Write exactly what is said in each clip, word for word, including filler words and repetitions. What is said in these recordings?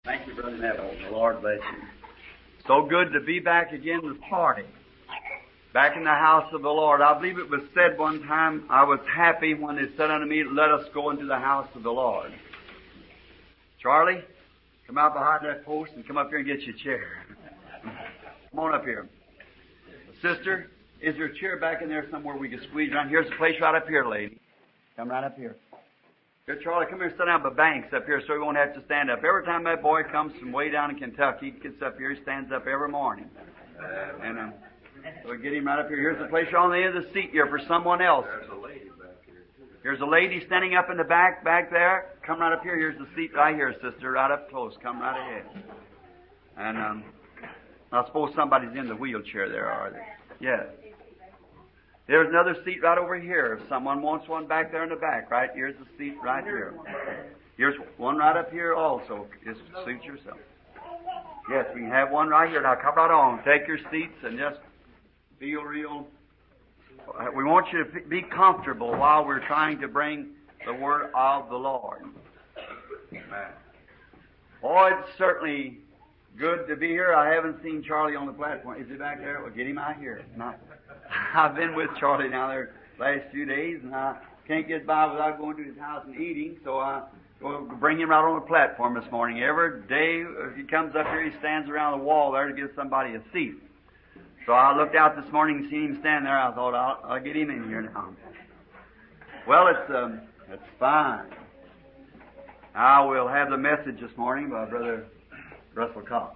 Thank you, Brother Neville. The Lord bless you. So good to be back again this morning. Back in the house of the Lord. I believe it was said one time, I was happy when they said unto me, let us go into the house of the Lord. Charlie, come out behind that post and come up here and get your chair. Come on up here. Sister, is there a chair back in there somewhere we can squeeze around? Here's a place right up here, lady. Come right up here. Here, Charlie, come here and sit down by Banks up here so he won't have to stand up. Every time that boy comes from way down in Kentucky, he gets up here, he stands up every morning. And um, we'll get him right up here. Here's the place on the end of the seat here for someone else. There's a lady back here, too. Here's a lady standing up in the back, back there. Come right up here. Here's the seat right here, sister, right up close. Come right ahead. And um, I suppose somebody's in the wheelchair there, are they? Yes. There's another seat right over here. If someone wants one back there in the back, right? Here's the seat right here. Here's one right up here also. Just suit yourself. Yes, we can have one right here. Now come right on. Take your seats and just feel real. We want you to be comfortable while we're trying to bring the word of the Lord. Amen. Oh, it's certainly good to be here. I haven't seen Charlie on the platform. Is he back there? Well, get him out here. No. I've been with Charlie now the last few days, and I can't get by without going to his house and eating, so I will bring him right on the platform this morning. Every day, if he comes up here, he stands around the wall there to give somebody a seat. So I looked out this morning and seen him stand there. I thought, I'll, I'll get him in here now. Well, it's um, it's fine. I will have the message this morning by Brother Russell Cox.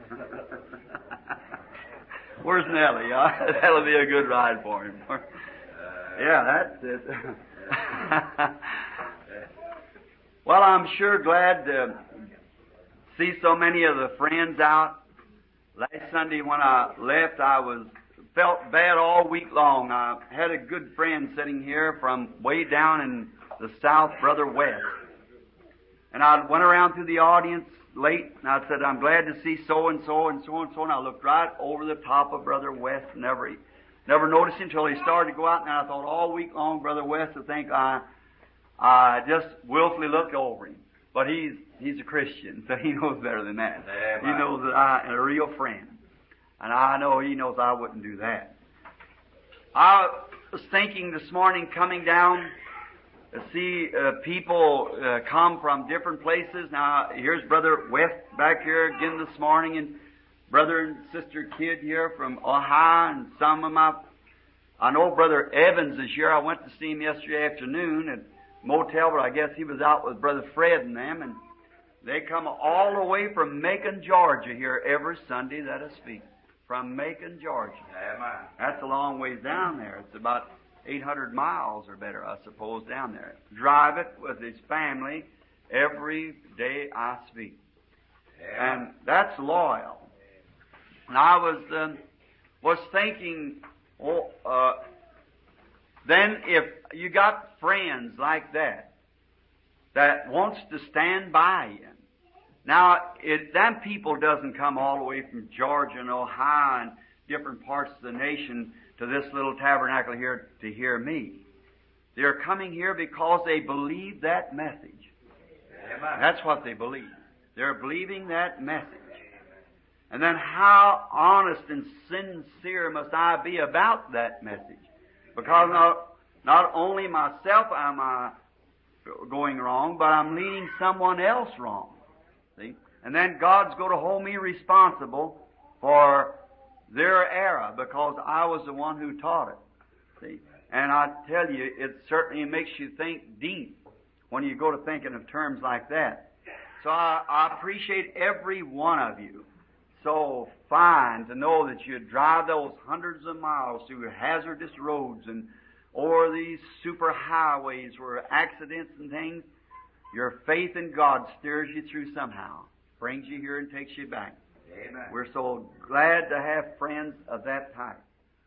Where's Nellie? Uh, that'll be a good ride for him. Yeah, that's it. Well, I'm sure glad to see so many of the friends out. Last Sunday when I left, I was felt bad all week long. I had a good friend sitting here from way down in the south, Brother West. And I went around through the audience late, and I said, I'm glad to see so-and-so and so-and-so, and I looked right over the top of Brother West, and never, never noticed him until he started to go out, and I thought all week long, Brother West, I think I, I just willfully looked over him. But he's, he's a Christian, so he knows better than that. He knows that I am a real friend, and I know he knows I wouldn't do that. I was thinking this morning coming down see uh, people uh, come from different places. Now, here's Brother West back here again this morning, and Brother and Sister Kidd here from Ohio, and some of my... I know Brother Evans is here. I went to see him yesterday afternoon at motel, but I guess he was out with Brother Fred and them, and they come all the way from Macon, Georgia here every Sunday that I speak. From Macon, Georgia. Amen. That's a long ways down there. It's about eight hundred miles or better, I suppose, down there. Drive it with his family every day I speak. Yeah. And that's loyal. And I was um, was thinking, oh, uh, then if you got friends like that, that wants to stand by you. Now, it, them people doesn't come all the way from Georgia and Ohio and different parts of the nation to this little tabernacle here to hear me. They're coming here because they believe that message. Amen. That's what they believe. They're believing that message. And then how honest and sincere must I be about that message? Because not, not only myself am I going wrong, but I'm leading someone else wrong. See? And then God's going to hold me responsible for their error, because I was the one who taught it. See? And I tell you, it certainly makes you think deep when you go to thinking of terms like that. So I, I appreciate every one of you. So fine to know that you drive those hundreds of miles through hazardous roads and over these super highways where accidents and things, your faith in God steers you through somehow, brings you here and takes you back. Amen. We're so glad to have friends of that type.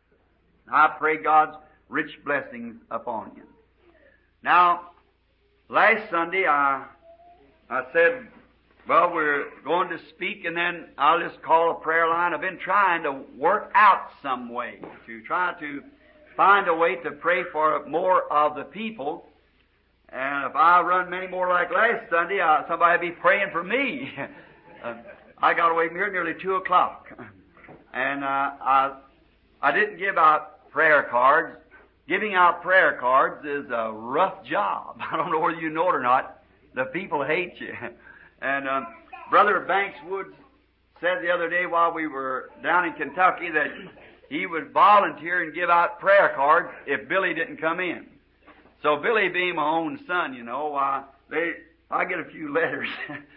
I pray God's rich blessings upon you. Now, last Sunday I I said, well, we're going to speak, and then I'll just call a prayer line. I've been trying to work out some way to try to find a way to pray for more of the people. And if I run many more like last Sunday, uh, somebody will be praying for me. uh, I got away from here nearly two o'clock. And uh, I, I didn't give out prayer cards. Giving out prayer cards is a rough job. I don't know whether you know it or not. The people hate you. And um, Brother Banks Woods said the other day while we were down in Kentucky that he would volunteer and give out prayer cards if Billy didn't come in. So Billy being my own son, you know, uh, they, I get a few letters.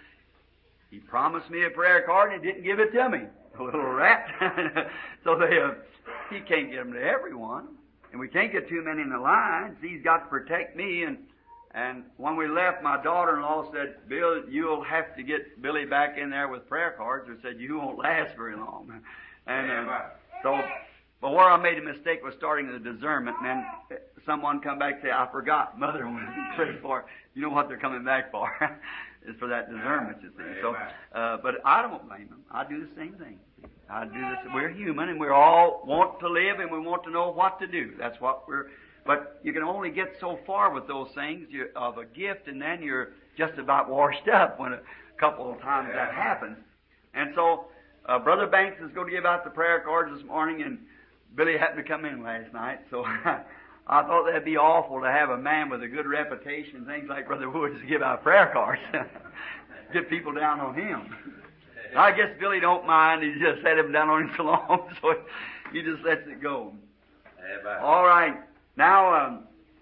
He promised me a prayer card and he didn't give it to me. A little rat. So they, uh, he can't get them to everyone. And we can't get too many in the lines. He's got to protect me. And and when we left, my daughter-in-law said, Bill, you'll have to get Billy back in there with prayer cards, or said, you won't last very long. And uh, so, but where I made a mistake was starting the discernment, and then someone come back and say, I forgot, Mother wanted to pray for. You know what they're coming back for? It's for that discernment, you see. So, uh, but I don't blame them. I do the same thing. I do this. We're human, and we all want to live, and we want to know what to do. That's what we're. But you can only get so far with those things you, of a gift, and then you're just about washed up when a couple of times that happens. And so, uh, Brother Banks is going to give out the prayer cards this morning, and Billy happened to come in last night, so I thought that'd be awful to have a man with a good reputation, things like Brother Woods, to give out prayer cards. Get people down on him. I guess Billy don't mind. He just had him down on him so long, so he just lets it go. All right. Now, um,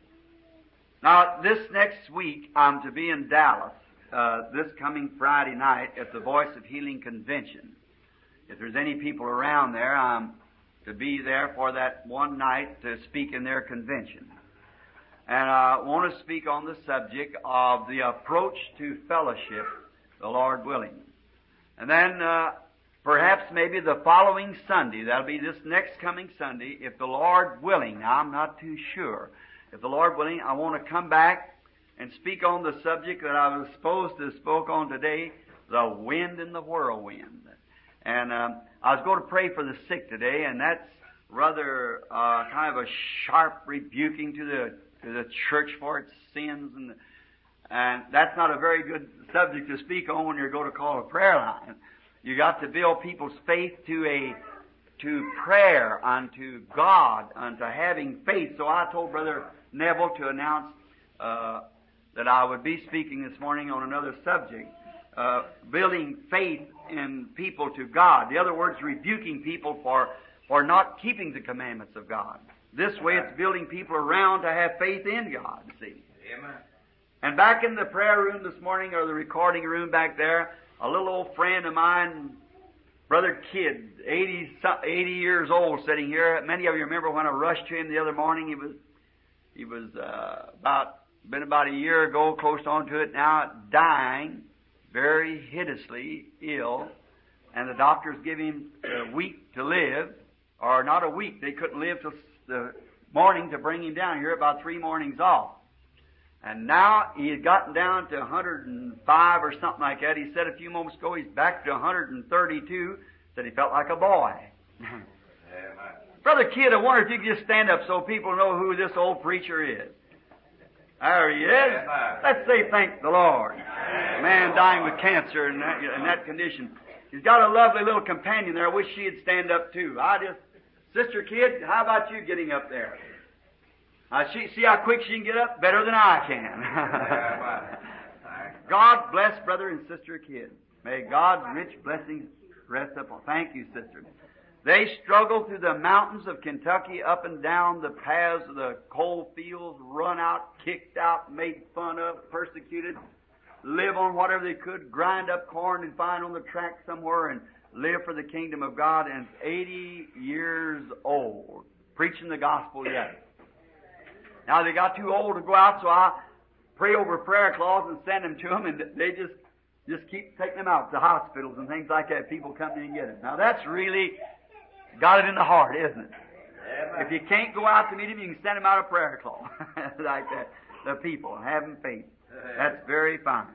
now this next week I'm to be in Dallas uh, this coming Friday night at the Voice of Healing Convention. If there's any people around there, I'm to be there for that one night to speak in their convention. And I want to speak on the subject of the approach to fellowship, the Lord willing. And then uh, perhaps maybe the following Sunday, that'll be this next coming Sunday, if the Lord willing, now I'm not too sure, if the Lord willing, I want to come back and speak on the subject that I was supposed to have spoke on today, the wind and the whirlwind. And um, I was going to pray for the sick today, and that's rather uh, kind of a sharp rebuking to the to the church for its sins, and and that's not a very good subject to speak on when you're going to call a prayer line. You got to build people's faith to a to prayer unto God, unto having faith. So I told Brother Neville to announce uh, that I would be speaking this morning on another subject, uh, building faith in people to God. In other words, rebuking people for for not keeping the commandments of God. This way, it's building people around to have faith in God. See. Amen. And back in the prayer room this morning, or the recording room back there, a little old friend of mine, Brother Kidd, eighty, eighty years old, sitting here. Many of you remember when I rushed to him the other morning. He was, he was uh, about been about a year ago, close on to it now, dying, very hideously ill, and the doctors give him a week to live, or not a week. They couldn't live till the morning to bring him down here, about three mornings off. And now he had gotten down to one hundred five or something like that. He said a few moments ago he's back to one hundred thirty-two. Said he felt like a boy. Brother Kidd, I wonder if you could just stand up so people know who this old preacher is. There he is. Let's say thank the Lord. A man dying with cancer in that, in that condition. He's got a lovely little companion there. I wish she'd stand up too. I just, Sister Kidd, how about you getting up there? Uh, she, see how quick she can get up? Better than I can. God bless Brother and Sister Kidd. May God's rich blessings rest upon. Thank you, Sister. They struggled through the mountains of Kentucky, up and down the paths of the coal fields, run out, kicked out, made fun of, persecuted, live on whatever they could, grind up corn and find on the track somewhere, and live for the kingdom of God. And eighty years old, preaching the gospel yet. Now they got too old to go out, so I pray over prayer cloths and send them to them, and they just just keep taking them out to hospitals and things like that. People come in and get it. Now that's really got it in the heart, isn't it? Yeah, if you can't go out to meet them, you can send them out a prayer cloth like that. The people having faith. That's very fine.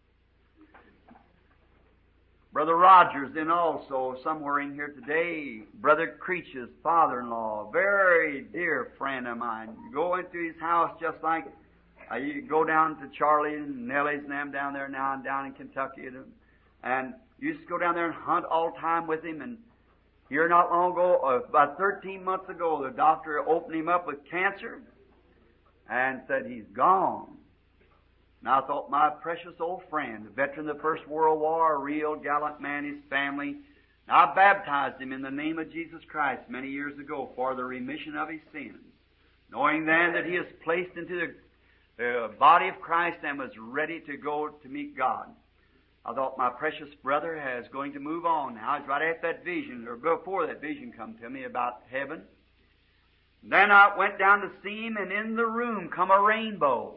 Brother Rogers, then also somewhere in here today, Brother Creech's father-in-law, very dear friend of mine. You go into his house just like uh, you go down to Charlie and Nellie's and them down there now and down in Kentucky. And and used to go down there and hunt all the time with him. And here not long ago, uh, about thirteen months ago, the doctor opened him up with cancer and said he's gone. And I thought, my precious old friend, a veteran of the First World War, a real gallant man, his family. And I baptized him in the name of Jesus Christ many years ago for the remission of his sins, knowing then that he is placed into the the body of Christ and was ready to go to meet God. I thought, my precious brother is going to move on now. It's right after that vision, or before that vision come to me about heaven. Then I went down to see him, and in the room come a rainbow.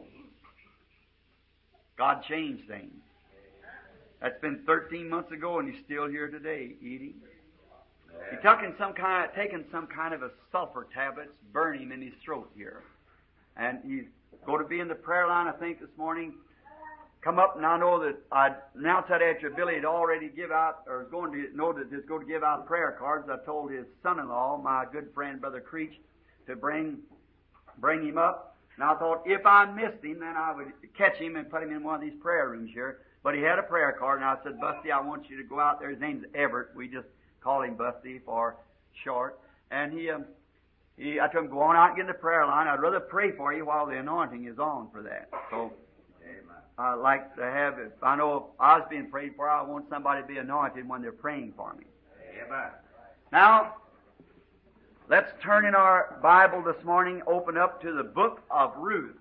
God changed things. That's been thirteen months ago, and he's still here today eating. He took in some kind, taken some kind of a sulfur tablets, burn him in his throat here, and he's going to be in the prayer line, I think, this morning. Come up, and I know that I announced that after Billy had already give out, or was going to know that he's going to give out prayer cards. I told his son-in-law, my good friend Brother Creech, to bring bring him up. And I thought, if I missed him, then I would catch him and put him in one of these prayer rooms here. But he had a prayer card, and I said, Busty, I want you to go out there. His name's Everett. We just call him Busty for short. And he, um, he, I told him, go on out and get in the prayer line. I'd rather pray for you while the anointing is on for that. So I like to have it. I know if I was being prayed for, I want somebody to be anointed when they're praying for me. Amen. Now, let's turn in our Bible this morning, open up to the book of Ruth.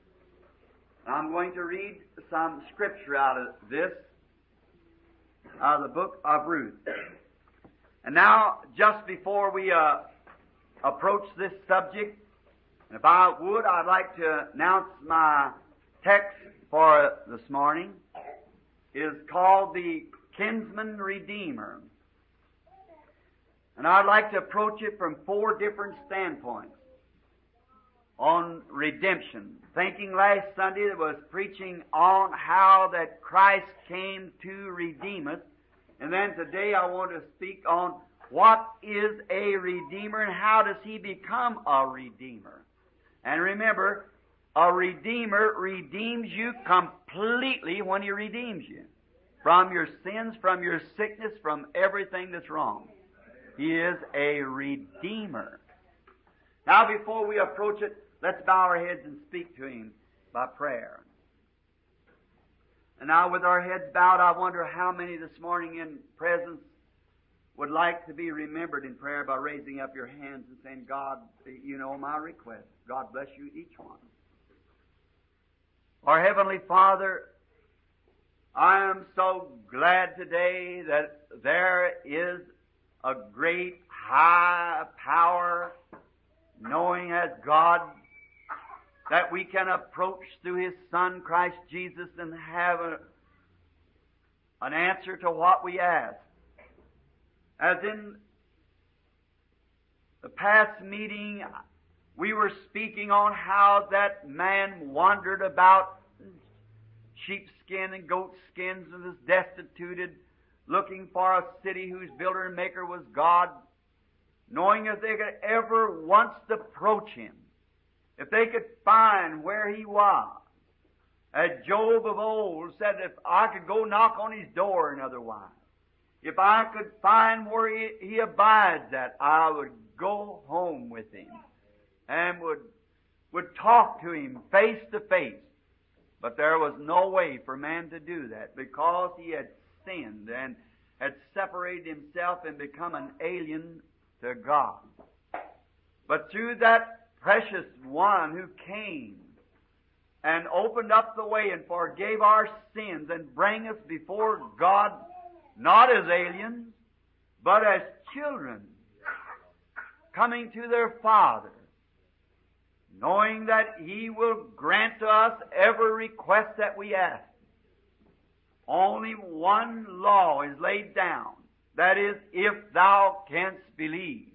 I'm going to read some scripture out of this, out of the book of Ruth. And now, just before we uh, approach this subject, if I would, I'd like to announce my text for this morning. It is called the Kinsman Redeemer. And I'd like to approach it from four different standpoints on redemption. Thinking last Sunday that was preaching on how that Christ came to redeem us. And then today I want to speak on what is a redeemer and how does he become a redeemer. And remember, a redeemer redeems you completely when he redeems you. From your sins, from your sickness, from everything that's wrong. He is a redeemer. Now before we approach it, let's bow our heads and speak to him by prayer. And now with our heads bowed, I wonder how many this morning in presence would like to be remembered in prayer by raising up your hands and saying, God, you know my request. God bless you, each one. Our Heavenly Father, I am so glad today that there is a great high power, knowing as God, that we can approach through His Son, Christ Jesus, and have a, an answer to what we ask. As in the past meeting, we were speaking on how that man wandered about sheepskin and goat skins and was destituted, looking for a city whose builder and maker was God, knowing if they could ever once approach Him, if they could find where He was. As Job of old said, if I could go knock on His door and otherwise, if I could find where He, he abides at, I would go home with Him and would, would talk to Him face to face. But there was no way for man to do that because he had sinned and had separated himself and become an alien to God. But through that precious one who came and opened up the way and forgave our sins and bring us before God, not as aliens, but as children, coming to their Father, knowing that He will grant to us every request that we ask. Only one law is laid down. That is, if thou canst believe.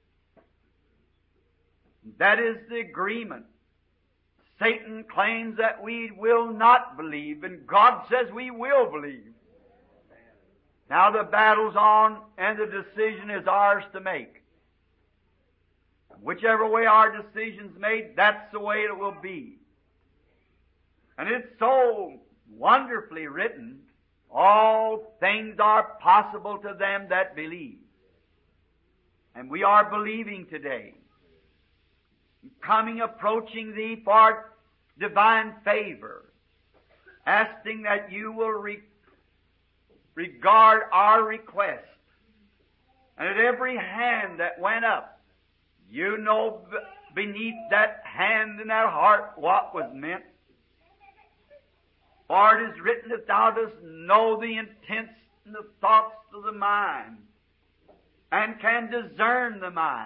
That is the agreement. Satan claims that we will not believe, and God says we will believe. Now the battle's on, and the decision is ours to make. Whichever way our decision's made, that's the way it will be. And it's so wonderfully written All things are possible to them that believe. And we are believing today, coming, approaching Thee for divine favor, asking that You will re- regard our request. And at every hand that went up, You know beneath that hand and that heart what was meant. For it is written that Thou dost know the intents and the thoughts of the mind, and can discern the mind.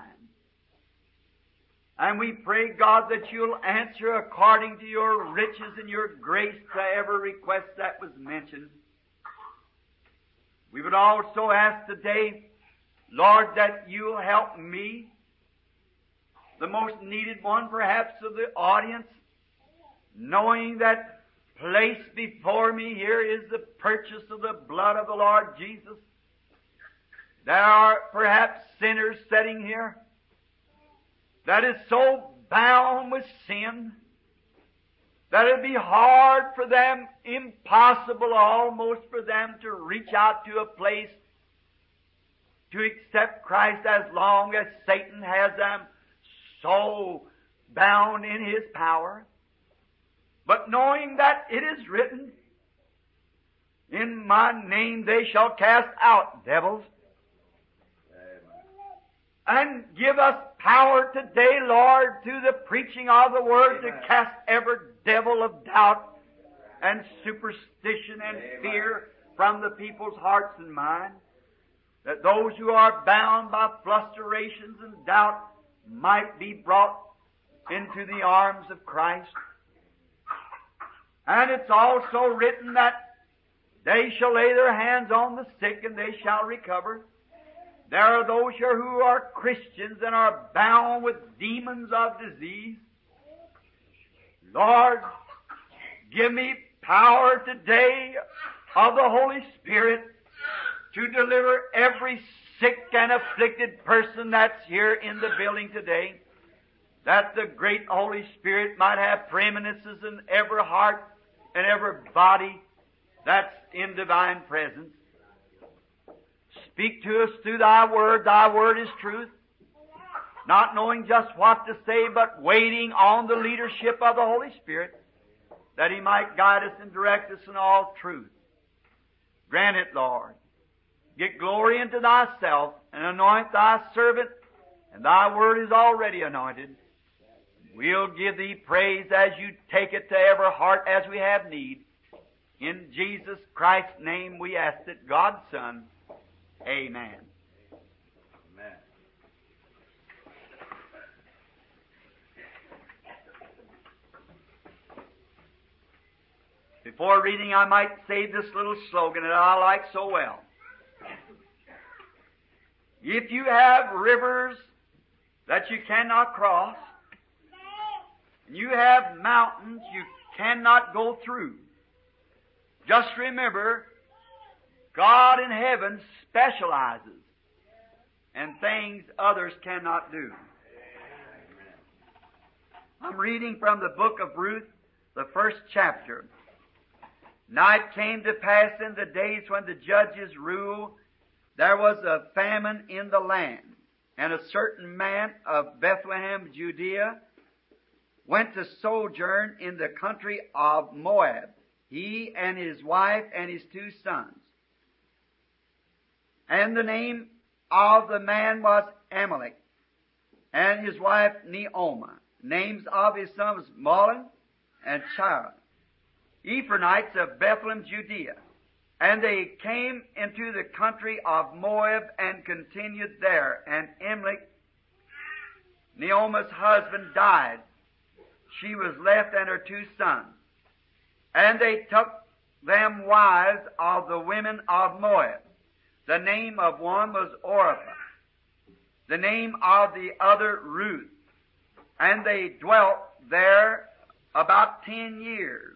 And we pray, God, that You'll answer according to Your riches and Your grace to every request that was mentioned. We would also ask today, Lord, that You'll help me, the most needed one perhaps of the audience, knowing that placed before me here is the purchase of the blood of the Lord Jesus. There are perhaps sinners sitting here that is so bound with sin that it'd be hard for them, impossible almost for them to reach out to a place to accept Christ as long as Satan has them so bound in his power. But knowing that it is written, in My name they shall cast out devils. And give us power today, Lord, through the preaching of the Word, Amen, to cast every devil of doubt and superstition and Amen. Fear from the people's hearts and minds, that those who are bound by flusterations and doubt might be brought into the arms of Christ. And it's also written that they shall lay their hands on the sick and they shall recover. There are those here who are Christians and are bound with demons of disease. Lord, give me power today of the Holy Spirit to deliver every sick and afflicted person that's here in the building today, that the great Holy Spirit might have preeminences in every heart and every body that's in divine presence. Speak to us through Thy Word. Thy Word is truth. Not knowing just what to say, but waiting on the leadership of the Holy Spirit, that He might guide us and direct us in all truth. Grant it, Lord. Get glory into Thyself and anoint Thy servant, and Thy Word is already anointed. We'll give Thee praise as You take it to every heart as we have need. In Jesus Christ's name we ask it, God's Son. Amen. Amen. Before reading, I might say this little slogan that I like so well. If you have rivers that you cannot cross, and you have mountains you cannot go through, just remember, God in heaven specializes in things others cannot do. I'm reading from the book of Ruth, the first chapter. Now it came to pass in the days when the judges ruled, there was a famine in the land, and a certain man of Bethlehem, Judea, went to sojourn in the country of Moab, he and his wife and his two sons. And the name of the man was Amalek, and his wife Naomi. Names of his sons Mahlon and Chilion, Ephraimites of Bethlehem, Judea. And they came into the country of Moab and continued there. And Amalek, Naomi's husband, died. She was left and her two sons. And they took them wives of the women of Moab. The name of one was Orpah, the name of the other Ruth. And they dwelt there about ten years.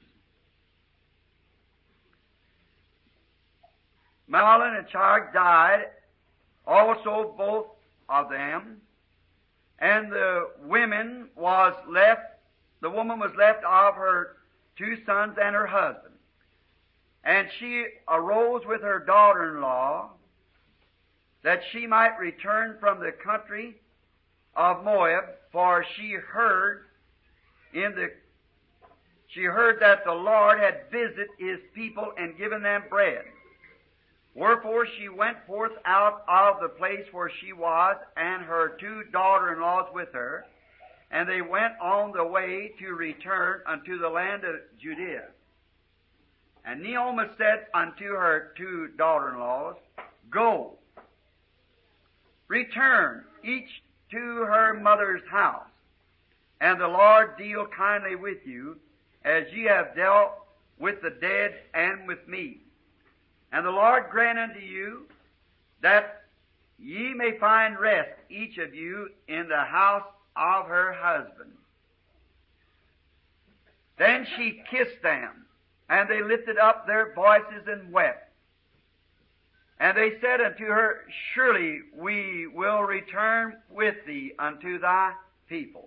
Mahlon and Chilion died, also both of them, and the women was left, the woman was left of her two sons and her husband. And she arose with her daughter-in-law, that she might return from the country of Moab, for she heard in the she heard that the Lord had visited His people and given them bread. Wherefore she went forth out of the place where she was, and her two daughter-in-laws with her, and they went on the way to return unto the land of Judea. And Naomi said unto her two daughter-in-laws, Go, return each to her mother's house, and the Lord deal kindly with you, as ye have dealt with the dead and with me. And the Lord grant unto you that ye may find rest, each of you, in the house of her husband. Then she kissed them, and they lifted up their voices and wept. And they said unto her, Surely we will return with thee unto thy people.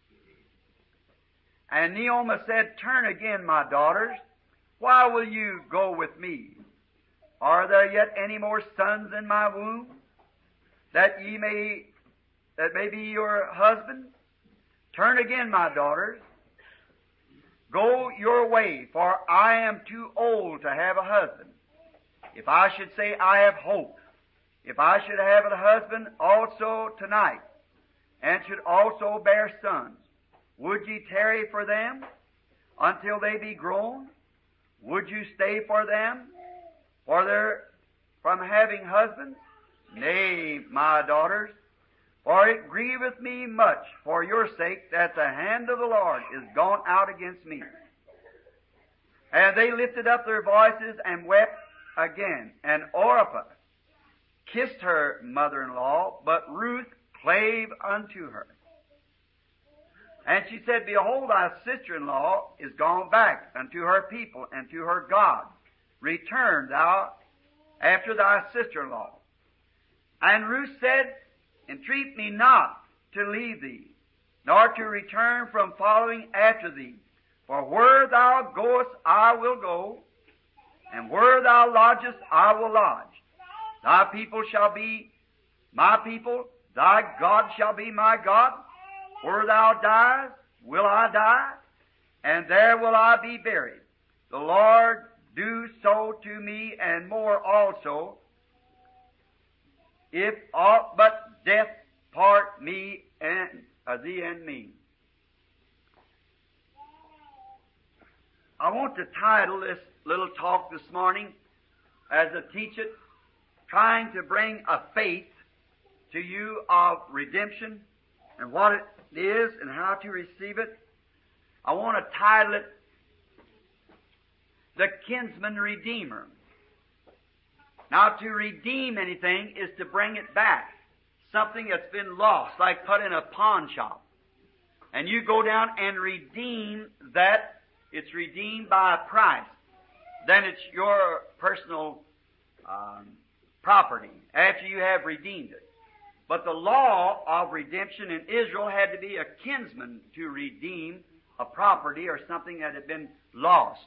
And Naomi said, Turn again, my daughters. Why will you go with me? Are there yet any more sons in my womb, that ye may, that may be your husbands? Turn again, my daughters. Go your way, for I am too old to have a husband. If I should say I have hope, if I should have a husband also tonight, and should also bear sons, would ye tarry for them until they be grown? Would you stay for them, for their from having husbands? Nay, my daughters, for it grieveth me much for your sake that the hand of the Lord is gone out against me. And they lifted up their voices and wept again. And Orpah kissed her mother-in-law, but Ruth clave unto her. And she said, Behold, thy sister-in-law is gone back unto her people and to her God. Return thou after thy sister-in-law. And Ruth said, Entreat me not to leave thee, nor to return from following after thee. For where thou goest, I will go, and where thou lodgest, I will lodge. Thy people shall be my people, thy God shall be my God. Where thou diest, will I die, and there will I be buried. The Lord do so to me, and more also, if aught but death part me and uh, thee and me. I want to title this little talk this morning, as I teach it, trying to bring a faith to you of redemption and what it is and how to receive it. I want to title it, The Kinsman Redeemer. Now, to redeem anything is to bring it back. Something that's been lost, like put in a pawn shop. And you go down and redeem that. It's redeemed by a price. Then it's your personal um, property after you have redeemed it. But the law of redemption in Israel had to be a kinsman to redeem a property or something that had been lost.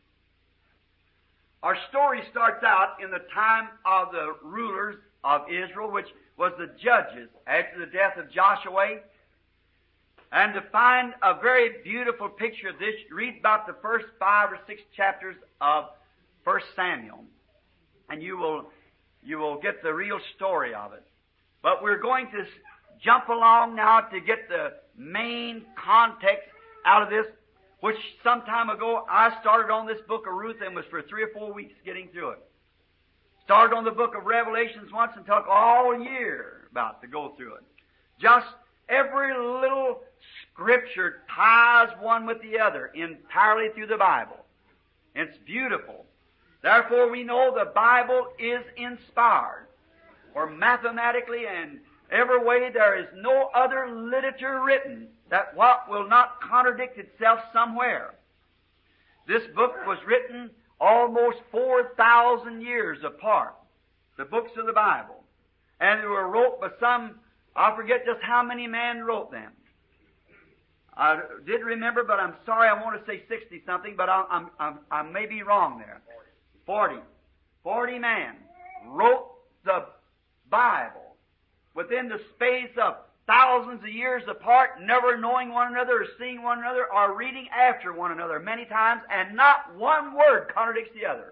Our story starts out in the time of the rulers of Israel, which was the judges after the death of Joshua. And to find a very beautiful picture of this, read about the first five or six chapters of First Samuel, and you will you will get the real story of it. But we're going to jump along now to get the main context out of this, which some time ago I started on this book of Ruth and was for three or four weeks getting through it. Started on the book of Revelations once and took all year about to go through it. Just every little scripture ties one with the other entirely through the Bible. It's beautiful. Therefore we know the Bible is inspired. For mathematically and every way there is no other literature written that what will not contradict itself somewhere. This book was written almost four thousand years apart, the books of the Bible. And they were wrote by some, I forget just how many men wrote them. I did remember, but I'm sorry, I want to say sixty-something, but I, I'm, I'm, I may be wrong there. Forty. Forty men wrote the Bible within the space of thousands of years apart, never knowing one another or seeing one another or reading after one another many times, and not one word contradicts the other.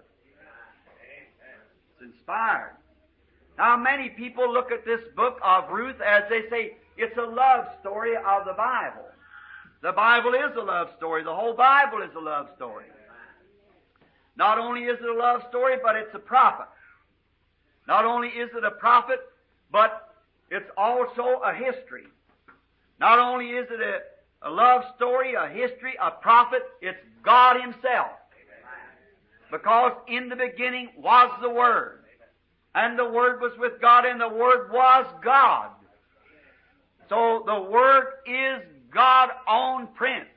It's inspired. Now, many people look at this book of Ruth as they say it's a love story of the Bible. The Bible is a love story. The whole Bible is a love story. Not only is it a love story, but it's a prophet. Not only is it a prophet, but it's also a history. Not only is it a, a love story, a history, a prophet, it's God Himself. Because in the beginning was the Word. And the Word was with God, and the Word was God. So the Word is God on print.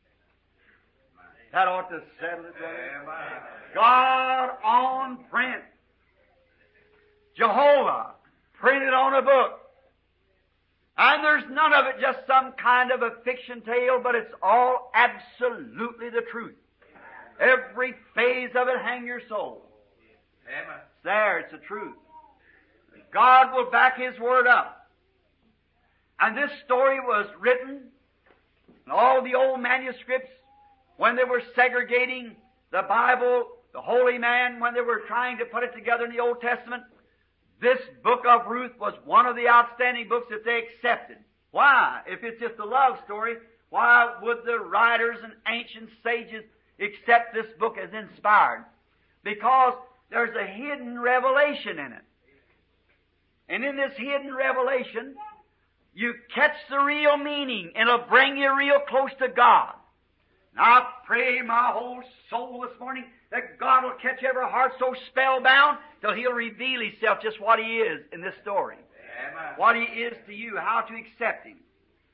That ought to settle it, brother. God on print. Jehovah printed on a book. And there's none of it just some kind of a fiction tale, but it's all absolutely the truth. Every phase of it hang your soul. It's there, it's the truth. God will back His Word up. And this story was written in all the old manuscripts when they were segregating the Bible, the Holy Man, when they were trying to put it together in the Old Testament. This book of Ruth was one of the outstanding books that they accepted. Why? If it's just a love story, why would the writers and ancient sages accept this book as inspired? Because there's a hidden revelation in it. And in this hidden revelation, you catch the real meaning, and it'll bring you real close to God. Now, I pray my whole soul this morning that God will catch every heart so spellbound till He'll reveal Himself just what He is in this story. Amen. What He is to you, how to accept Him.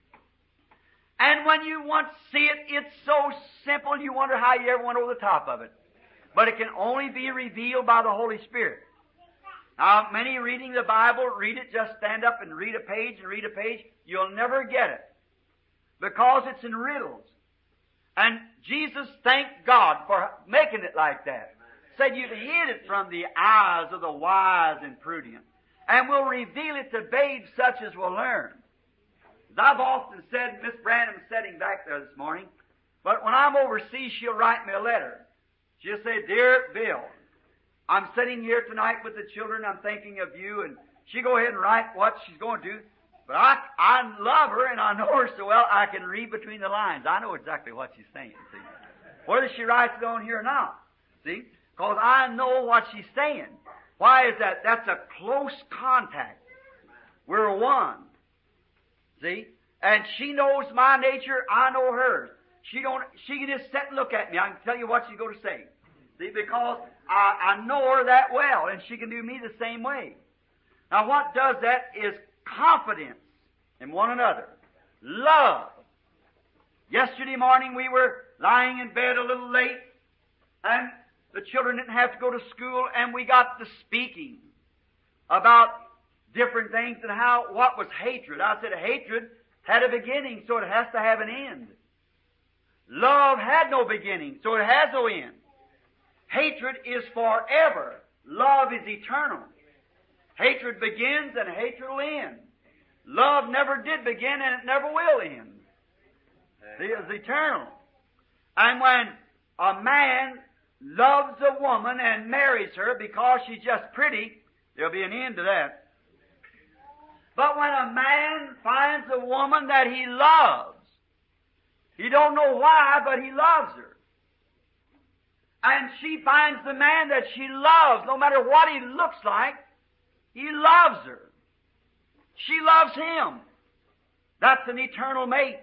And when you once see it, it's so simple you wonder how you ever went over the top of it. But it can only be revealed by the Holy Spirit. Now, many reading the Bible, read it, just stand up and read a page and read a page. You'll never get it. Because it's in riddles. And Jesus, thank God for making it like that. Said you'd hid it from the eyes of the wise and prudent, and will reveal it to babes such as will learn. As I've often said, Miss Branham's sitting back there this morning, but when I'm overseas, she'll write me a letter. She'll say, "Dear Bill, I'm sitting here tonight with the children, I'm thinking of you," and she'll go ahead and write what she's going to do. But I, I love her, and I know her so well, I can read between the lines. I know exactly what she's saying, see. Whether she writes it on here or not, see. Because I know what she's saying. Why is that? That's a close contact. We're one. See? And she knows my nature, I know hers. She don't, she can just sit and look at me. I can tell you what she's going to say. See? Because I, I know her that well, and she can do me the same way. Now what does that is confidence in one another. Love. Yesterday morning we were lying in bed a little late, and the children didn't have to go to school, and we got to speaking about different things and how, what was hatred. I said hatred had a beginning, so it has to have an end. Love had no beginning, so it has no end. Hatred is forever. Love is eternal. Hatred begins and hatred will end. Love never did begin and it never will end. It is eternal. And when a man loves a woman and marries her because she's just pretty, there'll be an end to that. But when a man finds a woman that he loves, he don't know why, but he loves her. And she finds the man that she loves, no matter what he looks like, he loves her. She loves him. That's an eternal mate.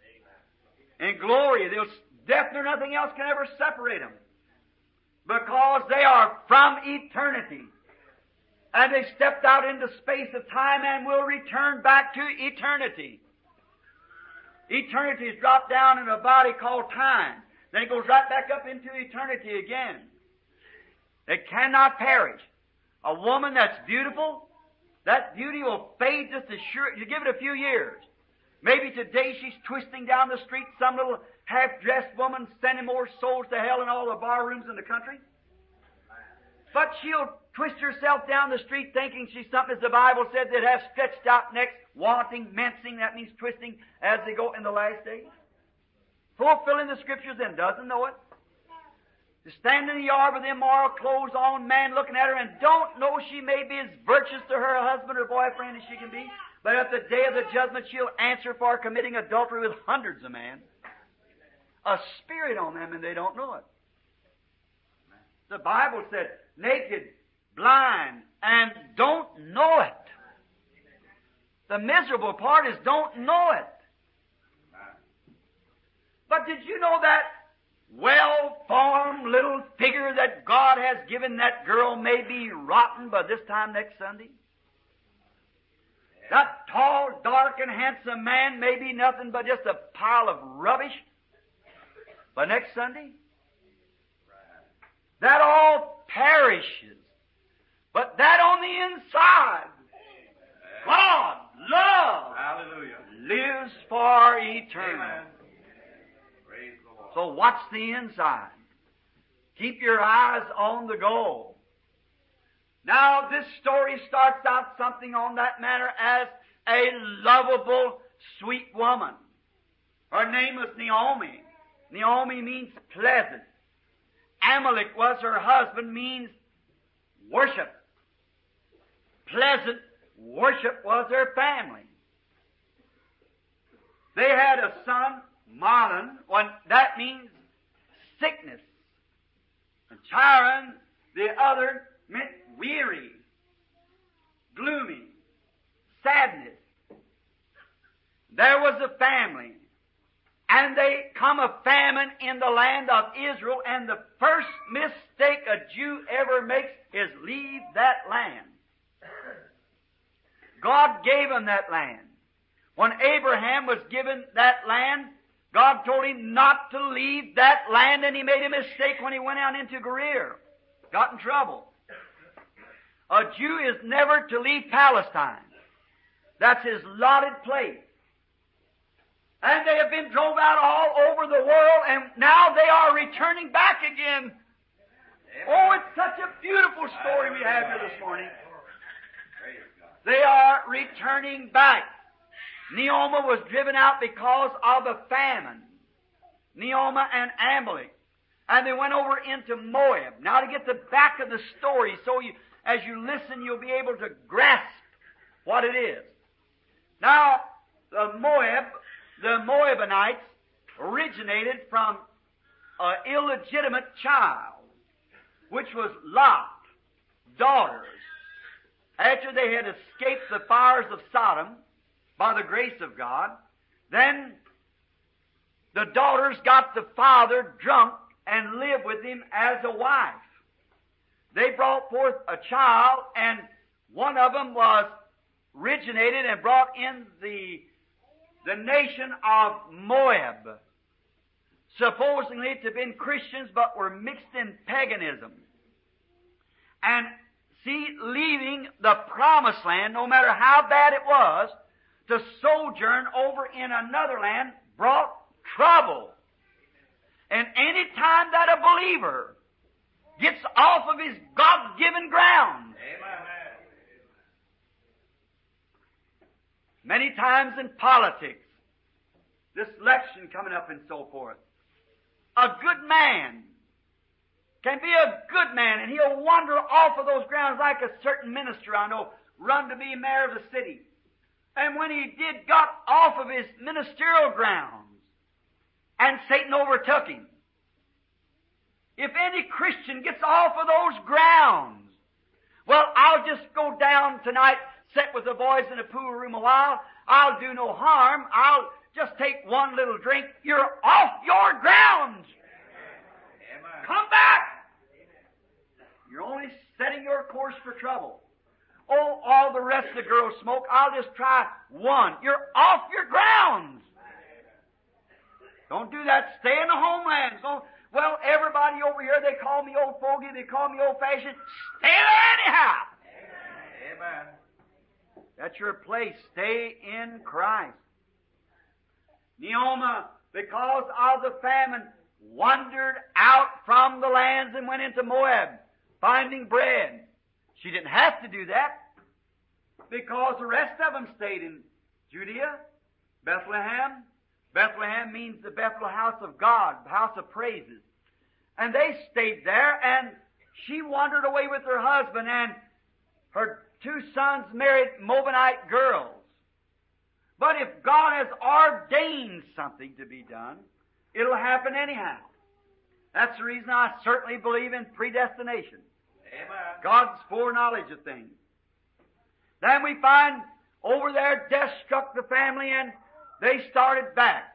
In glory, there's death nor nothing else can ever separate them. Because they are from eternity. And they stepped out into space of time and will return back to eternity. Eternity is dropped down in a body called time. Then it goes right back up into eternity again. They cannot perish. A woman that's beautiful, that beauty will fade just as sure. You give it a few years. Maybe today she's twisting down the street, some little half-dressed woman sending more souls to hell in all the bar rooms in the country. But she'll twist herself down the street thinking she's something, as the Bible said, that have stretched out necks, wanting, mincing, that means twisting, as they go in the last days. Fulfilling the Scriptures and doesn't know it. To stand in the yard with immoral clothes on, man looking at her and don't know she may be as virtuous to her husband or boyfriend as she can be, but at the day of the judgment she'll answer for committing adultery with hundreds of men. A spirit on them and they don't know it. The Bible said, naked, blind, and don't know it. The miserable part is don't know it. But did you know that well-formed little figure that God has given that girl may be rotten by this time next Sunday? That tall, dark, and handsome man may be nothing but just a pile of rubbish by next Sunday. That all perishes. But that on the inside, God, love, Hallelujah. lives for eternity. Amen. Praise the Lord. So watch the inside. Keep your eyes on the goal. Now this story starts out something on that manner as a lovable, sweet woman. Her name was Naomi. Naomi means pleasant. Amalek was her husband, means worship. Pleasant worship was her family. They had a son, Mahlon, when that means sickness. And Chiron, the other, meant weary, gloomy, sadness. There was a family. And they come a famine in the land of Israel, and the first mistake a Jew ever makes is leave that land. God gave him that land. When Abraham was given that land, God told him not to leave that land, and he made a mistake when he went out into Gerar. Got in trouble. A Jew is never to leave Palestine. That's his allotted place. And they have been drove out all over the world, and now they are returning back again. Oh, it's such a beautiful story we have here this morning. They are returning back. Naomi was driven out because of a famine. Naomi and Amalek. And they went over into Moab. Now to get the back of the story, so you, as you listen, you'll be able to grasp what it is. Now, the Moab, the Moabites originated from an illegitimate child, which was Lot, daughters. After they had escaped the fires of Sodom by the grace of God, then the daughters got the father drunk and lived with him as a wife. They brought forth a child, and one of them was originated and brought in the, the nation of Moab, supposedly to have been Christians, but were mixed in paganism. And see, leaving the promised land, no matter how bad it was, to sojourn over in another land brought trouble. And any time that a believer gets off of his God-given ground, Amen. many times in politics, this election coming up and so forth, a good man can be a good man, and he'll wander off of those grounds like a certain minister I know, run to be mayor of the city. And when he did, got off of his ministerial grounds, and Satan overtook him. If any Christian gets off of those grounds, well, I'll just go down tonight, sit with the boys in the pool room a while. I'll do no harm. I'll just take one little drink. You're off your grounds. Amen. Come back. You're only setting your course for trouble. Oh, all the rest of the girls smoke. I'll just try one. You're off your grounds. Don't do that. Stay in the homelands. Don't, well, everybody over here, they call me old fogey. They call me old-fashioned. Stay there anyhow. Amen. That's your place. Stay in Christ. Naomi, because of the famine, wandered out from the lands and went into Moab. finding bread. She didn't have to do that because the rest of them stayed in Judea, Bethlehem. Bethlehem means the Bethel house of God, the house of praises. And they stayed there, and she wandered away with her husband, and her two sons married Moabite girls. But if God has ordained something to be done, it'll happen anyhow. That's the reason I certainly believe in predestination. Amen. God's foreknowledge of things. Then we find over there death struck the family, and they started back.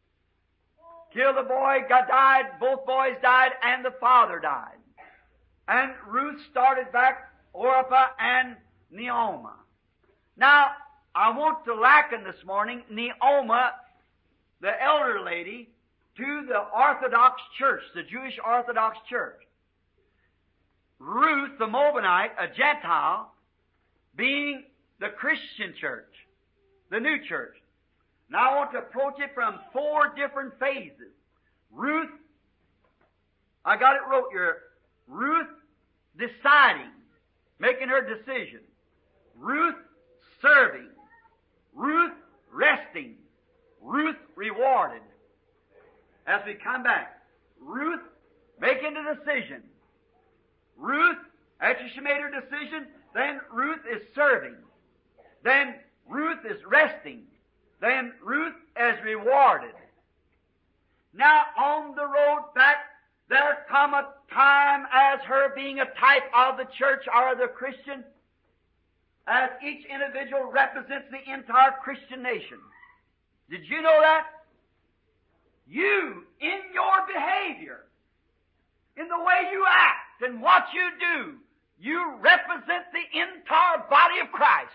Killed the boy, got died, both boys died, and the father died. And Ruth started back, Orpah and Naomi. Now, I want to liken this morning Naomi, the elder lady, to the Orthodox Church, the Jewish Orthodox Church. Ruth, the Moabite, a Gentile, being the Christian church, the new church. Now I want to approach it from four different phases. Ruth, I got it wrote here, Ruth deciding, making her decision. Ruth serving. Ruth resting. Ruth rewarded. As we come back, Ruth making the decision. Ruth, after she made her decision, then Ruth is serving. Then Ruth is resting. Then Ruth is rewarded. Now on the road back, there come a time as her being a type of the church or the Christian, as each individual represents the entire Christian nation. Did you know that? You, in your behavior, in the way you act and what you do, you represent the entire body of Christ.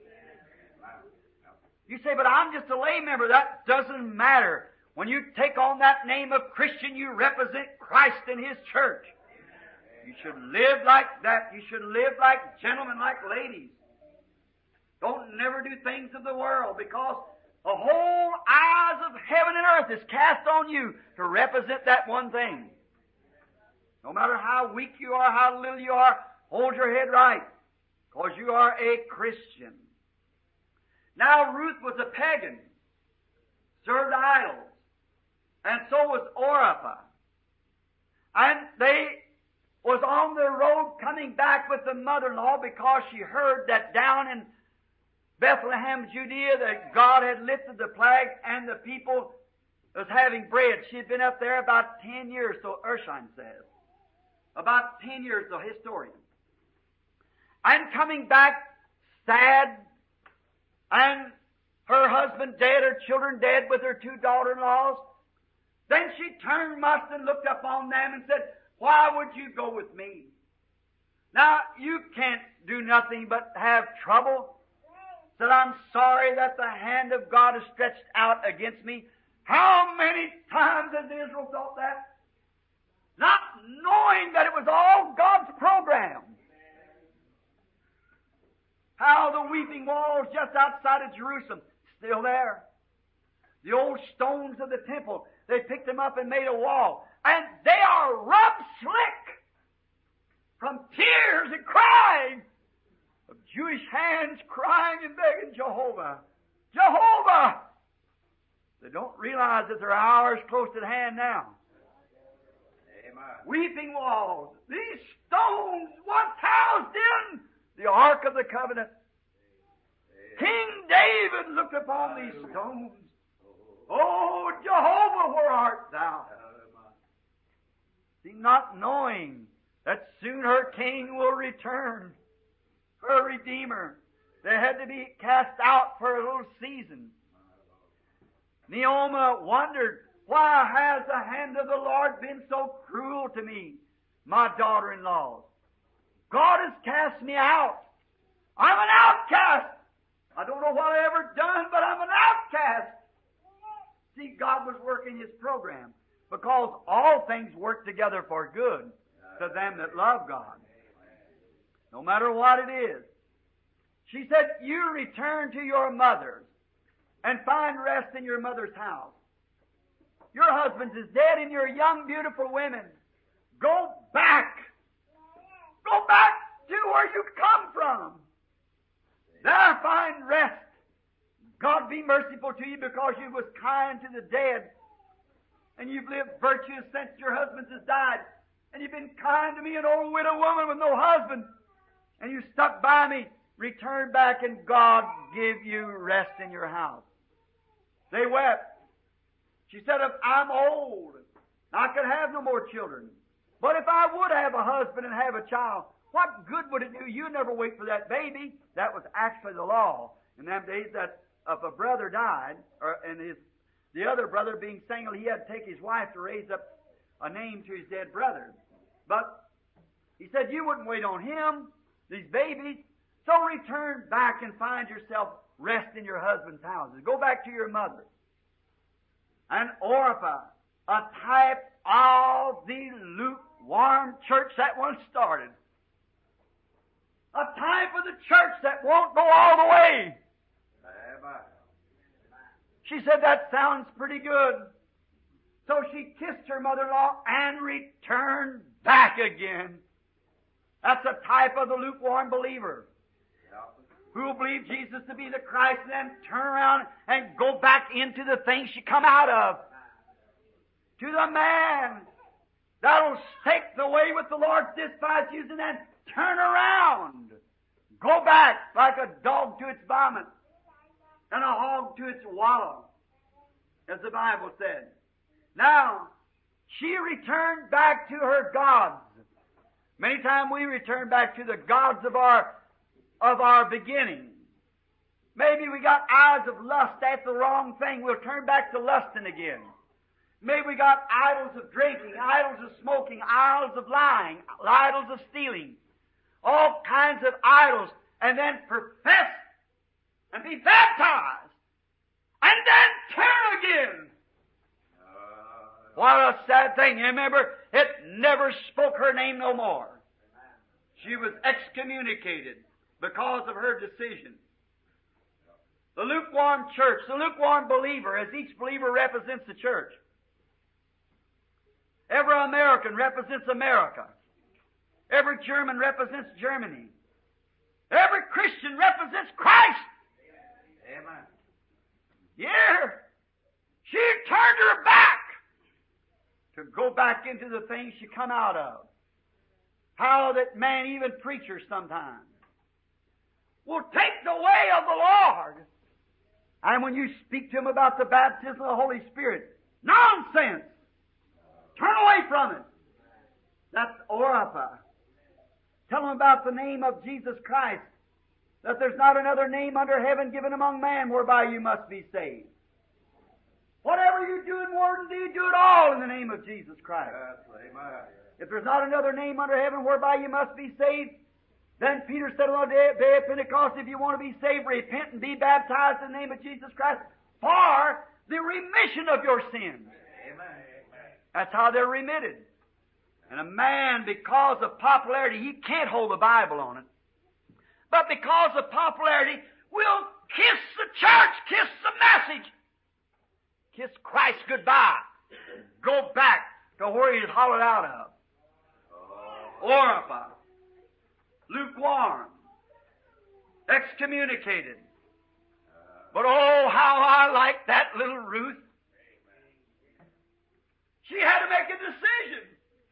You say, but I'm just a lay member. That doesn't matter. When you take on that name of Christian, you represent Christ and His church. You should live like that. You should live like gentlemen, like ladies. Don't never do things of the world, because the whole eyes of heaven and earth is cast on you to represent that one thing. No matter how weak you are, how little you are, hold your head right, because you are a Christian. Now Ruth was a pagan, served idols, and so was Orpah. And they was on the road coming back with the mother-in-law because she heard that down in Bethlehem, Judea, that God had lifted the plague and the people was having bread. She had been up there about ten years, so Erskine says. About ten years, the historian. And coming back sad, and her husband dead, her children dead with her two daughter-in-laws. Then she turned must and looked up on them and said, why would you go with me? Now, you can't do nothing but have trouble. Said, I'm sorry that the hand of God is stretched out against me. How many times has Israel thought that? Not knowing that it was all God's program. How the weeping walls just outside of Jerusalem, still there. The old stones of the temple, they picked them up and made a wall. And they are rubbed slick from tears and crying of Jewish hands crying and begging Jehovah. Jehovah! They don't realize that their hour is close at hand now. Amen. Weeping walls. These stones once housed in the Ark of the Covenant. King David looked upon these stones. Oh, Jehovah, where art thou? See, not knowing that soon her king will return, her Redeemer. They had to be cast out for a little season. Naomi wondered, why has the hand of the Lord been so cruel to me, my daughter-in-law? God has cast me out. I'm an outcast. I don't know what I ever done, but I'm an outcast. See, God was working His program, because all things work together for good to them that love God. No matter what it is. She said, you return to your mother and find rest in your mother's house. Your husband is dead and you're young, beautiful women. Go back. Go back to where you come from. There find rest. God be merciful to you because you was kind to the dead. And you've lived virtuous since your husband has died. And you've been kind to me, an old widow woman with no husband. And you stuck by me. Return back and God give you rest in your house. They wept. She said, if I'm old, I could have no more children. But if I would have a husband and have a child, what good would it do? You never wait for that baby. That was actually the law. In them days, that if a brother died, or, and his the other brother being single, he had to take his wife to raise up a name to his dead brother. But he said, you wouldn't wait on him, these babies. So return back and find yourself rest in your husband's houses. Go back to your mother. And Orpah, a type of the lukewarm church that once started. A type of the church that won't go all the way. She said, that sounds pretty good. So she kissed her mother-in-law and returned back again. That's a type of the lukewarm believer who will believe Jesus to be the Christ and then turn around and go back into the things she come out of. To the man that'll take the way with the Lord's despise using and then turn around. Go back like a dog to its vomit and a hog to its wallow, as the Bible said. Now, she returned back to her gods. Many times we return back to the gods of our of our beginning. Maybe we got eyes of lust at the wrong thing. We'll turn back to lusting again. Maybe we got idols of drinking, idols of smoking, idols of lying, idols of stealing, all kinds of idols, and then profess and be baptized, and then turn again. What a sad thing. You remember, it never spoke her name no more. She was excommunicated because of her decision. The lukewarm church, the lukewarm believer, as each believer represents the church. Every American represents America. Every German represents Germany. Every Christian represents Christ. Amen. Yeah. She turned her back to go back into the things she come out of. How that man, even preachers sometimes, will take the way of the Lord. And when you speak to him about the baptism of the Holy Spirit, nonsense! Turn away from it. That's Orpah. Tell them about the name of Jesus Christ, that there's not another name under heaven given among man whereby you must be saved. Whatever you do in word and deed, do it all in the name of Jesus Christ. Yes, amen. If there's not another name under heaven whereby you must be saved, then Peter said on the day day of Pentecost, if you want to be saved, repent and be baptized in the name of Jesus Christ for the remission of your sins. Amen. That's how they're remitted. And a man, because of popularity, he can't hold the Bible on it. But because of popularity, will kiss the church, kiss the message, kiss Christ goodbye, go back to where he was hollowed out of. Orpah, lukewarm, excommunicated. But oh, how I like that little Ruth. She had to make a decision.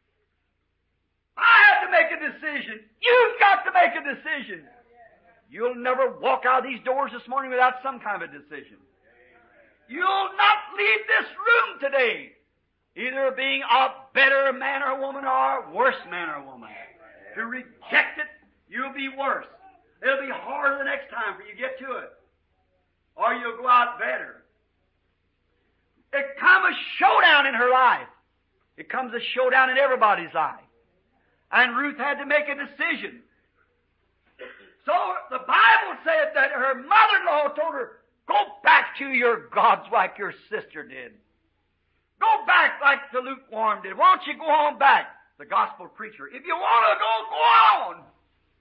I had to make a decision. You've got to make a decision. You'll never walk out of these doors this morning without some kind of a decision. You'll not leave this room today either being a better man or woman or a worse man or woman. To reject it, you'll be worse. It'll be harder the next time for you to get to it. Or you'll go out better. It comes a showdown in her life. It comes a showdown in everybody's life. And Ruth had to make a decision. So the Bible said that her mother-in-law told her, go back to your gods like your sister did. Go back like the lukewarm did. Why don't you go on back? The gospel preacher. If you want to go, go on.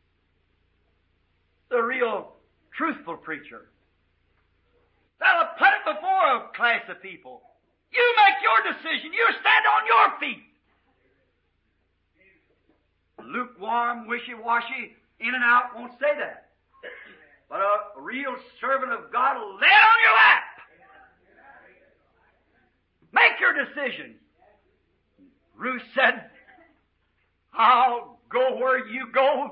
The real truthful preacher. That'll put it before a class of people. You make your decision. You stand on your feet. lukewarm, wishy-washy, in and out won't say that. But a real servant of God will lay it on your lap. Make your decision. Ruth said, I'll go where you go.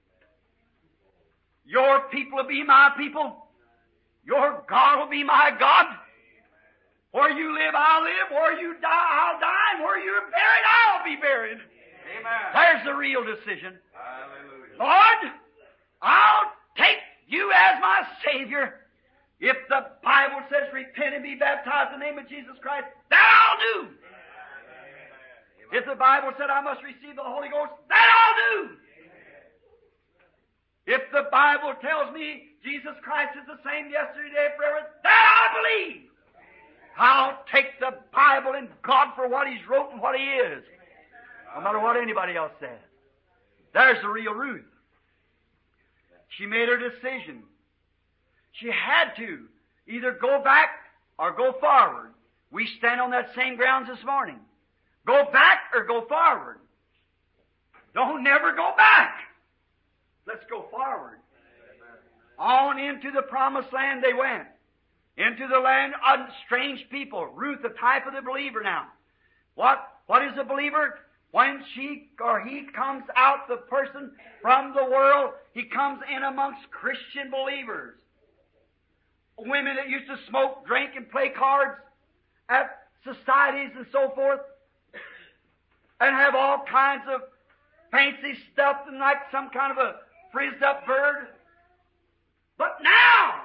Your people will be my people. Your God will be my God. Where you live, I'll live. Where you die, I'll die. And where you're buried, I'll be buried. Amen. There's the real decision. Hallelujah. Lord, I'll take you as my Savior. If the Bible says repent and be baptized in the name of Jesus Christ, that I'll do. If the Bible said I must receive the Holy Ghost, that I'll do. If the Bible tells me Jesus Christ is the same yesterday, today, forever, that I'll believe. I'll take the Bible and God for what He's wrote and what He is, no matter what anybody else says. There's the real Ruth. She made her decision. She had to either go back or go forward. We stand on that same grounds this morning. Go back or go forward. Don't never go back. Let's go forward. On into the promised land they went. Into the land of strange people. Ruth, the type of the believer now. What, what is a believer? When she or he comes out, the person from the world, he comes in amongst Christian believers. Women that used to smoke, drink, and play cards at societies and so forth, and have all kinds of fancy stuff and like some kind of a frizzed-up bird. But now,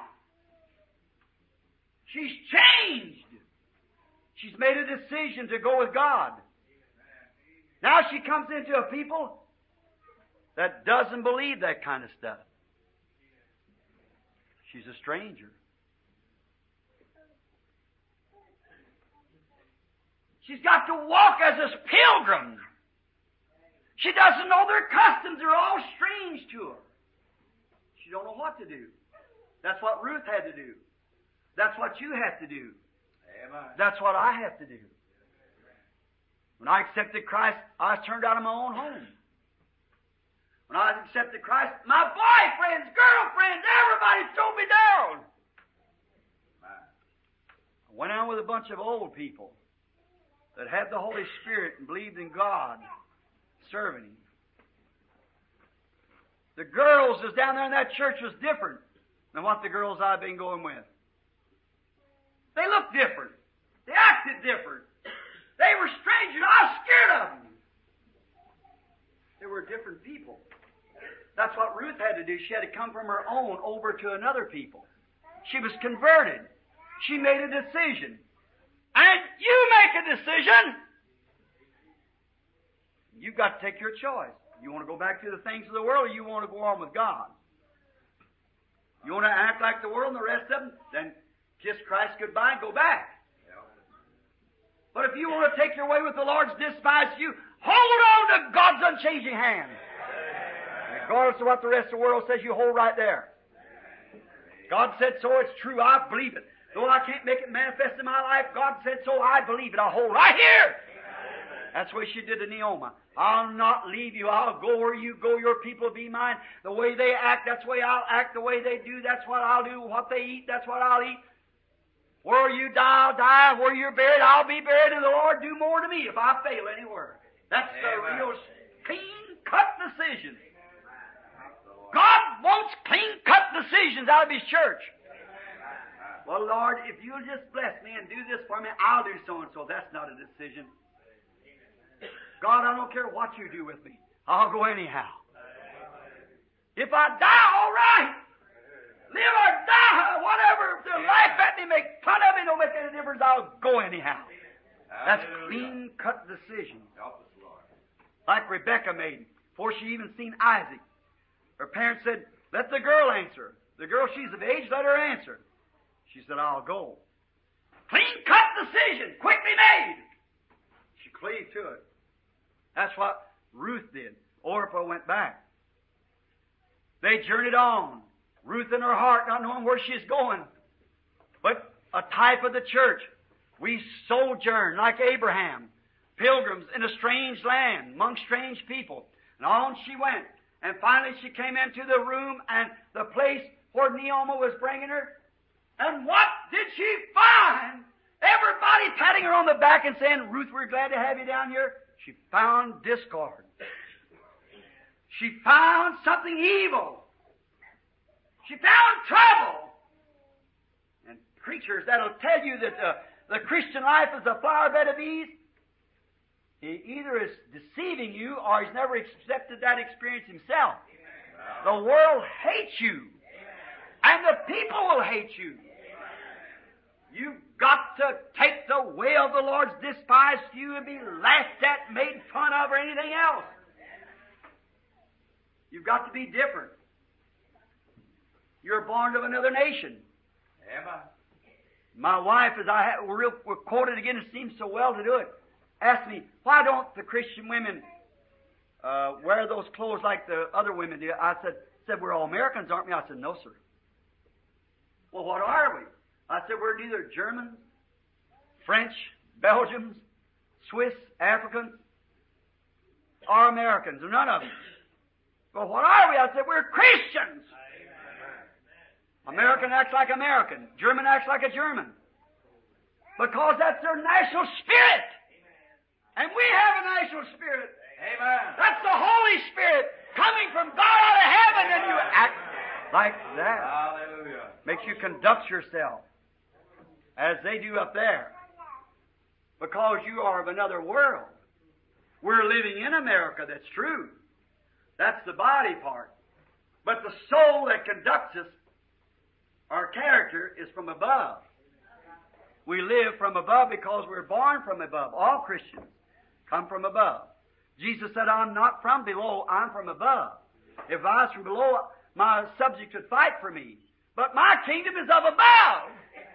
she's changed. She's made a decision to go with God. Now she comes into a people that doesn't believe that kind of stuff. She's a stranger. She's got to walk as a pilgrim. She doesn't know their customs. They're all strange to her. She don't know what to do. That's what Ruth had to do. That's what you have to do. Amen. That's what I have to do. When I accepted Christ, I was turned out of my own home. When I accepted Christ, my boyfriends, girlfriends, everybody threw me down. I went out with a bunch of old people that had the Holy Spirit and believed in God, serving Him. The girls that's down there in that church was different than what the girls I've been going with. They looked different. They acted different. They were strangers. I was scared of them. They were different people. That's what Ruth had to do. She had to come from her own over to another people. She was converted. She made a decision. And you make a decision. You've got to take your choice. You want to go back to the things of the world, or you want to go on with God? You want to act like the world and the rest of them? Then kiss Christ goodbye and go back. But if you want to take your way with the Lord's despise you, hold on to God's unchanging hand. Regardless of what the rest of the world says, you hold right there. God said so, it's true, I believe it. Though I can't make it manifest in my life, God said so, I believe it. I'll hold right here. That's what she did to Naomi. I'll not leave you. I'll go where you go. Your people will be mine. The way they act, that's the way I'll act. The way they do, that's what I'll do. What they eat, that's what I'll eat. Where you die, I'll die. Where you're buried, I'll be buried. And the Lord do more to me if I fail anywhere. That's the real clean-cut decision. God wants clean-cut decisions out of His church. Well, Lord, if you'll just bless me and do this for me, I'll do so-and-so. That's not a decision. God, I don't care what you do with me. I'll go anyhow. If I die, all right. Live or die, whatever. If they laugh at me, make fun of me, don't make any difference. I'll go anyhow. That's clean-cut decision. Like Rebekah made before she even seen Isaac. Her parents said, let the girl answer. The girl, she's of age, let her answer. She said, I'll go. Clean-cut decision, quickly made. She cleaved to it. That's what Ruth did. Orpah went back. They journeyed on. Ruth in her heart, not knowing where she's going. But a type of the church. We sojourn like Abraham. Pilgrims in a strange land, among strange people. And on she went. And finally she came into the room and the place where Naomi was bringing her. And what did she find? Everybody patting her on the back and saying, Ruth, we're glad to have you down here. She found discord. She found something evil. She found trouble. And preachers that'll tell you that uh, the Christian life is a flower bed of ease, he either is deceiving you or he's never accepted that experience himself. The world hates you. And the people will hate you. You've got to take the way of the Lord's despised you and be laughed at, made fun of, or anything else. You've got to be different. You're born of another nation. Amen. My wife, as I have, we'll, we'll quote it again, it seems so well to do it, asked me, why don't the Christian women uh, wear those clothes like the other women do? I said, said, we're all Americans, aren't we? I said, no, sir. Well, what are we? I said, we're neither Germans, French, Belgians, Swiss, Africans, or Americans, or none of them. Well, what are we? I said, we're Christians. American acts like American. German acts like a German. Because that's their national spirit. And we have a national spirit. Amen. That's the Holy Spirit coming from God out of heaven, and you act like that. Hallelujah. Makes you conduct yourself as they do up there. Because you are of another world. We're living in America, that's true. That's the body part. But the soul that conducts us, our character, is from above. We live from above because we're born from above. All Christians come from above. Jesus said, I'm not from below, I'm from above. If I was from below, my subjects would fight for me. But my kingdom is of above.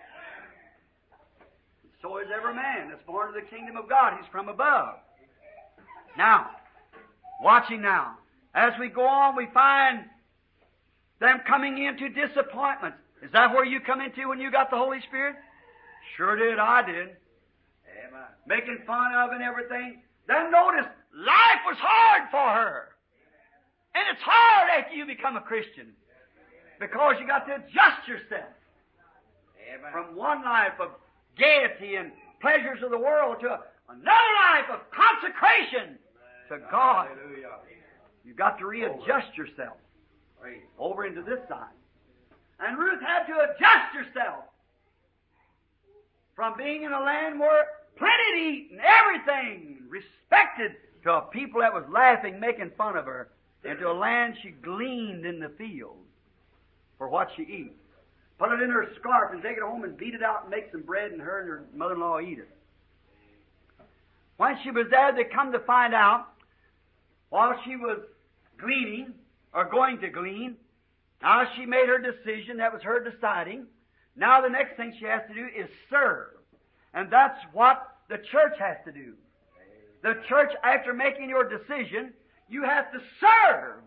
So is every man that's born of the kingdom of God. He's from above. Now, watching now. As we go on, we find them coming into disappointments. Is that where you come into when you got the Holy Spirit? Sure did, I did. Amen. Making fun of and everything. Then notice, life was hard for her. And it's hard after you become a Christian. Because you got to adjust yourself. Amen. From one life of gaiety and pleasures of the world to another life of consecration to God. Hallelujah. You've got to readjust yourself Praise. over into this side. And Ruth had to adjust herself from being in a land where plenty to eat and everything, respected, to a people that was laughing, making fun of her, into a land she gleaned in the fields for what she eats. Put it in her scarf and take it home and beat it out and make some bread, and her and her mother-in-law eat it. When she was there, they come to find out, while she was gleaning, or going to glean, now she made her decision. That was her deciding. Now the next thing she has to do is serve. And that's what the church has to do. The church, after making your decision, you have to serve.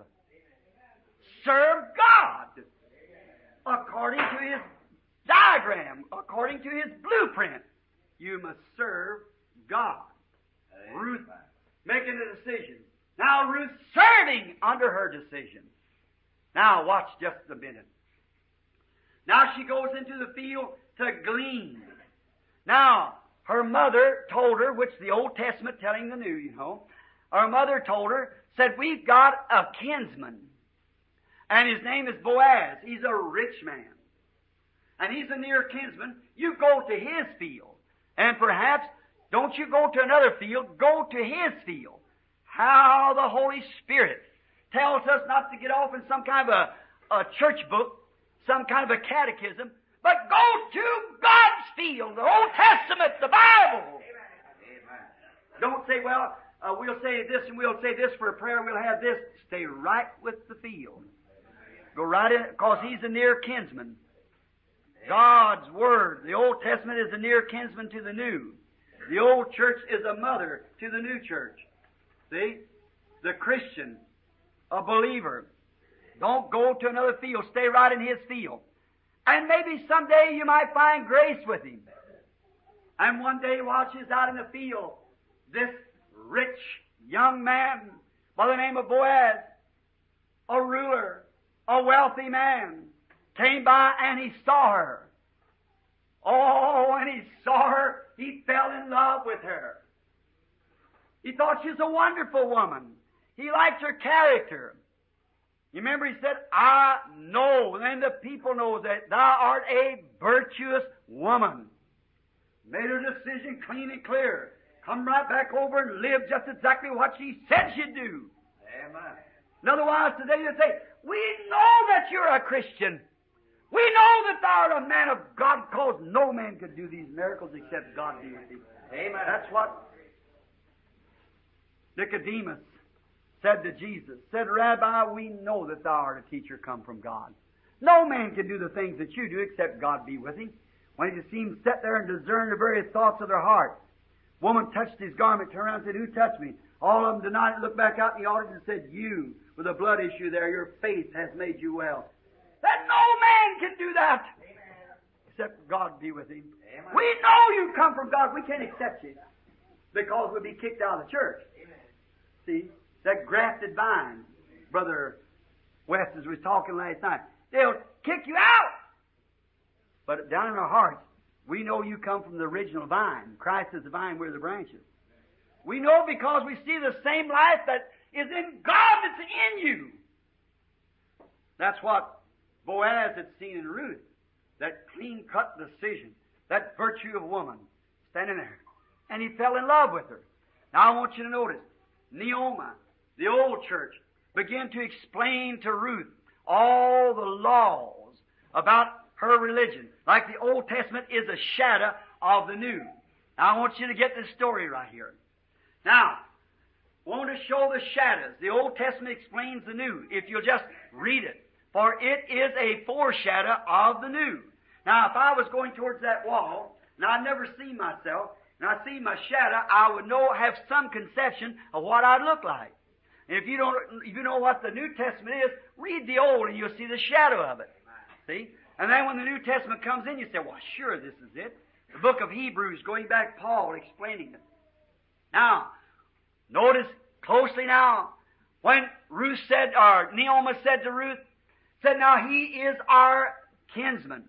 Serve God. According to His diagram, according to His blueprint, you must serve God. Ruth making a decision. Now Ruth serving under her decision. Now watch just a minute. Now she goes into the field to glean. Now, her mother told her, which the Old Testament telling the New, you know, her mother told her, said, we've got a kinsman, and his name is Boaz. He's a rich man, and he's a near kinsman. You go to his field, and perhaps don't you go to another field, go to his field. How the Holy Spirit tells us not to get off in some kind of a, a church book, some kind of a catechism, but go to God's field, the Old Testament, the Bible. Amen. Don't say, well, uh, we'll say this and we'll say this for a prayer, we'll have this. Stay right with the field. Go right in, because he's a near kinsman. God's Word, the Old Testament is a near kinsman to the New. The old church is a mother to the new church. See? The Christian, a believer, don't go to another field. Stay right in his field. And maybe someday you might find grace with him. And one day while she's out in the field, this rich young man by the name of Boaz, a ruler, a wealthy man, came by and he saw her. Oh, and he saw her, he fell in love with her. He thought she was a wonderful woman. He liked her character. You remember he said, I know, and the people know that thou art a virtuous woman. Made her decision clean and clear. Come right back over and live just exactly what she said she'd do. Amen. And otherwise today they say, we know that you're a Christian. We know that thou art a man of God, because no man could do these miracles except God be with thee. Amen. That's what Nicodemus said to Jesus. Said, Rabbi, we know that thou art a teacher come from God. No man can do the things that you do except God be with him. When he seen him sit there and discern the very thoughts of their heart. Woman touched his garment, turned around and said, who touched me? All of them denied it, looked back out in the audience and said, you, with a blood issue there, your faith has made you well. That no man can do that. Amen. Except God be with him. Amen. We know you come from God. We can't accept you because we'll be kicked out of the church. Amen. See, that grafted vine, Brother West, as we was talking last night, they'll kick you out. But down in our hearts, we know you come from the original vine. Christ is the vine, we're the branches. We know because we see the same life that is in God that's in you. That's what Boaz had seen in Ruth. That clean-cut decision. That virtue of woman standing there. And he fell in love with her. Now I want you to notice, Naomi, the old church, began to explain to Ruth all the laws about her religion. Like the Old Testament is a shadow of the New. Now I want you to get this story right here. Now, I want to show the shadows. The Old Testament explains the New, if you'll just read it. For it is a foreshadow of the New. Now, if I was going towards that wall, and I'd never seen myself, and I see my shadow, I would know, have some conception of what I'd look like. And if you don't, if you know what the New Testament is, read the Old, and you'll see the shadow of it. See? And then when the New Testament comes in, you say, well, sure, this is it. The book of Hebrews, going back, Paul explaining it. Now, notice closely now, when Ruth said, or Naomi said to Ruth, said, now he is our kinsman.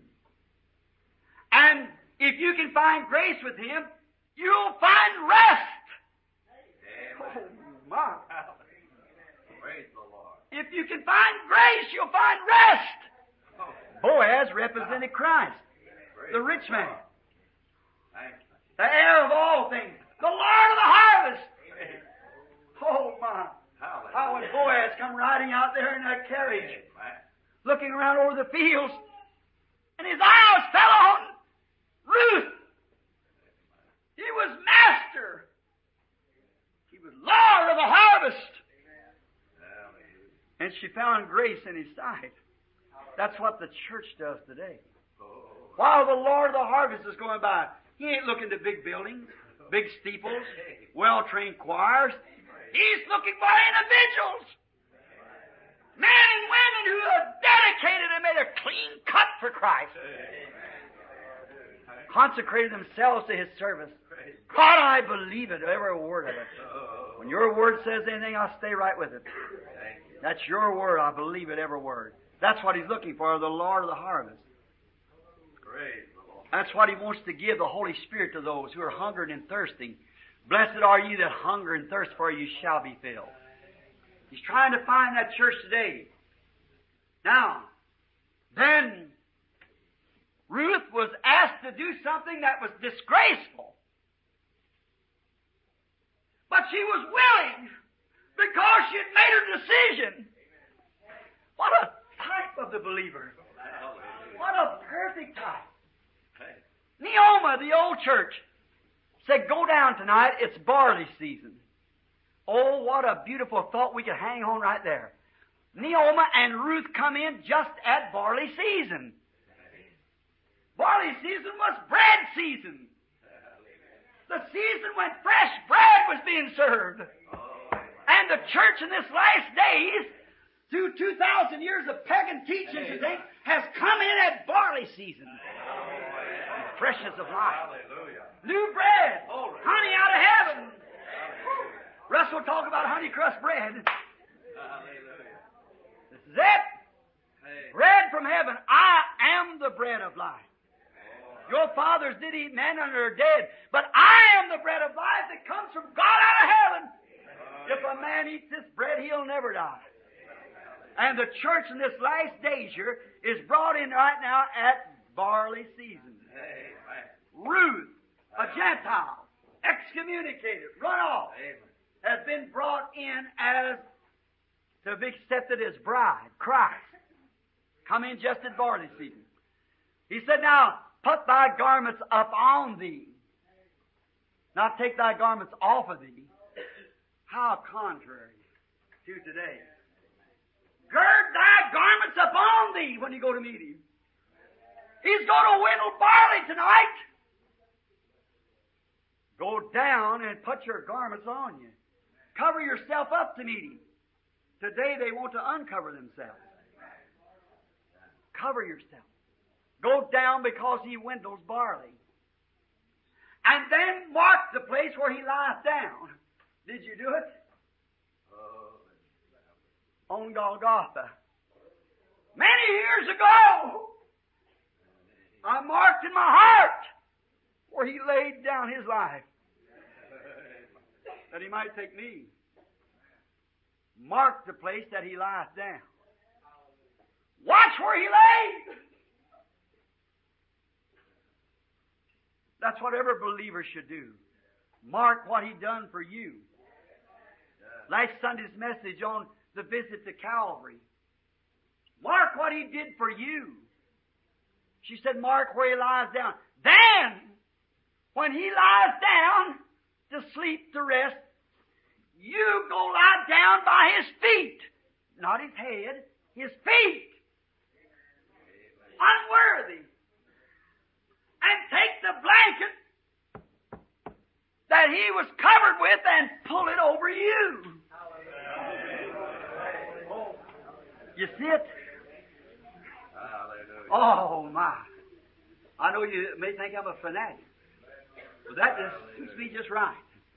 And if you can find grace with him, you'll find rest. Amen. Oh, my. Praise the Lord. If you can find grace, you'll find rest. Boaz represented Christ, the rich man, the heir of all things, the Lord of the harvest. Oh, my. How would Boaz come riding out there in that carriage, looking around over the fields, and his eyes fell on Ruth. He was master. He was Lord of the harvest. And she found grace in his sight. That's what the church does today. While the Lord of the harvest is going by, he ain't looking to big buildings, big steeples, well-trained choirs. He's looking for individuals. Men and women who are dedicated and made a clean cut for Christ. Consecrated themselves to His service. God, I believe it, every word of it. When your word says anything, I'll stay right with it. That's your word. I believe it, every word. That's what He's looking for, the Lord of the harvest. That's what He wants to give the Holy Spirit to those who are hungering and thirsting. Blessed are ye that hunger and thirst, for you shall be filled. He's trying to find that church today. Now, then, Ruth was asked to do something that was disgraceful. But she was willing because she had made her decision. What a type of the believer. What a perfect type. Naomi, the old church, said, go down tonight, it's barley season. Oh, what a beautiful thought we could hang on right there. Naomi and Ruth come in just at barley season. Barley season was bread season. The season when fresh bread was being served. And the church in this last days, through two thousand years of pagan teaching today, has come in at barley season. The freshness of life. New bread. Honey out of heaven. Russ will talk about honey crust bread. Zip! Hey. Bread from heaven. I am the bread of life. Your fathers did eat manna and are dead, but I am the bread of life that comes from God out of heaven. If a man eats this bread, he'll never die. And the church in this last days here is brought in right now at barley season. Ruth, a Gentile, excommunicated, run off, has been brought in as to be accepted as bride, Christ. Come in just at barley season. He said, now, put thy garments up on thee. Not take thy garments off of thee. How contrary to today. Gird thy garments up on thee when you go to meet him. He's going to whittle barley tonight. Go down and put your garments on you. Cover yourself up to meet him. Today they want to uncover themselves. Cover yourself. Go down because he whittles barley. And then mark the place where he lies down. Did you do it? On Golgotha. Many years ago, I marked in my heart where he laid down his life that he might take me. Mark the place that he lies down. Watch where he laid. That's what every believer should do. Mark what he done for you. Last Sunday's message on the visit to Calvary. Mark what he did for you. She said, mark where he lies down. Then, when he lies down to sleep, to rest, you go lie down by his feet. Not his head, his feet. Unworthy. And take the blanket that he was covered with and pull it over you. You see it? Oh, my. I know you may think I'm a fanatic, but that just suits me just right.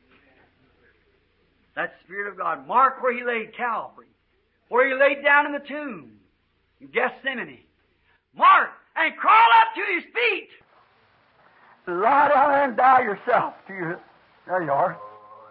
That Spirit of God. Mark where he laid Calvary, where he laid down in the tomb, in Gethsemane. Mark and crawl up to his feet. Lie down there and die yourself. To your, there you are.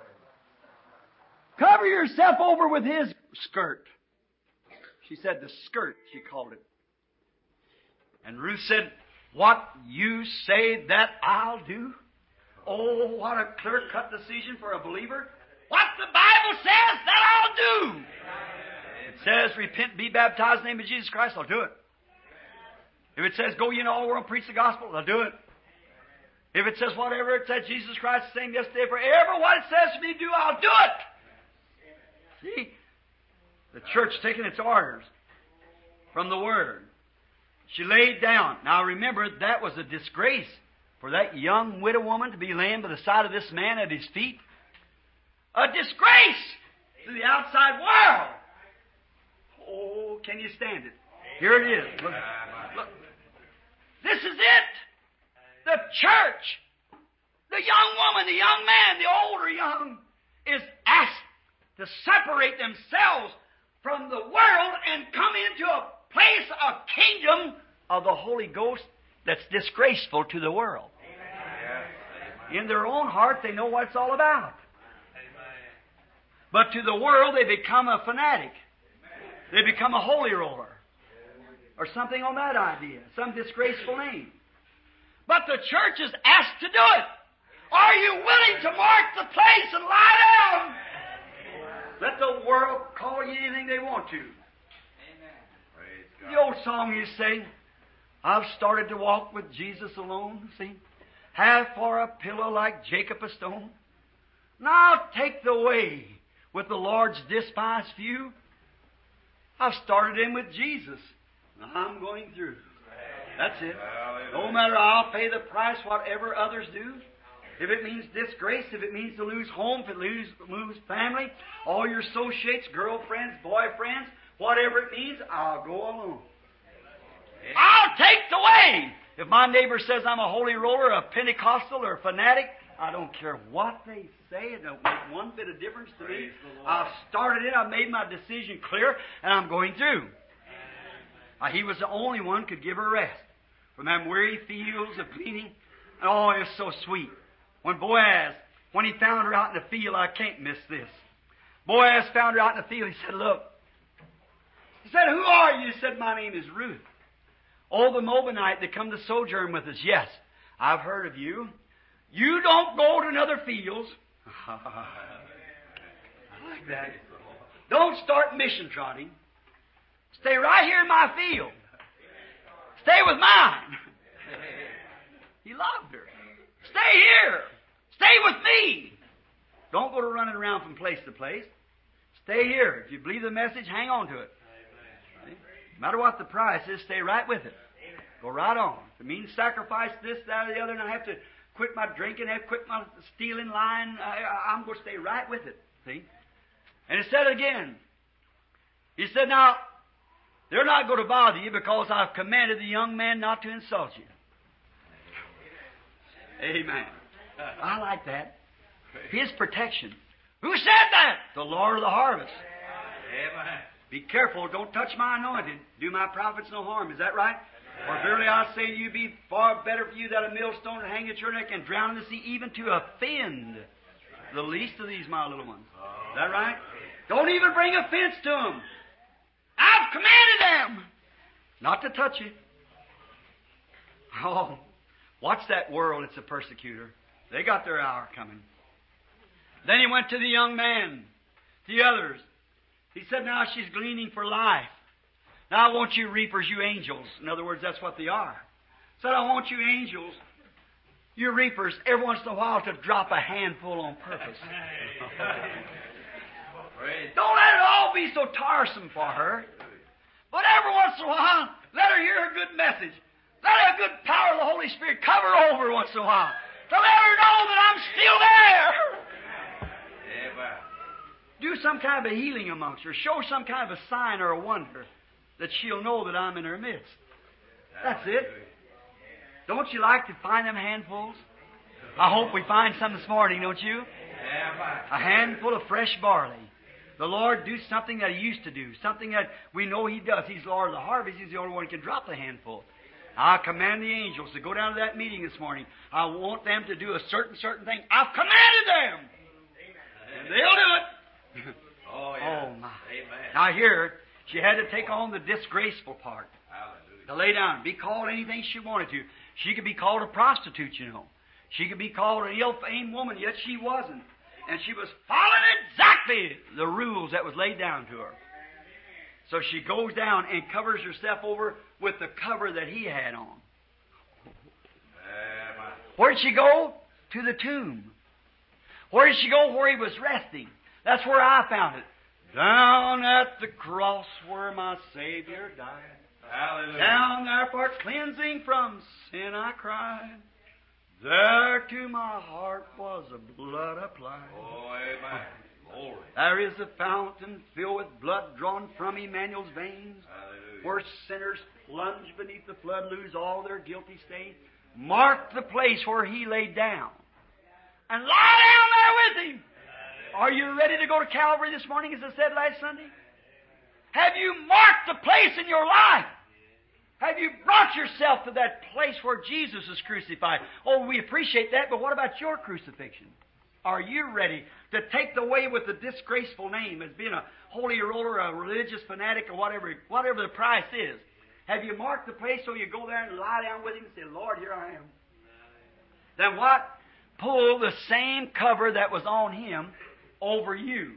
Cover yourself over with his skirt. She said the skirt, she called it. And Ruth said, what you say that I'll do? Oh, what a clear-cut decision for a believer. What the Bible says that I'll do. It says, repent, be baptized in the name of Jesus Christ, I'll do it. If it says, go ye into all the world and preach the gospel, I'll do it. If it says whatever it says, Jesus Christ the same yesterday, forever, what it says for me to do, I'll do it. See? The church taking its orders from the Word. She laid down. Now remember, that was a disgrace for that young widow woman to be laying by the side of this man at his feet. A disgrace to the outside world. Oh, can you stand it? Here it is. Look, look. This is it. The church, the young woman, the young man, the older young, is asked to separate themselves from the world and come into a place, a kingdom of the Holy Ghost that's disgraceful to the world. Amen. In their own heart, they know what it's all about. Amen. But to the world, they become a fanatic. They become a holy roller. Or something on that idea. Some disgraceful name. But the church is asked to do it. Are you willing to mark the place and lie down? Let the world call you anything they want to. The old song you sing, I've started to walk with Jesus alone, see? Have for a pillow like Jacob a stone. Now take the way with the Lord's despised few. I've started in with Jesus. I'm going through. That's it. No matter, I'll pay the price, whatever others do. If it means disgrace, if it means to lose home, if it lose, lose family, all your associates, girlfriends, boyfriends, whatever it means, I'll go alone. I'll take the way. If my neighbor says I'm a holy roller, a Pentecostal, or a fanatic, I don't care what they say. It don't make one bit of difference to me. I've started it. I've made my decision clear, and I'm going through. Uh, he was the only one could give her rest from them weary fields of gleaning. And oh, it was so sweet. When Boaz, when he found her out in the field, I can't miss this. Boaz found her out in the field. He said, look. He said, who are you? He said, my name is Ruth. Oh, the Moabite that come to sojourn with us. Yes, I've heard of you. You don't go to another fields. I like that. Don't start mission trotting. Stay right here in my field. Stay with mine. He loved her. Stay here. Stay with me. Don't go to running around from place to place. Stay here. If you believe the message, hang on to it. See? No matter what the price is, stay right with it. Go right on. If it means sacrifice this, that, or the other, and I have to quit my drinking, I have to quit my stealing, lying, I, I'm going to stay right with it. See? And he said again, he said, now, they're not going to bother you because I've commanded the young man not to insult you. Amen. I like that. His protection. Who said that? The Lord of the harvest. Amen. Be careful. Don't touch my anointed. Do my prophets no harm. Is that right? For verily I say to you, be far better for you that a millstone hang at your neck and drown in the sea, even to offend the least of these, my little ones. Is that right? Don't even bring offense to them. I've commanded them not to touch you. Oh, watch that world. It's a persecutor. They got their hour coming. Then he went to the young man, the others. He said, now she's gleaning for life. Now I want you reapers, you angels. In other words, that's what they are. Said, I want you angels, you reapers, every once in a while to drop a handful on purpose. Don't let it all be so tiresome for her. But every once in a while, let her hear a good message. Let her a good power of the Holy Spirit cover her over once in a while. To let her know that I'm still there. Amen. Do some kind of a healing amongst her. Show some kind of a sign or a wonder that she'll know that I'm in her midst. That's it. Don't you like to find them handfuls? I hope we find some this morning, don't you? A handful of fresh barley. The Lord do something that He used to do, something that we know He does. He's Lord of the harvest. He's the only one who can drop the handful. I command the angels to go down to that meeting this morning. I want them to do a certain, certain thing. I've commanded them. And they'll do it. Oh, yeah. Oh, my. Amen. Now here, she had to take on the disgraceful part. Hallelujah. To lay down, be called anything she wanted to. She could be called a prostitute, you know. She could be called an ill-famed woman, yet she wasn't. And she was following exactly the rules that was laid down to her. So she goes down and covers herself over with the cover that he had on. Amen. Where did she go? To the tomb. Where did she go? Where he was resting. That's where I found it. Down at the cross where my Savior died. Hallelujah. Down there for cleansing from sin I cried. There to my heart was the blood applied. Oh, amen. Glory. There is a fountain filled with blood drawn from Emmanuel's veins, Hallelujah. where sinners plunge beneath the flood, lose all their guilty stain. Mark the place where He laid down. And lie down there with Him. Are you ready to go to Calvary this morning, as I said last Sunday? Have you marked the place in your life? Have you brought yourself to that place where Jesus is crucified? Oh, we appreciate that, but what about your crucifixion? Are you ready to take the way with the disgraceful name as being a holy roller, a religious fanatic, or whatever, whatever the price is? Have you marked the place so you go there and lie down with Him and say, Lord, here I am? Then what? Pull the same cover that was on Him over you.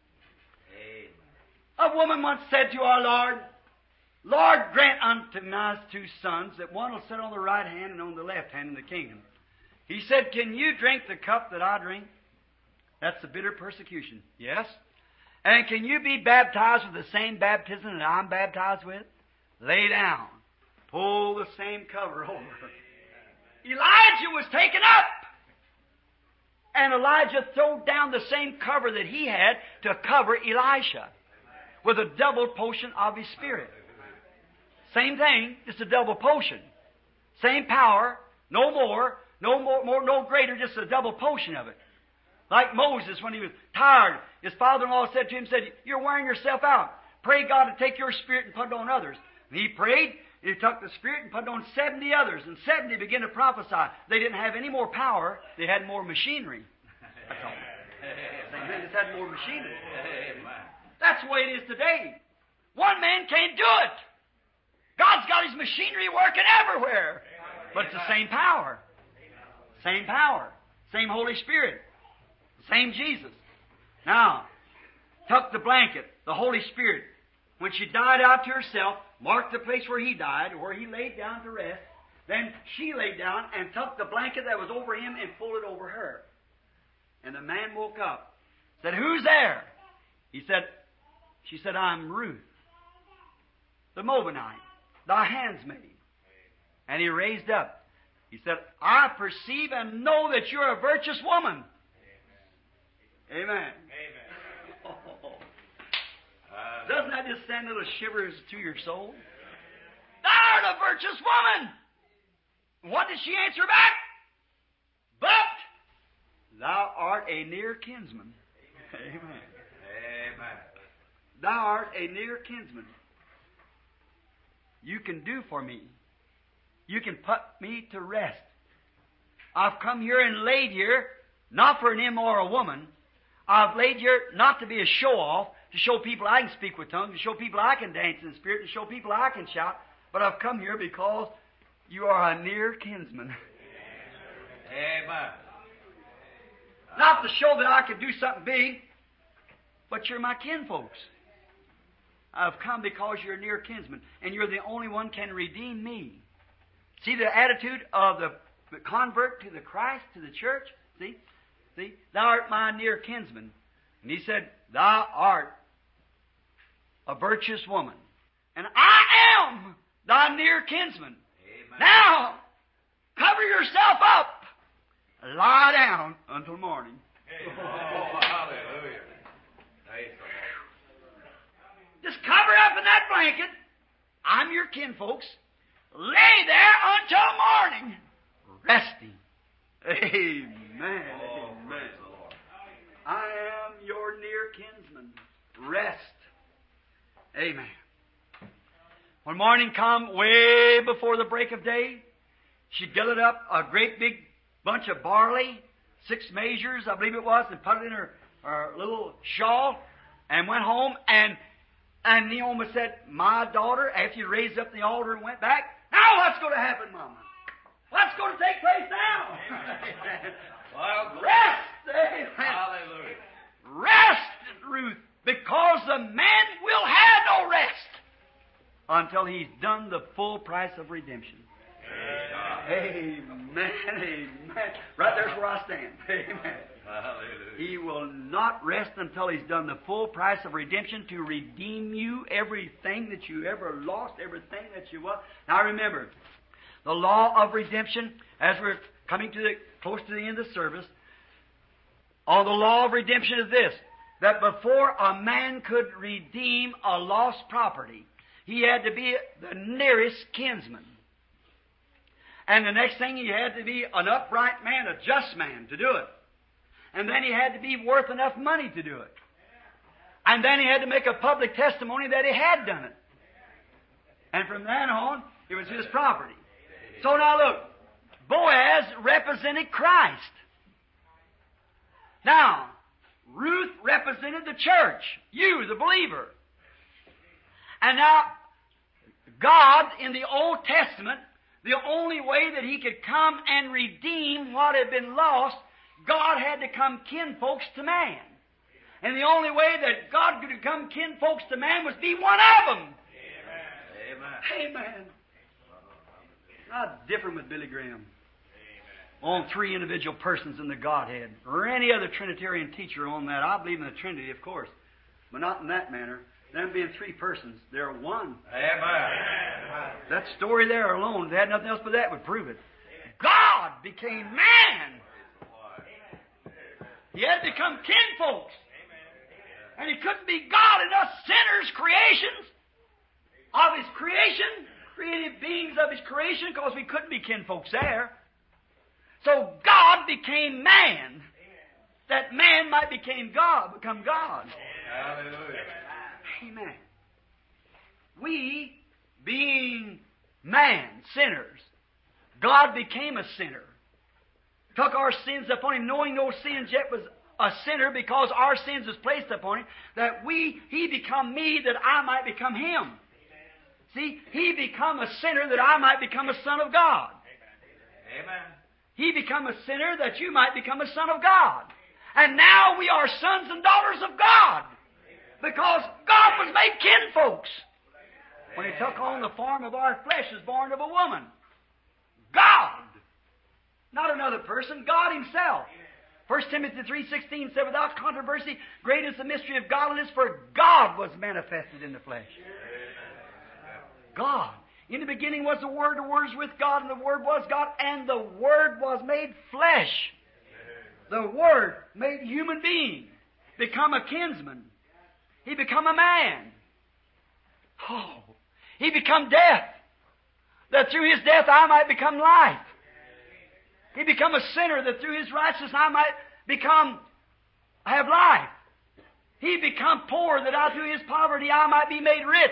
Amen. A woman once said to our Lord, Lord, grant unto my two sons that one will sit on the right hand and on the left hand in the kingdom. He said, can you drink the cup that I drink? That's the bitter persecution. Yes. And can you be baptized with the same baptism that I'm baptized with? Lay down. Pull the same cover over. Elijah was taken up. And Elijah threw down the same cover that he had to cover Elisha with a double potion of his spirit. Same thing, just a double potion. Same power, no more, no more, more, no greater, just a double potion of it. Like Moses, when he was tired, his father-in-law said to him, said, you're wearing yourself out. Pray God to take your spirit and put it on others. And he prayed, and he took the Spirit and put it on seventy others, and seventy began to prophesy. They didn't have any more power, they had more machinery. That's all. They just had more machinery. That's the way it is today. One man can't do it. God's got His machinery working everywhere. But it's the same power. Same power. Same Holy Spirit. Same Jesus. Now, took the blanket, the Holy Spirit. When she died out to herself, marked the place where He died, or where He laid down to rest. Then she laid down and took the blanket that was over him and pulled it over her. And the man woke up. Said, "Who's there?" He said, she said, "I'm Ruth, the Moabite, thy handmaid." And he raised up. He said, "I perceive and know that you're a virtuous woman." Amen. Amen. Oh. Uh, Doesn't that just send little shivers through your soul? "Thou art a virtuous woman." What did she answer back? "But thou art a near kinsman." Amen. Amen. "Thou art a near kinsman. You can do for me. You can put me to rest. I've come here and laid here, not for an immoral woman. I've laid here not to be a show-off, to show people I can speak with tongues, to show people I can dance in the Spirit, to show people I can shout. But I've come here because you are a near kinsman." Amen. Not to show that I could do something big, but you're my kinfolks. I've come because you're a near kinsman, and you're the only one can redeem me. See the attitude of the, the convert to the Christ, to the church? See? See? "Thou art my near kinsman." And he said, "Thou art a virtuous woman. And I am thy near kinsman. Amen. Now, cover yourself up. Lie down until morning." Amen. Oh, hallelujah. Praise the Lord. Just cover up in that blanket. I'm your kinfolks. Lay there until morning, resting. Amen. Oh, Amen. praise the Lord. I am your near kinsman. Rest. Amen. When morning come, way before the break of day, she gathered up a great big bunch of barley, six measures, I believe it was, and put it in her, her little shawl, and went home. And and Naomi said, "My daughter," after you raised up the altar and went back, "now what's going to happen, Mama? What's going to take place now?" Well, Rest! Amen. hallelujah. Rest, Ruth, because the man will have no rest until he's done the full price of redemption. Amen. Amen. Right there's where I stand. Amen. Hallelujah. He will not rest until He's done the full price of redemption to redeem you, everything that you ever lost, everything that you was. Now remember, the law of redemption, as we're coming to the close to the end of the service, all the law of redemption is this, that before a man could redeem a lost property, he had to be the nearest kinsman. And the next thing, he had to be an upright man, a just man to do it. And then he had to be worth enough money to do it. And then he had to make a public testimony that he had done it. And from then on, it was his property. So now look, Boaz represented Christ. Now, Ruth represented the church, you, the believer. And now, God, in the Old Testament, the only way that He could come and redeem what had been lost, God had to come kinfolks to man. And the only way that God could come kinfolks to man was be one of them. Amen. Amen. Not different with Billy Graham. On three individual persons in the Godhead, or any other Trinitarian teacher on that. I believe in the Trinity, of course, but not in that manner. Them being three persons, they're one. Amen. That story there alone, if they had nothing else but that, would prove it. God became man. He had to become kinfolks. And He couldn't be God in us sinners, creations of His creation, created beings of His creation, because we couldn't be kinfolks there. So God became man, that man might become God, become God. Hallelujah. Amen. We being man, sinners, God became a sinner. Took our sins upon Him, knowing no sins yet was a sinner because our sins was placed upon Him, that we, He become me that I might become Him. See, He become a sinner that I might become a son of God. Amen. He become a sinner that you might become a son of God. And now we are sons and daughters of God. Because God was made kinfolks. When He took on the form of our flesh as born of a woman. God. Not another person, God Himself. First Timothy three sixteen said, without controversy, great is the mystery of godliness, for God was manifested in the flesh. God. In the beginning was the Word, the Word was with God, and the Word was God, and the Word was made flesh. The Word made human being, become a kinsman. He become a man. Oh, He become death, that through His death I might become life. He become a sinner, that through His righteousness I might become, have life. He become poor, that I through His poverty I might be made rich.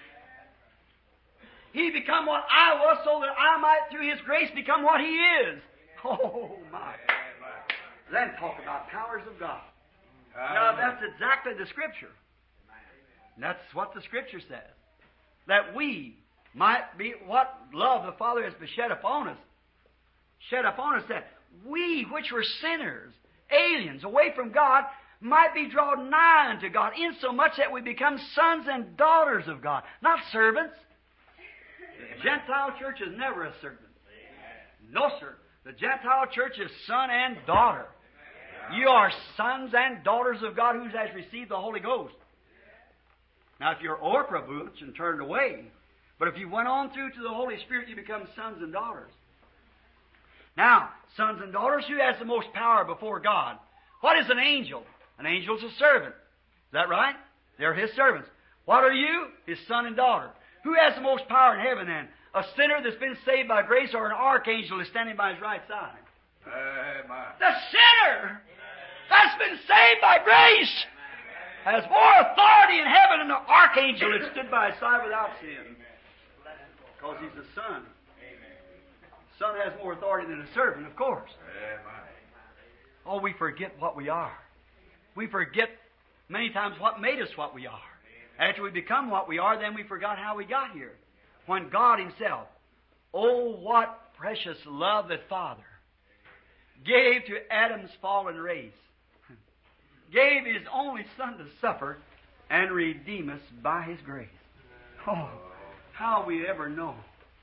He become what I was, so that I might through His grace become what He is. Oh my. Then talk about powers of God. Now that's exactly the Scripture. And that's what the Scripture says. That we might be, what love the Father has shed upon us, shed upon us, that we which were sinners, aliens, away from God, might be drawn nigh unto God, insomuch that we become sons and daughters of God, not servants. The Gentile church is never a servant. No, sir. The Gentile church is son and daughter. You are sons and daughters of God who has received the Holy Ghost. Now, if you're orproboots and turned away, but if you went on through to the Holy Spirit, you become sons and daughters. Now, sons and daughters, who has the most power before God? What is an angel? An angel's a servant. Is that right? They're His servants. What are you? His son and daughter. Who has the most power in heaven then? A sinner that's been saved by grace, or an archangel that's standing by his right side? Amen. The sinner that's been saved by grace has more authority in heaven than the archangel that stood by his side without sin. Because he's the son. The son has more authority than a servant, of course. Oh, we forget what we are. We forget many times what made us what we are. After we become what we are, then we forgot how we got here. When God Himself, oh, what precious love that Father gave to Adam's fallen race, gave His only Son to suffer and redeem us by His grace. Oh, how we ever know.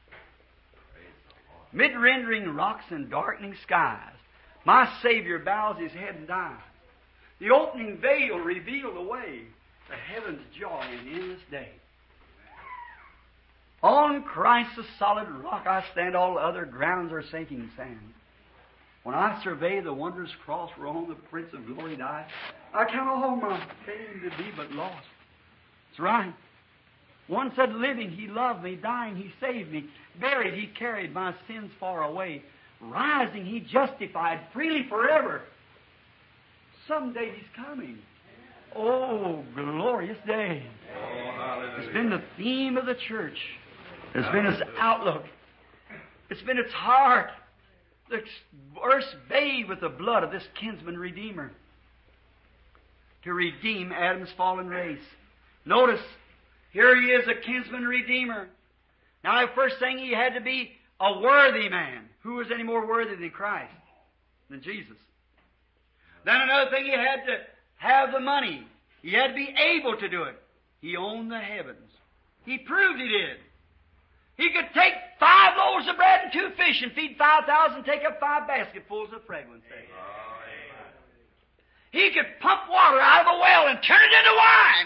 Mid rending rocks and darkening skies, my Savior bows His head and dies. The opening veil revealed the way to heaven's joy in endless day. On Christ the solid rock I stand, all other grounds are sinking sand. When I survey the wondrous cross whereon the Prince of Glory died, I count all my pain to be but lost. That's right. One said, living, He loved me. Dying, He saved me. Buried, He carried my sins far away. Rising, He justified freely forever. Someday He's coming. Oh, glorious day. Oh, it's been the theme of the church. It's been its outlook. It's been its heart. The earth bathed with the blood of this kinsman redeemer to redeem Adam's fallen race. Notice, here He is, a kinsman redeemer. Now, the first thing, He had to be a worthy man. Who was any more worthy than Christ, than Jesus? Then another thing, He had to have the money. He had to be able to do it. He owned the heavens. He proved He did. He could take five loaves of bread and two fish and feed five thousand, take up five basketfuls of fragrance. He could pump water out of a well and turn it into wine.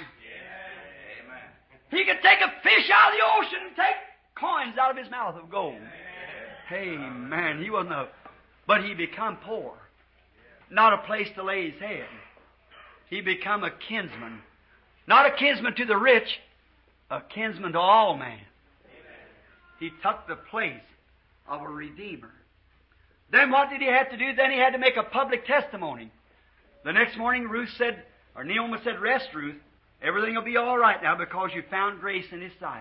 He could take a fish out of the ocean and take coins out of his mouth of gold. Hey, man, He wasn't a... But He become poor. Not a place to lay His head. He become a kinsman. Not a kinsman to the rich, a kinsman to all men. He took the place of a redeemer. Then what did He have to do? Then He had to make a public testimony. The next morning Ruth said, or Naomi said, rest, Ruth. Everything will be all right now because you found grace in His sight.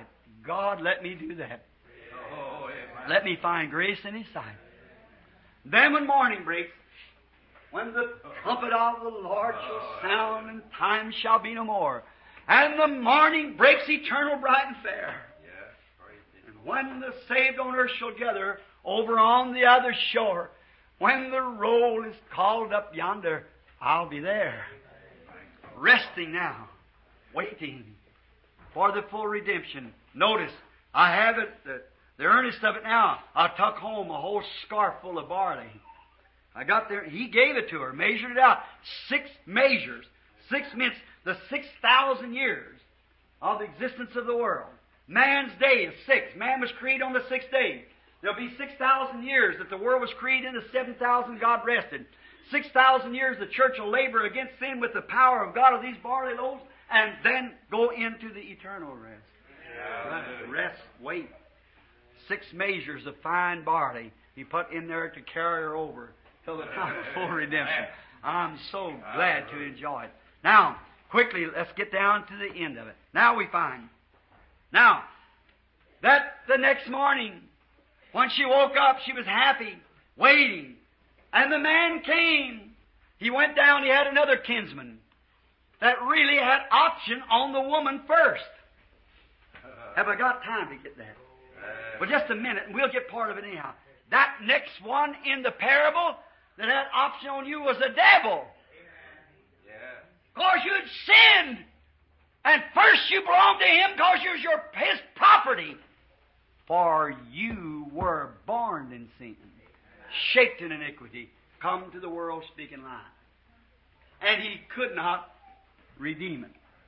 God, let me do that. Oh, amen. Let me find grace in His sight. Then when morning breaks, when the trumpet of the Lord shall sound and time shall be no more, and the morning breaks eternal, bright and fair, Yes, praise Thee. and when the saved on earth shall gather over on the other shore, when the roll is called up yonder, I'll be there, resting now, waiting for the full redemption. Notice, I have it, the, the earnest of it now. I took home a whole scarf full of barley. I got there, He gave it to her, measured it out. Six measures. Six minutes, the six thousand years of the existence of the world. Man's day is six. Man was created on the sixth day. There'll be six thousand years that the world was created in, the seven thousand God rested. Six thousand years the church will labor against sin with the power of God of these barley loaves, and then go into the eternal rest. Hallelujah. Rest, wait. Six measures of fine barley He put in there to carry her over till the time of full redemption. I'm so glad to enjoy it. Now, quickly, let's get down to the end of it. Now we find. Now, that the next morning, when she woke up, she was happy, waiting. And the man came. He went down, he had another kinsman that really had option on the woman first. Have I got time to get that? Well, just a minute, and we'll get part of it anyhow. That next one in the parable that had option on you was the devil. Yes. Because you'd sinned. And first you belonged to him because you was your, his property. For you were born in sin, shaped in iniquity, come to the world speaking lies. And he could not redeem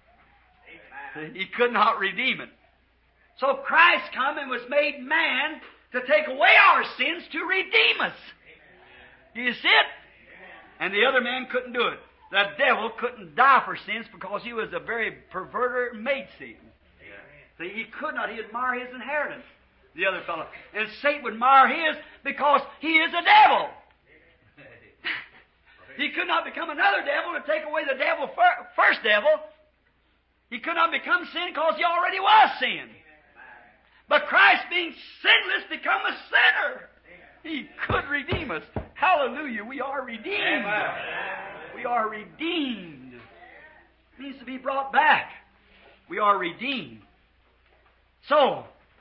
it. He could not redeem it. So Christ come and was made man to take away our sins to redeem us. Do you see it? And the other man couldn't do it. The devil couldn't die for sins because he was a very perverter and made sin. See, he could not. He'd mar his inheritance, the other fellow. And Satan would mar his because he is a devil. He could not become another devil to take away the devil fir- first devil. He could not become sin because he already was sin. But Christ, being sinless, become a sinner. He could redeem us. Hallelujah. We are redeemed. Amen. We are redeemed. It means to be brought back. We are redeemed. So,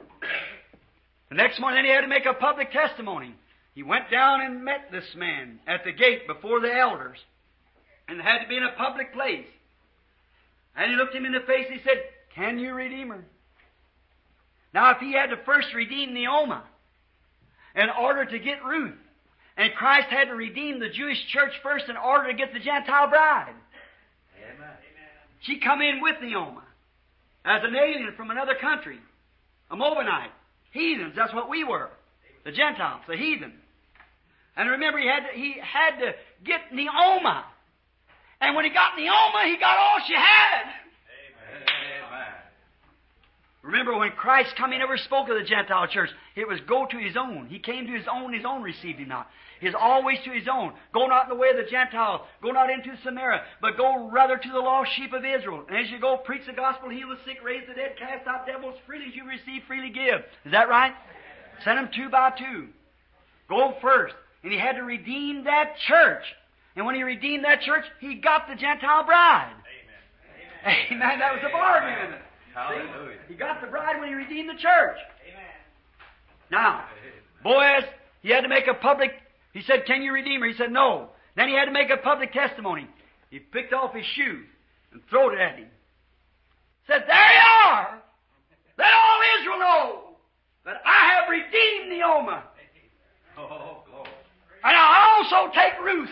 the next morning, then he had to make a public testimony. He went down and met this man at the gate before the elders. And it had to be in a public place. And he looked him in the face and he said, "Can you redeem her?" Now, if he had to first redeem Naomi in order to get Ruth, and Christ had to redeem the Jewish church first in order to get the Gentile bride. Amen. She come in with Naomi as an alien from another country, a Moabite. Heathens, that's what we were. The Gentiles, the heathen. And remember, he had to, he had to get Naomi. And when he got Naomi, he got all she had. Amen. Remember, when Christ come, he never spoke of the Gentile church. It was go to his own. He came to his own, his own received him not. He is always to his own. Go not in the way of the Gentiles. Go not into Samaria, but go rather to the lost sheep of Israel. And as you go, preach the gospel, heal the sick, raise the dead, cast out devils. Freely as you receive, freely give. Is that right? Send them two by two. Go first. And he had to redeem that church. And when he redeemed that church, he got the Gentile bride. Amen. Amen. That was the bargain. Hallelujah. See? He got the bride when he redeemed the church. Amen. Now, Boaz, he had to make a public, he said, "Can you redeem her?" He said, "No." Then he had to make a public testimony. He picked off his shoe and threw it at him. Said, "There you are. Let all Israel know that I have redeemed Naomi. Oh, glory. And I also take Ruth."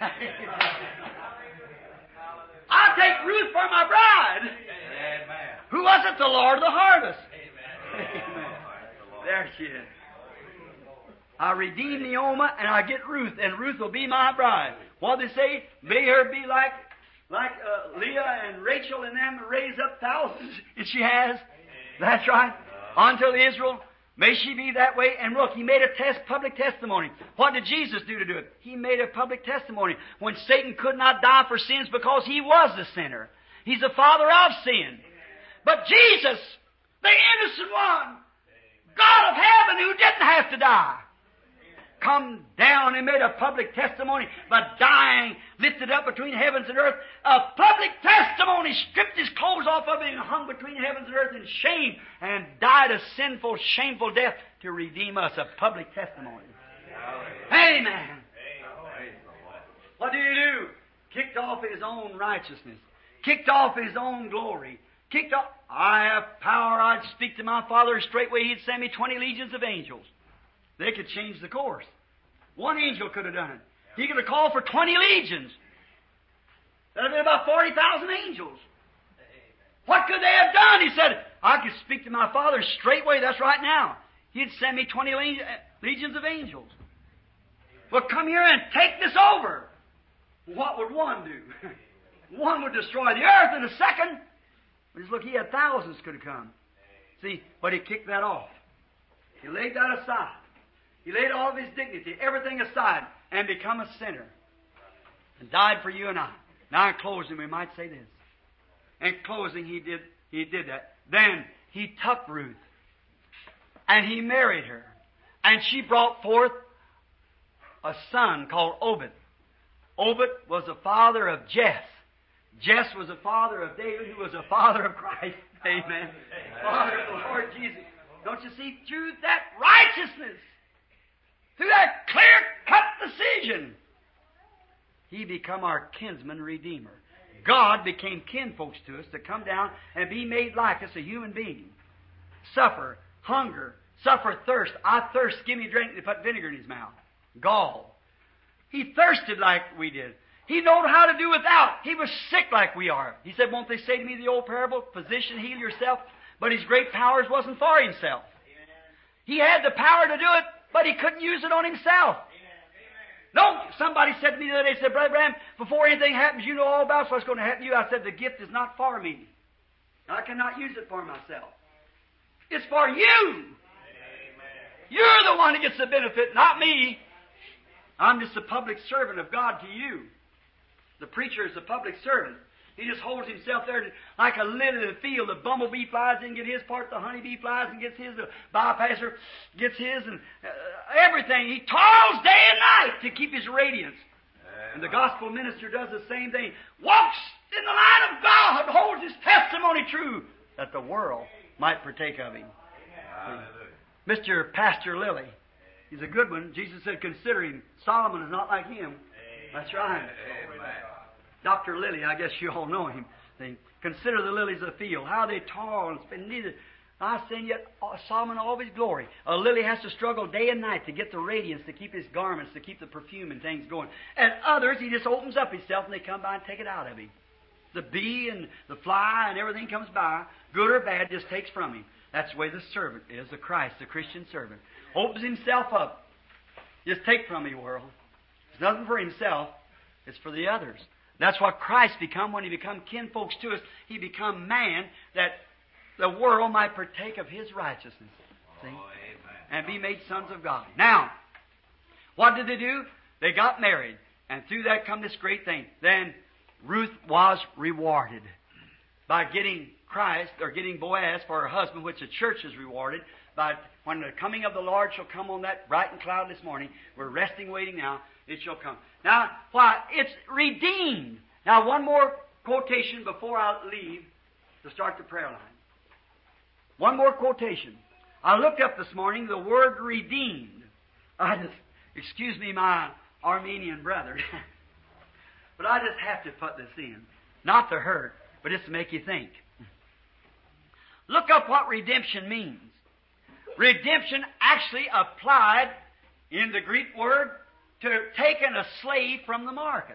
I take Ruth for my bride. Amen. Who was it? The Lord of the harvest. Amen. Amen. There she is. I redeem Naomi and I get Ruth, and Ruth will be my bride. What they say? May her be like like uh, Leah and Rachel and them raise up thousands, and she has. That's right. Until Israel. May she be that way. And look, he made a test, public testimony. What did Jesus do to do it? He made a public testimony when Satan could not die for sins because he was the sinner. He's the father of sin. But Jesus The innocent one. God of heaven who didn't have to die. Come down and made a public testimony by dying, lifted up between heavens and earth. A public testimony, stripped his clothes off of him and hung between heavens and earth in shame and died a sinful, shameful death to redeem us. A public testimony. Amen. What did he do? Kicked off his own righteousness. Kicked off his own glory. Kicked off, I have power, I'd speak to my Father, and straightway He'd send me twenty legions of angels. They could change the course. One angel could have done it. He could have called for twenty legions. That would have been about forty thousand angels. What could they have done? He said, I could speak to my Father straightway, that's right now. He'd send me twenty legions of angels. Well, come here and take this over. What would one do? One would destroy the earth in a second. But just look, he had thousands could have come. See, but he kicked that off. He laid that aside. He laid all of his dignity, everything aside, and become a sinner. And died for you and I. Now in closing, we might say this. In closing, he did, he did that. Then he took Ruth. And he married her. And she brought forth a son called Obed. Obed was the father of Jess. Jess was the father of David, who was the father of Christ. Amen. Father of the Lord Jesus. Don't you see? Through that righteousness, through that clear-cut decision, He become our kinsman redeemer. God became kinfolks to us to come down and be made like us, a human being. Suffer hunger, suffer thirst. I thirst, give me drink. They put vinegar in His mouth. Gall. He thirsted like we did. He knew how to do without. He was sick like we are. He said, won't they say to me the old parable, physician, heal yourself? But His great powers wasn't for Himself. He had the power to do it, but He couldn't use it on Himself. No, somebody said to me the other day, said, Brother Branham, before anything happens, you know all about what's going to happen to you. I said, the gift is not for me. I cannot use it for myself. It's for you. You're the one that gets the benefit, not me. I'm just a public servant of God to you. The preacher is a public servant. He just holds himself there like a lily in the field. The bumblebee flies in and gets his part. The honeybee flies and gets his. The bypasser gets his. And uh, everything. He toils day and night to keep his radiance. And the gospel minister does the same thing. Walks in the line of God. Holds his testimony true that the world might partake of him. Mister Pastor Lilly. He's a good one. Jesus said, consider him. Solomon is not like him. That's right. Doctor Lilly, I guess you all know him. They consider the lilies of the field, how they toil and spend neither. I say yet Solomon all of his glory. A lily has to struggle day and night to get the radiance, to keep his garments, to keep the perfume and things going. And others, he just opens up himself and they come by and take it out of him. The bee and the fly and everything comes by, good or bad, just takes from him. That's the way the servant is, the Christ, the Christian servant. Opens himself up. Just take from me, world. It's nothing for himself. It's for the others. That's what Christ become when He become kinfolks to us. He become man that the world might partake of His righteousness. See? Oh, and be made sons of God. Now, what did they do? They got married. And through that come this great thing. Then Ruth was rewarded by getting Christ, or getting Boaz for her husband, which the church is rewarded. By when the coming of the Lord shall come on that bright and cloudless morning. We're resting, waiting now. It shall come. Now, why? It's redeemed. Now, one more quotation before I leave to start the prayer line. One more quotation. I looked up this morning the word redeemed. I just, excuse me, my Armenian brother, but I just have to put this in. Not to hurt, but just to make you think. Look up what redemption means. Redemption actually applied in the Greek word to taking a slave from the market.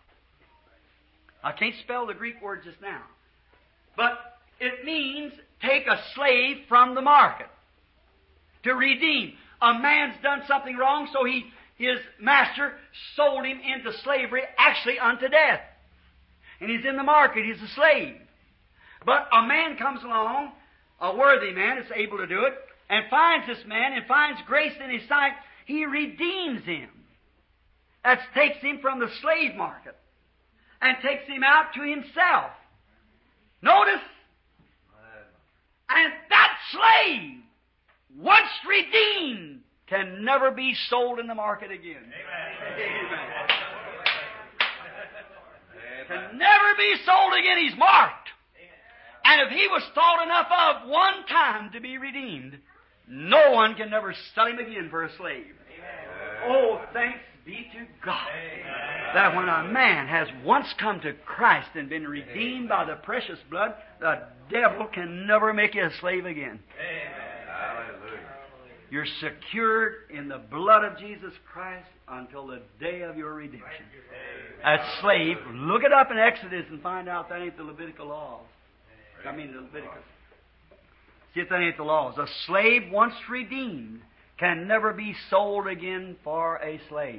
I can't spell the Greek word just now. But it means take a slave from the market. To redeem. A man's done something wrong, so he, his master sold him into slavery, actually unto death. And he's in the market, he's a slave. But a man comes along, a worthy man is able to do it, and finds this man and finds grace in his sight. He redeems him. That takes him from the slave market and takes him out to himself. Notice? And that's slave, once redeemed, can never be sold in the market again. Amen. Can never be sold again. He's marked. And if he was thought enough of one time to be redeemed, no one can never sell him again for a slave. Oh, thanks be to God that when a man has once come to Christ and been redeemed by the precious blood, the devil can never make you a slave again. You're secured in the blood of Jesus Christ until the day of your redemption. That slave, look it up in Exodus and find out that ain't the Levitical laws. I mean the Leviticus. See if that ain't the laws. A slave once redeemed can never be sold again for a slave.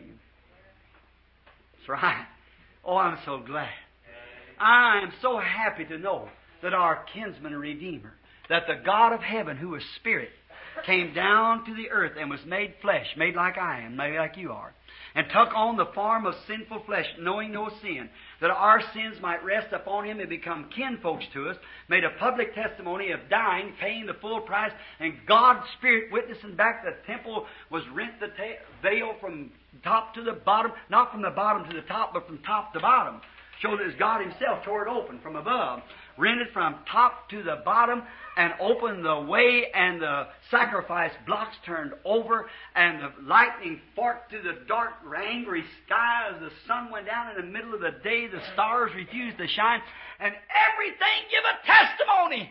That's right. Oh, I'm so glad. I am so happy to know that our kinsman and Redeemer, that the God of heaven, who is Spirit, came down to the earth and was made flesh, made like I am, made like you are, and took on the form of sinful flesh, knowing no sin, that our sins might rest upon Him and become kinfolks to us, made a public testimony of dying, paying the full price, and God's Spirit witnessing back the temple was rent the ta- veil from top to the bottom, not from the bottom to the top, but from top to bottom. Showed that God Himself tore it open from above, rent it from top to the bottom, and opened the way, and the sacrifice blocks turned over, and the lightning forked through the dark, angry sky as the sun went down in the middle of the day. The stars refused to shine, and everything give a testimony.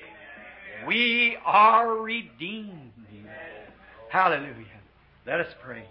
We are redeemed. Hallelujah. Let us pray.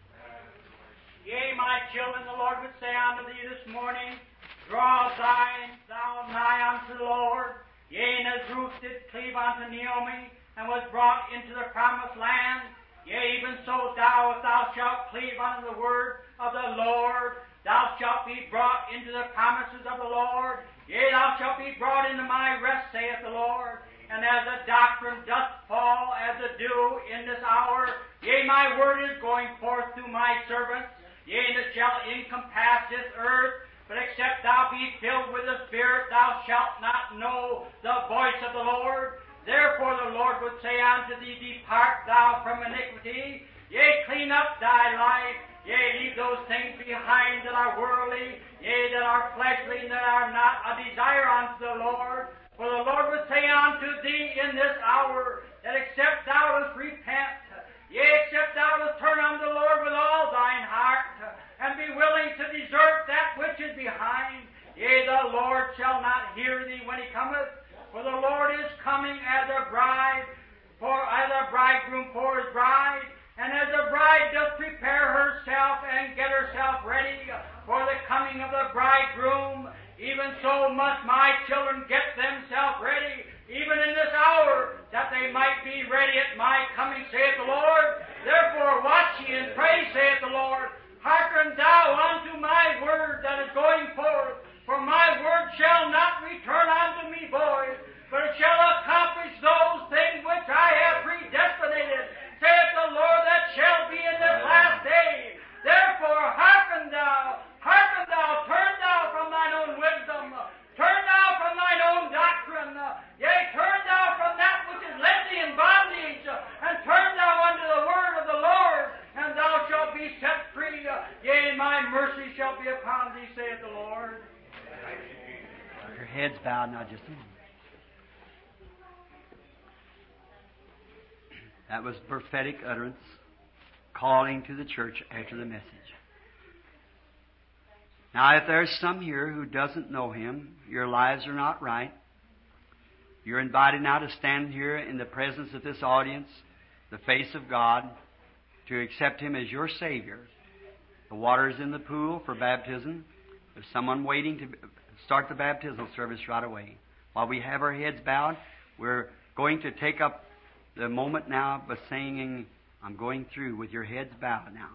Yea, my children, the Lord would say unto thee this morning, draw thine, thou nigh unto the Lord. Yea, and as Ruth did cleave unto Naomi, and was brought into the promised land, yea, even so thou, if thou shalt cleave unto the word of the Lord, thou shalt be brought into the promises of the Lord. Yea, thou shalt be brought into my rest, saith the Lord. And as the doctrine doth fall as a dew in this hour, yea, my word is going forth through my servants. Yea, and it shall encompass this earth, but except thou be filled with the Spirit, thou shalt not know the voice of the Lord. Therefore the Lord would say unto thee, depart thou from iniquity. Yea, clean up thy life. Yea, leave those things behind that are worldly, yea, that are fleshly, and that are not a desire unto the Lord. For the Lord would say unto thee in this hour, that except thou dost repent, yea, except thou dost turn unto the Lord with all thine heart, and be willing to desert that which is behind, yea, the Lord shall not hear thee when He cometh. For the Lord is coming as a bride, for as a bridegroom for His bride, and as a bride doth prepare herself and get herself ready for the coming of the bridegroom, even so must my children get themselves ready, even in this hour, that they might be ready at my coming, saith the Lord. Therefore watch ye and pray, saith the Lord. Hearken thou unto my word that is going forth, for my word shall not return unto me void, but it shall accomplish those things which I have predestinated, saith the Lord, that shall be in this last day. Therefore hearken thou, hearken thou, turn thou from thine own wisdom, turn thou from thine own doctrine, yea, turn thou from that which is led thee in bondage, and turn thou unto the word of the Lord, and thou shalt be set free. Yea, my mercy shall be upon thee, saith the Lord. Your head's bowed now, just a moment. That was prophetic utterance, calling to the church after the message. Now, if there's some here who doesn't know Him, your lives are not right, you're invited now to stand here in the presence of this audience, the face of God, to accept Him as your Savior. The water is in the pool for baptism. There's someone waiting to start the baptismal service right away. While we have our heads bowed, we're going to take up the moment now by singing, I'm going through, with your heads bowed now.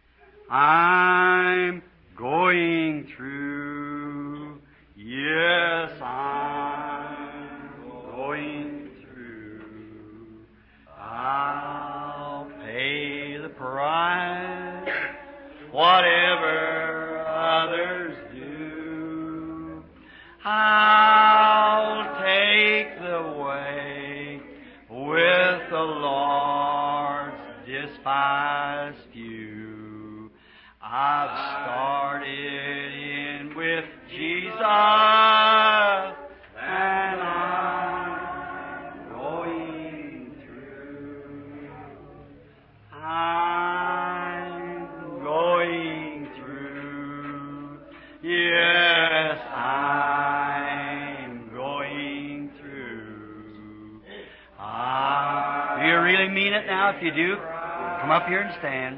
I'm going through, yes, I'm going through. I'll pay the price, whatever others do. I'll take the way I've started in with Jesus, and I'm going through. I'm going through. Yes, I'm going through. Ah, do you really mean it now? If you do, come up here and stand.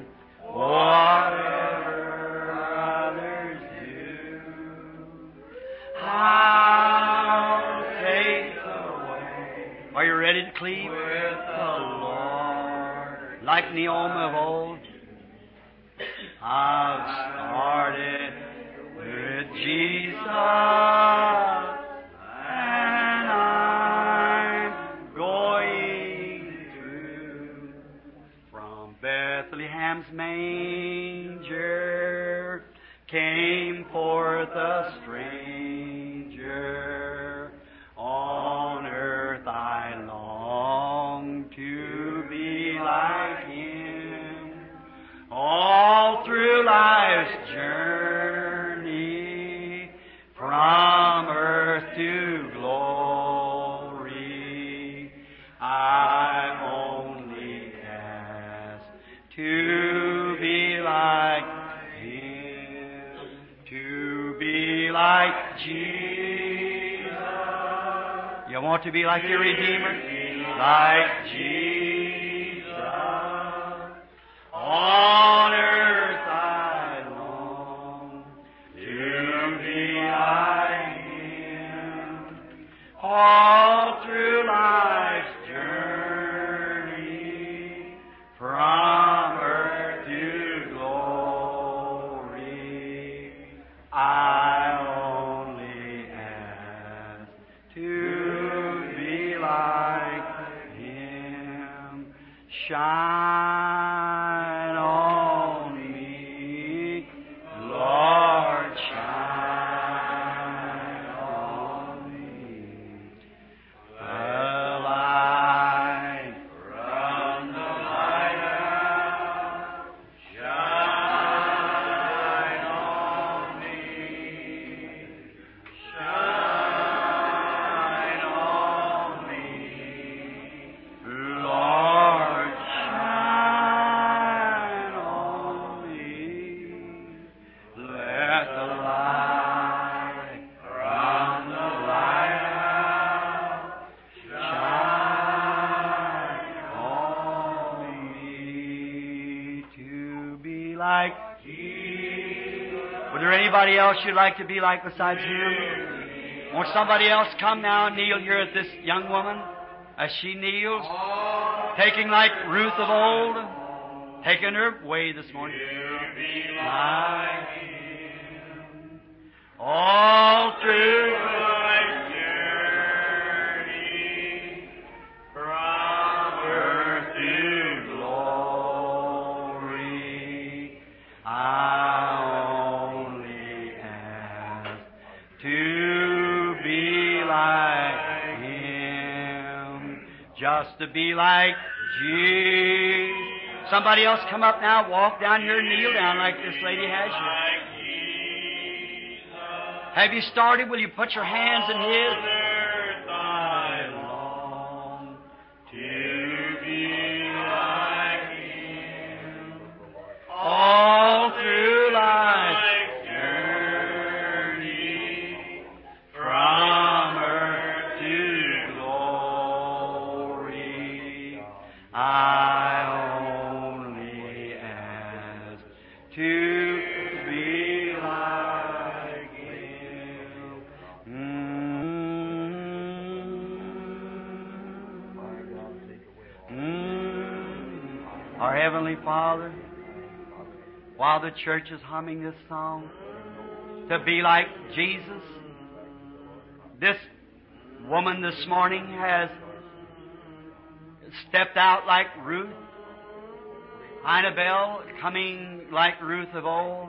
Whatever others do, I'll take away. Are you ready to cleave with the Lord? Like Naomi of old, I've started with Jesus, and I'm going through. From Bethlehem's manger came forth a stranger. On earth I long to be like him. All through life's journey, from earth to glory, I only ask to be like him, to be like Jesus. You want to be like your Redeemer? Like Jesus. On earth I long to be like him. All through life's journey, from earth to glory, I only ask to be like him. Shine on me, Lord, shine on me. The light from the lighthouse, shine on me, shine on me, Lord, shine on me. Let the light from the lighthouse shine on me to be like Jesus. Was there anybody else you'd like to be like besides him? Won't somebody else come now and kneel here at this young woman as she kneels, taking like Ruth of old, taking her way this morning. Like him, all through life's journey, from earth to glory, I only ask to be like him, just to be like Jesus. Somebody else come up now, walk down here and kneel down like this lady has you. Have you started? Will you put your hands in his? I long to be like him, all through life's journey, from earth to glory, I only ask to be like him. Mm. Mm. Our Heavenly Father, while the church is humming this song, to be like Jesus, this woman this morning has stepped out like Ruth, Annabelle coming like Ruth of old.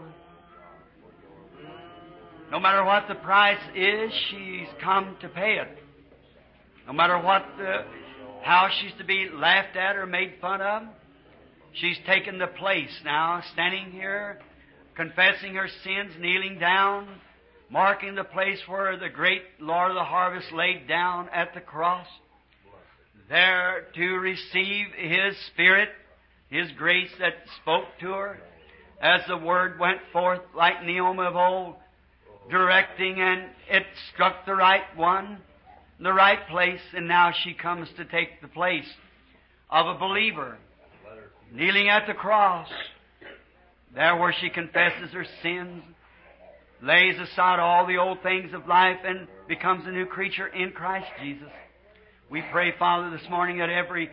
No matter what the price is, she's come to pay it. No matter what the, how she's to be laughed at or made fun of, she's taken the place now, standing here confessing her sins, kneeling down, marking the place where the great Lord of the harvest laid down at the cross, there to receive His Spirit, His grace that spoke to her as the Word went forth like Naomi of old, directing, and it struck the right one, the right place, and now she comes to take the place of a believer, kneeling at the cross, there where she confesses her sins, lays aside all the old things of life, and becomes a new creature in Christ Jesus. We pray, Father, this morning that every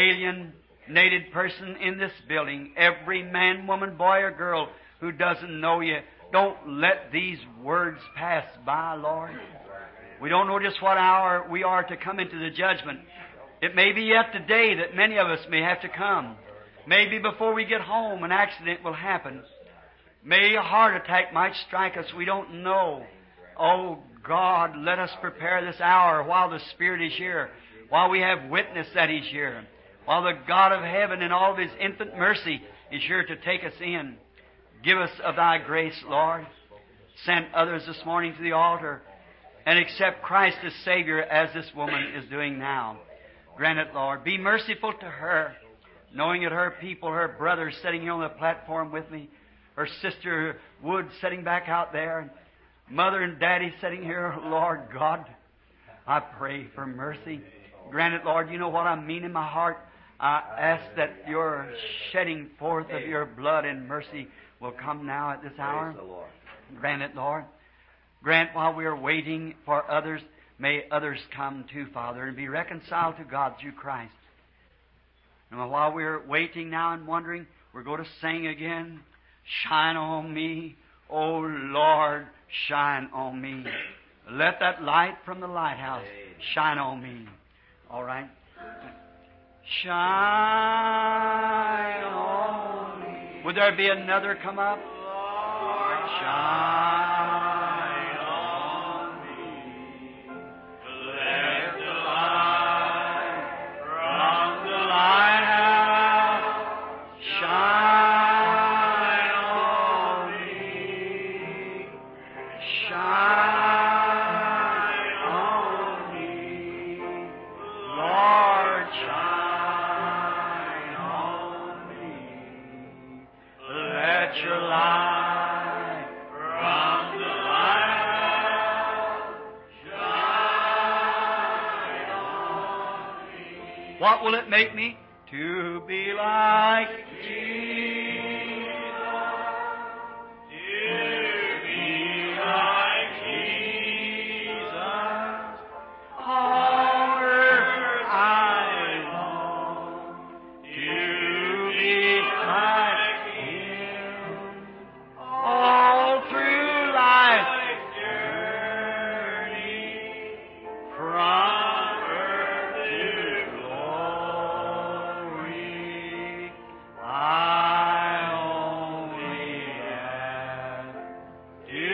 alienated person in this building, every man, woman, boy, or girl who doesn't know You, don't let these words pass by, Lord. We don't know just what hour we are to come into the judgment. It may be yet today that many of us may have to come. Maybe before we get home an accident will happen. May a heart attack might strike us. We don't know. Oh, God, let us prepare this hour while the Spirit is here, while we have witness that He's here, while the God of heaven in all of His infinite mercy is here to take us in. Give us of Thy grace, Lord. Send others this morning to the altar and accept Christ as Savior as this woman is doing now. Grant it, Lord. Be merciful to her, knowing that her people, her brothers sitting here on the platform with me, her sister Wood sitting back out there, and Mother and Daddy sitting here, Lord God, I pray for mercy. Grant it, Lord. You know what I mean in my heart. I ask that Your shedding forth of Your blood and mercy will come now at this hour. Grant it, Lord. Grant while we are waiting for others, may others come too, Father, and be reconciled to God through Christ. And while we're waiting now and wondering, we're going to sing again, Shine on me, O Lord, shine on me. Let that light from the lighthouse shine on me. All right? Shine on me. Would there be another come up? Lord, shine on me. Let the light from the lighthouse shine on me. Shine on me. Lord, shine on me. Let Your light from the lighthouse shine on me. What will it make me? To be like Jesus. To be like Jesus. On earth I long to be like Him. All through life's journey, from earth to glory, I only ask to be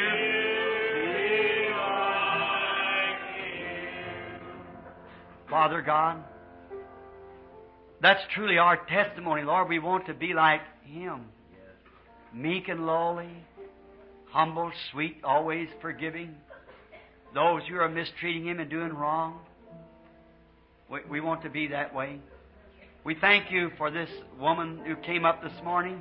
like Him. Father God, that's truly our testimony, Lord. We want to be like Him. Meek and lowly, humble, sweet, always forgiving those who are mistreating Him and doing wrong. We, we want to be that way. We thank You for this woman who came up this morning.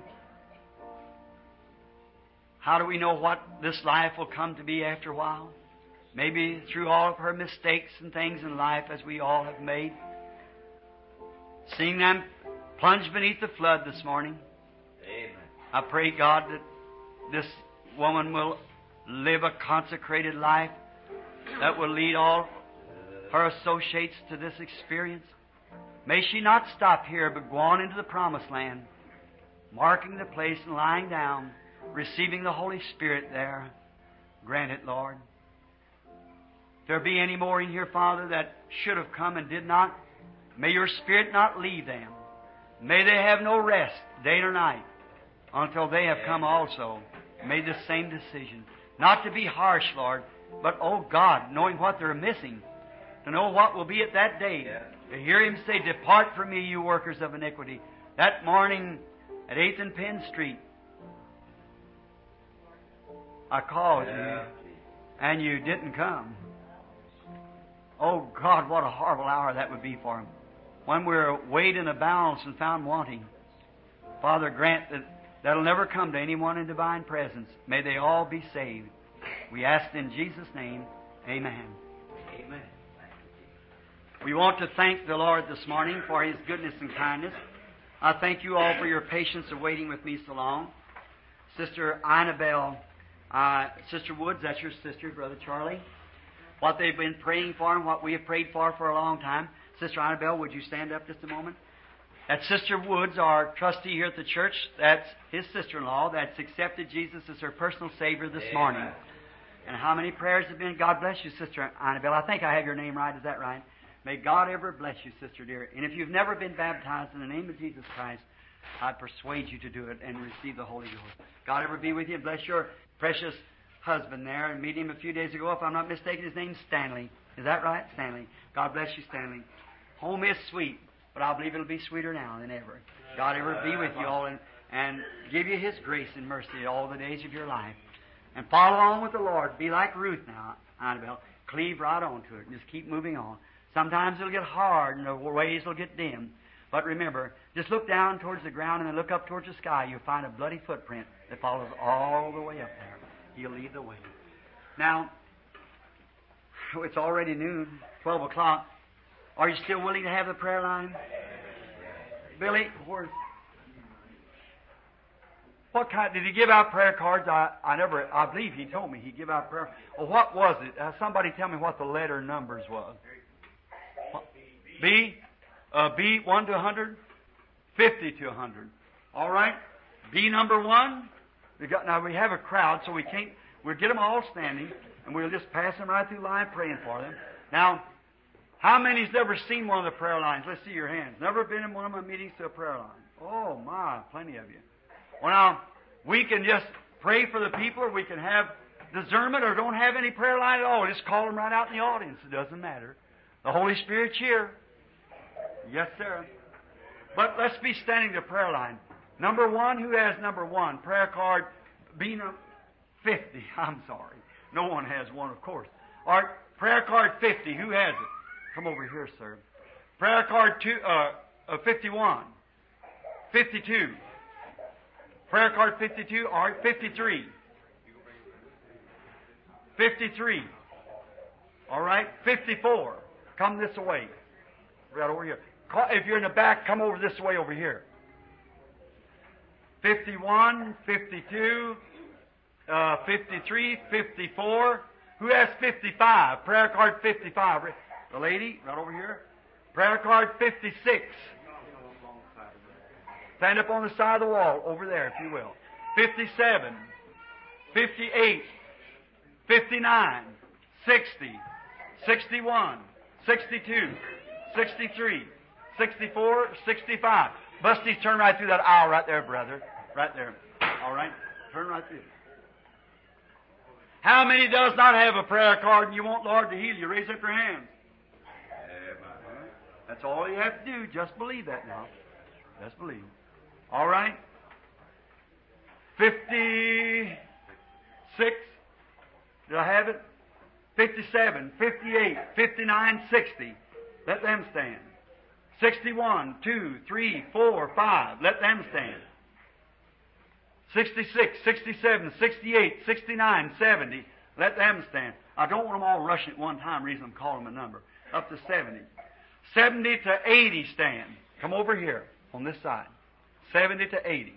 How do we know what this life will come to be after a while? Maybe through all of her mistakes and things in life, as we all have made. Seeing them plunged beneath the flood this morning. Amen. I pray, God, that this woman will live a consecrated life that will lead all her associates to this experience. May she not stop here, but go on into the promised land, marking the place and lying down, receiving the Holy Spirit there. Grant it, Lord. If there be any more in here, Father, that should have come and did not, may Your Spirit not leave them. May they have no rest, day or night, until they have come also, made the same decision. Not to be harsh, Lord, but, oh God, knowing what they're missing, to know what will be at that day, to hear Him say, Depart from me, you workers of iniquity. That morning at eighth and Penn Street, I called you, Yeah. and you didn't come. Oh, God, what a horrible hour that would be for him. When we're weighed in the balance and found wanting. Father, grant that that'll never come to anyone in divine presence. May they all be saved. We ask in Jesus' name, amen. Amen. We want to thank the Lord this morning for His goodness and kindness. I thank you all for your patience of waiting with me so long. Sister Annabelle, uh, Sister Woods, that's your sister, Brother Charlie. What they've been praying for and what we have prayed for for a long time. Sister Annabelle, would you stand up just a moment? That's Sister Woods, our trustee here at the church. That's his sister-in-law that's accepted Jesus as her personal Savior this Amen. morning. And how many prayers have been? God bless you, Sister Annabelle. I think I have your name right. Is that right? May God ever bless you, Sister dear. And if you've never been baptized in the name of Jesus Christ, I persuade you to do it and receive the Holy Ghost. God ever be with you and bless your precious husband there. And meet him a few days ago, if I'm not mistaken, his name's Stanley. Is that right, Stanley? God bless you, Stanley. Home is sweet, but I believe it'll be sweeter now than ever. God ever be with you all and, and give you His grace and mercy all the days of your life. And follow on with the Lord. Be like Ruth now, Annabelle. Cleave right on to it and just keep moving on. Sometimes it'll get hard and the ways will get dim. But remember, just look down towards the ground and then look up towards the sky. You'll find a bloody footprint that follows all the way up there. He'll lead the way. Now, it's already noon, twelve o'clock. Are you still willing to have the prayer line? Billy, where's... What kind... Did he give out prayer cards? I, I never... I believe he told me he gave out prayer... Well, what was it? Uh, somebody tell me what the letter numbers was. What? B? Uh, B, one to a hundred? fifty to a hundred. All right. B number one. We got, now, we have a crowd, so we can't... We'll get them all standing, and we'll just pass them right through line praying for them. Now... How many's never seen one of the prayer lines? Let's see your hands. Never been in one of my meetings to a prayer line. Oh, my, plenty of you. Well, now, we can just pray for the people, or we can have discernment, or don't have any prayer line at all. Just call them right out in the audience. It doesn't matter. The Holy Spirit's here. Yes, sir. But let's be standing to prayer line. Number one, who has number one? Prayer card B fifty. I'm sorry. No one has one, of course. All right, prayer card fifty. Who has it? Come over here, sir. Prayer card two, uh, uh, fifty-one. fifty-two. Prayer card fifty-two. All right, fifty-three. fifty-three. All right, fifty-four. Come this way. Right over here. If you're in the back, come over this way over here. fifty-one, fifty-two, uh, fifty-three, fifty-four. Who has fifty-five? Prayer card fifty-five. The lady, right over here. Prayer card fifty-six. Stand up on the side of the wall, over there, if you will. fifty-seven, fifty-eight, fifty-nine, sixty, sixty-one, sixty-two, sixty-three, sixty-four, sixty-five. Busty, turn right through that aisle right there, brother. Right there. All right? Turn right through. How many does not have a prayer card and you want Lord to heal you? Raise up your hands. That's all you have to do. Just believe that now. Just believe. All right? fifty-six. Did I have it? fifty-seven, fifty-eight, fifty-nine, sixty. Let them stand. sixty-one, two, three, four, five. Let them stand. sixty-six, sixty-seven, sixty-eight, sixty-nine, seventy. Let them stand. I don't want them all rushing at one time. Reason I'm calling them a number. Up to seventy. seventy to eighty stand. Come over here on this side. seventy to eighty.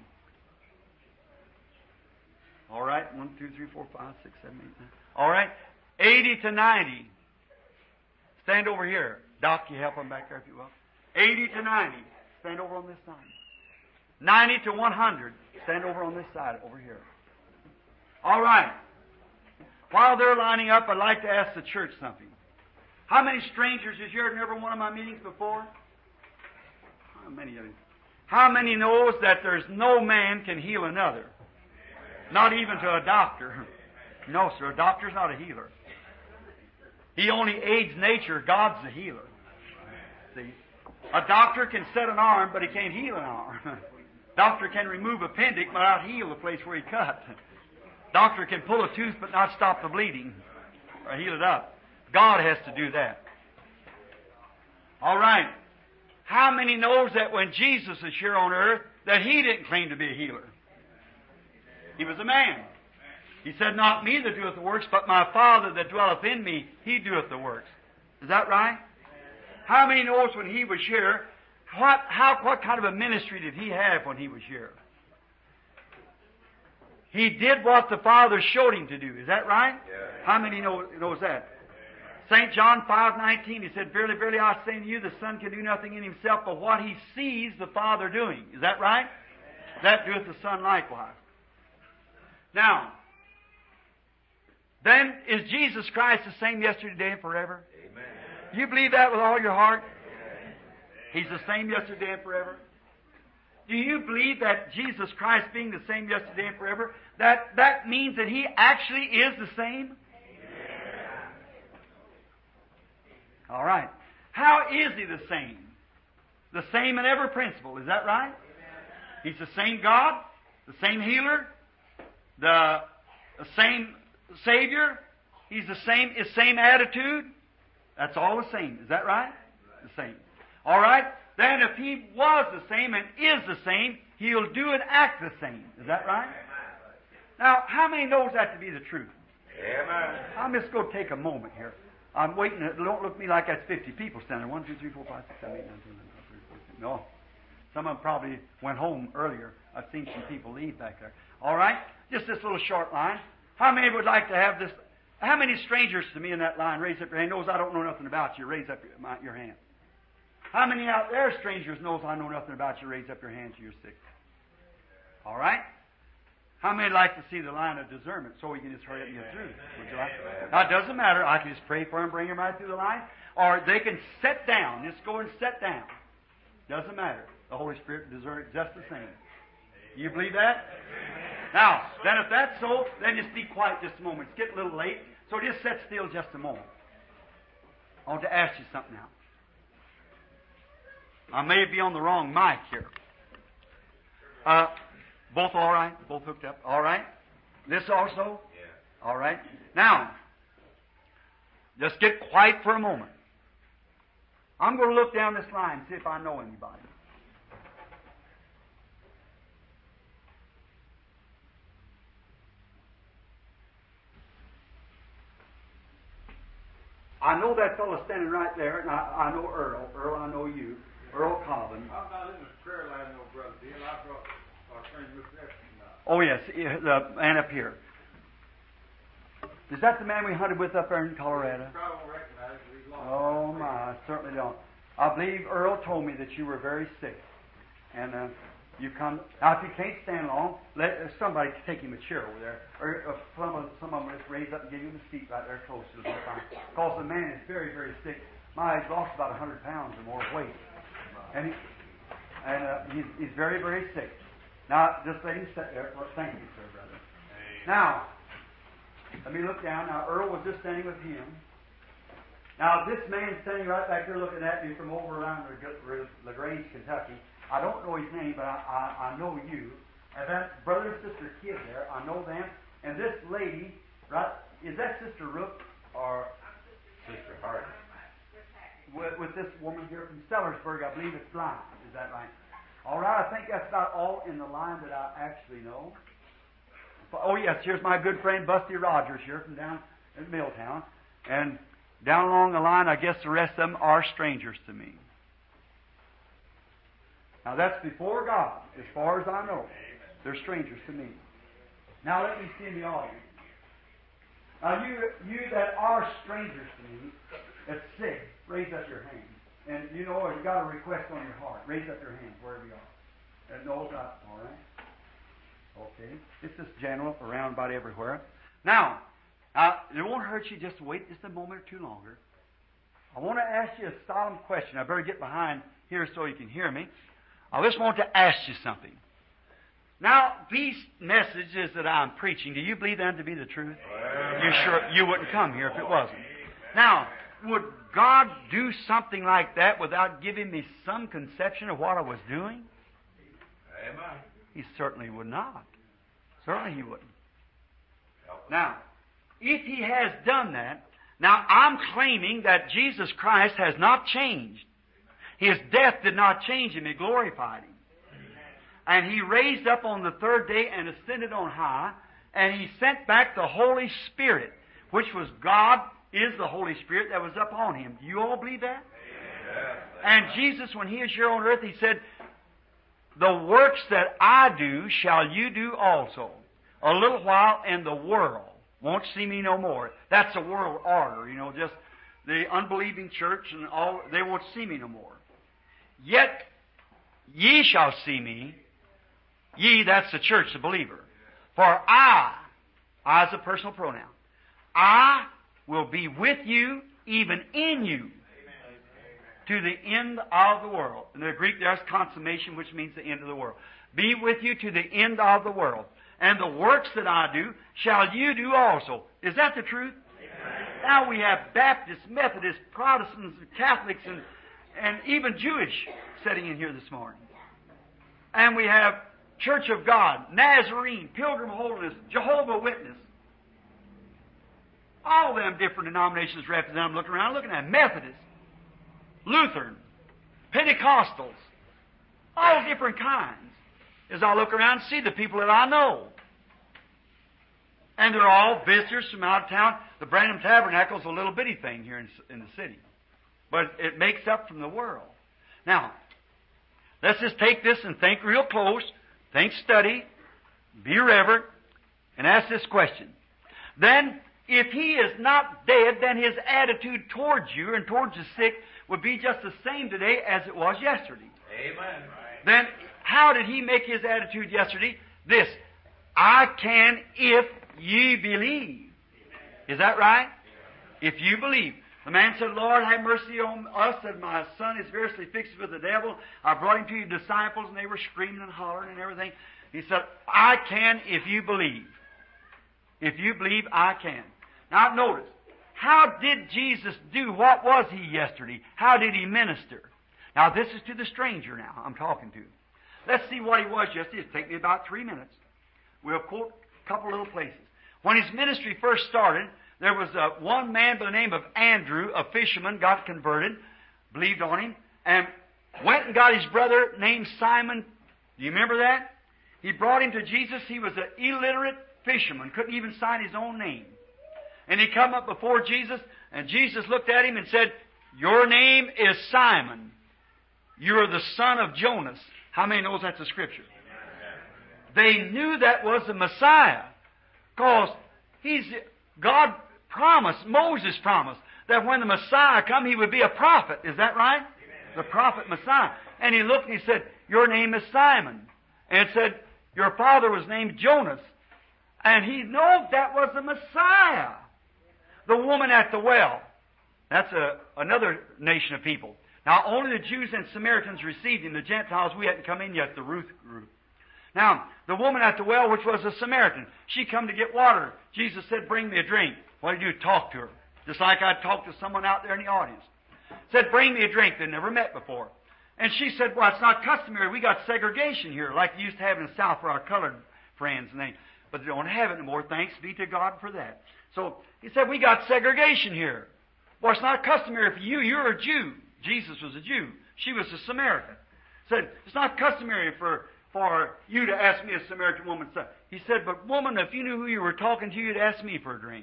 All right. one, two, three, four, five, six, seven, eight, nine. All right. eighty to ninety. Stand over here. Doc, you help them back there if you will. eighty to ninety. Stand over on this side. ninety to one hundred. Stand over on this side, over here. All right. While they're lining up, I'd like to ask the church something. How many strangers is here at every one of my meetings before? How many of you? How many knows that there's no man can heal another? Not even to a doctor. No, sir. A doctor's not a healer. He only aids nature. God's the healer. See? A doctor can set an arm, but he can't heal an arm. Doctor can remove appendix, but not heal the place where he cut. Doctor can pull a tooth but not stop the bleeding or heal it up. God has to do that. All right. How many knows that when Jesus was here on earth, that He didn't claim to be a healer? He was a man. He said, not me that doeth the works, but my Father that dwelleth in me, He doeth the works. Is that right? How many knows when He was here, what, how, what kind of a ministry did He have when He was here? He did what the Father showed Him to do. Is that right? Yeah. How many know, knows that? Saint John five nineteen, he said, Verily, verily, I say to you, the Son can do nothing in Himself but what He sees the Father doing. Is that right? That doeth the Son likewise. Now, then, is Jesus Christ the same yesterday, today, and forever? Amen. You believe that with all your heart? He's the same yesterday and forever? Do you believe that Jesus Christ being the same yesterday and forever, that that means that He actually is the same? All right. How is He the same? The same in every principle. Is that right? He's the same God, the same healer, the, the same Savior. He's the same, His same attitude. That's all the same. Is that right? The same. All right. Then if He was the same and is the same, He'll do and act the same. Is that right? Now, how many knows that to be the truth? Amen. I'm just going to take a moment here. I'm waiting. Don't look at me like that's fifty people standing there. One, two, three, four, five, six, seven, eight, nine, ten, eleven, twelve, thirteen, fourteen. No. Some of them probably went home earlier. I've seen some people leave back there. All right? Just this little short line. How many would like to have this? How many strangers to me in that line? Raise up your hand. Knows I don't know nothing about you. Raise up your, my, your hand. How many out there strangers knows I know nothing about you? Raise up your hand to your six. All right? How many like to see the line of discernment so we can just hurry up and get through? Would you like? Now, it doesn't matter. I can just pray for them, bring them right through the line. Or they can sit down. Just go and sit down. Doesn't matter. The Holy Spirit discerns just the same. You believe that? Now, then if that's so, then just be quiet just a moment. It's getting a little late, so just sit still just a moment. I want to ask you something now. I may be on the wrong mic here. Uh, both all right? Both hooked up? All right? This also? Yeah. All right. Now, just get quiet for a moment. I'm going to look down this line and see if I know anybody. I know that fellow standing right there, and I, I know Earl. Earl, I know you. Earl Colvin. I'm not in the prayer line, no, Brother Bill. I brought our friend with that. Oh, yes, the man up here. Is that the man we hunted with up there in Colorado? You probably won't recognize him. He's lost. Oh, my, I certainly don't. I believe Earl told me that you were very sick. And uh, you come... Now, if you can't stand long, let uh, somebody take him a chair over there. Or uh, some, of, some of them just raise up and give him a seat right there close to the fire. Because the man is very, very sick. My, he's lost about one hundred pounds or more of weight. And, he, and uh, he's, he's very, very sick. Now, just let him sit there. Well, thank you, sir, brother. Now, let me look down. Now, Earl was just standing with him. Now, this man standing right back there looking at me from over around LaGrange, Kentucky. I don't know his name, but I, I, I know you. And that brother and sister kid there, I know them. And this lady, right, is that Sister Rook or Sister Hart. with, with this woman here from Sellersburg? I believe it's blind. Is that right? All right, I think that's about all in the line that I actually know. Oh, yes, here's my good friend Busty Rogers here from down in Milltown. And down along the line, I guess the rest of them are strangers to me. Now, that's before God, as far as I know. They're strangers to me. Now, let me see in the audience. Now, you, you that are strangers to me, that's sick, raise up your hand. And you know, if you've got a request on your heart, raise up your hand wherever you are. And no, not all right. Okay. It's just general, around about everywhere. Now, uh, it won't hurt you just to wait just a moment or two longer. I want to ask you a solemn question. I better get behind here so you can hear me. I just want to ask you something. Now, these messages that I'm preaching, do you believe them to be the truth? You sure you wouldn't come here if it wasn't. Now, would God do something like that without giving me some conception of what I was doing? Amen. He certainly would not. Certainly He wouldn't. Now, if He has done that, now I'm claiming that Jesus Christ has not changed. His death did not change Him. It glorified Him. And He raised up on the third day and ascended on high, and He sent back the Holy Spirit, which was God is the Holy Spirit that was up on Him. Do you all believe that? Yes. And Jesus, when He is here on earth, He said, the works that I do shall you do also. A little while and the world won't see me no more. That's a world order, you know, just the unbelieving church and all, they won't see me no more. Yet ye shall see me. Ye, that's the church, the believer. For I, I is a personal pronoun, I will be with you, even in you, to the end of the world. In the Greek, there's consummation, which means the end of the world. Be with you to the end of the world. And the works that I do shall you do also. Is that the truth? Amen. Now we have Baptists, Methodists, Protestants, Catholics, and, and even Jewish sitting in here this morning. And we have Church of God, Nazarene, Pilgrim Holiness, Jehovah Witness. All them different denominations represented. I'm looking around, looking at Methodists, Lutheran, Pentecostals, all different kinds. As I look around and see the people that I know. And they're all visitors from out of town. The Branham Tabernacle is a little bitty thing here in, in the city. But it makes up from the world. Now, let's just take this and think real close. Think study. Be reverent. And ask this question. Then, if He is not dead, then His attitude towards you and towards the sick would be just the same today as it was yesterday. Amen. Then, how did He make His attitude yesterday? This, I can if ye believe. Is that right? If you believe. The man said, Lord, have mercy on us, that my son is variously fixed with the devil. I brought him to your disciples, and they were screaming and hollering and everything. He said, I can if you believe. If you believe, I can. Now notice, how did Jesus do? What was He yesterday? How did He minister? Now this is to the stranger now I'm talking to. Let's see what He was yesterday. It'll take me about three minutes. We'll quote a couple little places. When His ministry first started, there was uh, one man by the name of Andrew, a fisherman, got converted, believed on Him, and went and got his brother named Simon. Do you remember that? He brought him to Jesus. He was an illiterate fisherman, couldn't even sign his own name. And he come up before Jesus, and Jesus looked at him and said, your name is Simon. You're the son of Jonas. How many knows that's a scripture? They knew that was the Messiah, because he's God promised, Moses promised, that when the Messiah come, he would be a prophet. Is that right? The prophet Messiah. And he looked and he said, your name is Simon. And it said, your father was named Jonas. And he knew that was the Messiah. The woman at the well. That's a, another nation of people. Now, only the Jews and Samaritans received Him. The Gentiles, we hadn't come in yet, the Ruth group. Now, the woman at the well, which was a Samaritan, she come to get water. Jesus said, bring me a drink. What did you do? Talk to her. Just like I talked to someone out there in the audience. Said, bring me a drink. They'd never met before. And she said, well, it's not customary. We got segregation here, like we used to have in the South for our colored friends. And they, but they don't have it anymore. Thanks be to God for that. So he said, we got segregation here. Well, it's not customary for you. You're a Jew. Jesus was a Jew. She was a Samaritan. Said, it's not customary for, for you to ask me, a Samaritan woman. He said, but woman, if you knew who you were talking to, you'd ask me for a drink.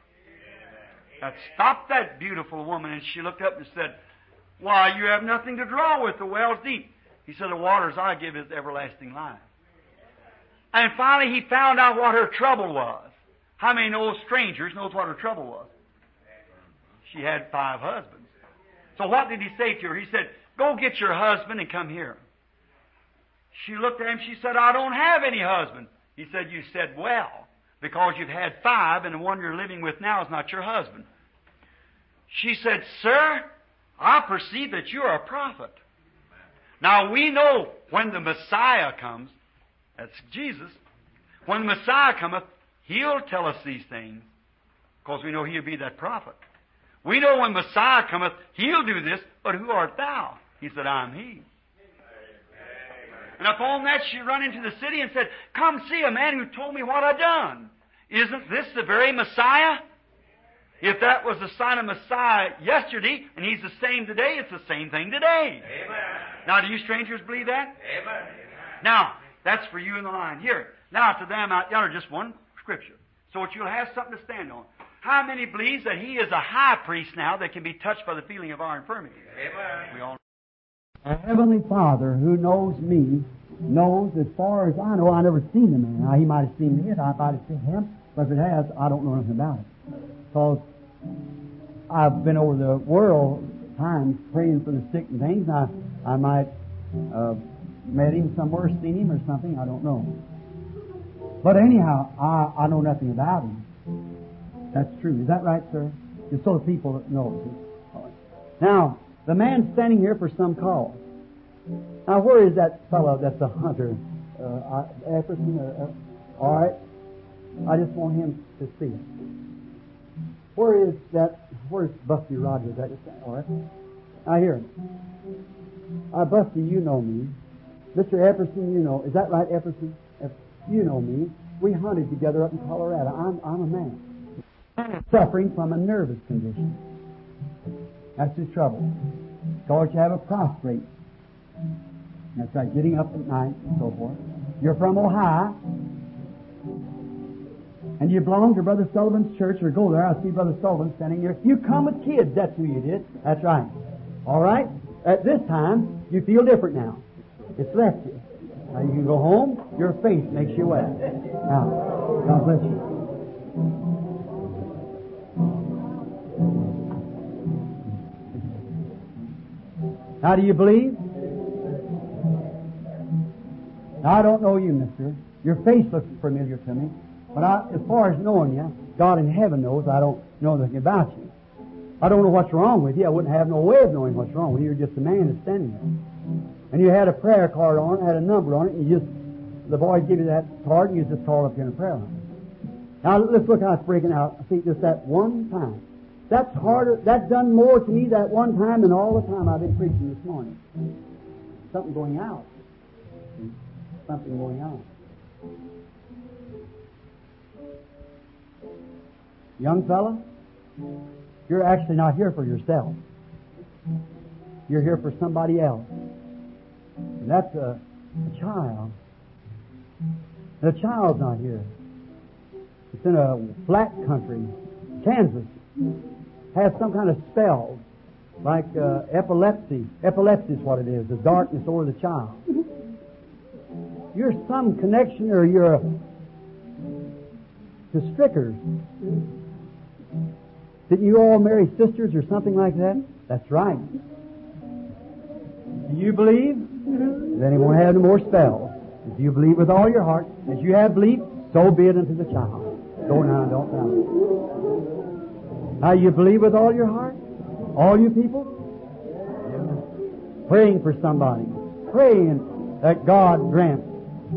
That stopped that beautiful woman, and she looked up and said, why, you have nothing to draw with. The well's deep. He said, the waters I give is everlasting life. And finally, he found out what her trouble was. How many knows strangers knows what her trouble was? She had five husbands. So what did he say to her? He said, go get your husband and come here. She looked at him. She said, I don't have any husband. He said, you said well, because you've had five, and the one you're living with now is not your husband. She said, sir, I perceive that you're a prophet. Now we know when the Messiah comes, that's Jesus, when the Messiah cometh, He'll tell us these things, because we know He'll be that prophet. We know when Messiah cometh, He'll do this, but who art thou? He said, I'm He. And upon that she run into the city and said, come see a man who told me what I done. Isn't this the very Messiah? If that was the sign of Messiah yesterday, and He's the same today, it's the same thing today. Amen. Now, do you strangers believe that? Amen. Now, that's for you in the line. Here, now to them out yonder, just one Scripture. So that you'll have something to stand on. How many believes that He is a high priest now that can be touched by the feeling of our infirmity? Amen. We all Our Heavenly Father, who knows me, knows as far as I know, I never seen the man. Now, He might have seen me, and I might have seen him, but if it has, I don't know nothing about it. Because I've been over the world times praying for the sick and things, and I, I might uh, met him somewhere, seen him or something, I don't know. But anyhow, I, I know nothing about him. That's true. Is that right, sir? Just so the people know. Now, the man standing here for some cause. Now, where is that fellow that's a hunter? Uh, Epperson? Uh, uh, all right. I just want him to see it. Where is that? Where's Busty Rogers? That is, all right. Now, here. Uh, Busty, you know me. Mister Epperson, you know. Is that right, Epperson? You know me. We hunted together up in Colorado. I'm, I'm a man. Suffering from a nervous condition. That's his trouble. Because you have a prostrate. That's right, getting up at night and so forth. You're from Ohio. And you belong to Brother Sullivan's church, or go there. I see Brother Sullivan standing there. You come with kids. That's who you did. That's right. All right? At this time, you feel different now. It's left you. Now you can go home. Your faith makes you well. Now, God bless you. Now, do you believe? Now, I don't know you, mister. Your face looks familiar to me. But I, as far as knowing you, God in heaven knows I don't know anything about you. I don't know what's wrong with you. I wouldn't have no way of knowing what's wrong with you. You're just a man that's standing there. And you had a prayer card on it, had a number on it, and you just, the boys give you that card, and you just call up here in a prayer line. Now, let's look how it's breaking out. I see just that one time. That's harder, that's done more to me that one time than all the time I've been preaching this morning. Something going out. Something going on. Young fella, you're actually not here for yourself. You're here for somebody else. And that's a, a child. The child's not here. It's in a flat country, Kansas. Has some kind of spell, like uh, epilepsy. Epilepsy is what it is, the darkness over the child. You're some connection, or you're a, to Strickers. Didn't you all marry sisters or something like that? That's right. Do you believe? Then he won't have no more spells. If you believe with all your heart, as you have believed, so be it unto the child. Go now, don't doubt. Now you believe with all your heart? All you people? Praying for somebody. Praying that God grants.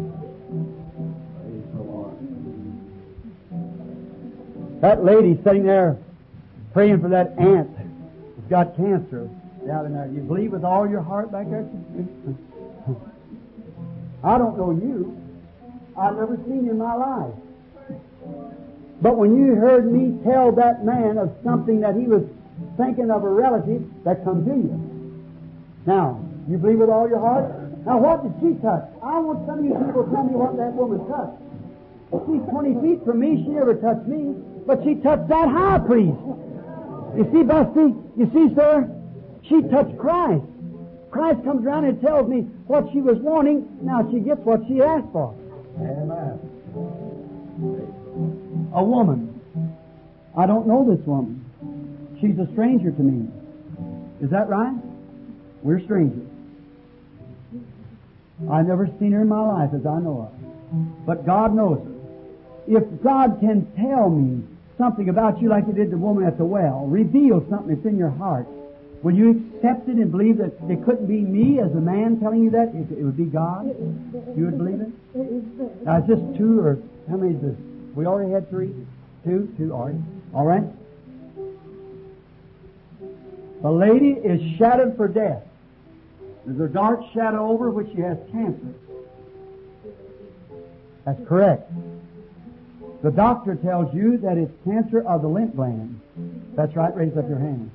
That lady sitting there praying for that aunt who's got cancer down in there. You believe with all your heart back there? I don't know you. I've never seen you in my life. But when you heard me tell that man of something that he was thinking of a relative, that come to you. Now, you believe with all your heart? Now, what did she touch? I want some of you people to tell me what that woman touched. She's twenty feet from me. She never touched me. But she touched that high priest. You see, Busty? You see, sir? She touched Christ. Christ comes around and tells me what she was wanting. Now she gets what she asked for. Amen. A woman. I don't know this woman. She's a stranger to me. Is that right? We're strangers. I've never seen her in my life as I know of. But God knows her. If God can tell me something about you like He did the woman at the well, reveal something that's in your heart, will you accept it and believe that it couldn't be me as a man telling you that? It, it would be God? You would believe it? Now, it's just two, or how many is this? We already had three? Two? Two, already. All right? The lady is shadowed for death. There's a dark shadow over which she has cancer. That's correct. The doctor tells you that it's cancer of the lymph gland. That's right. Raise up your hand.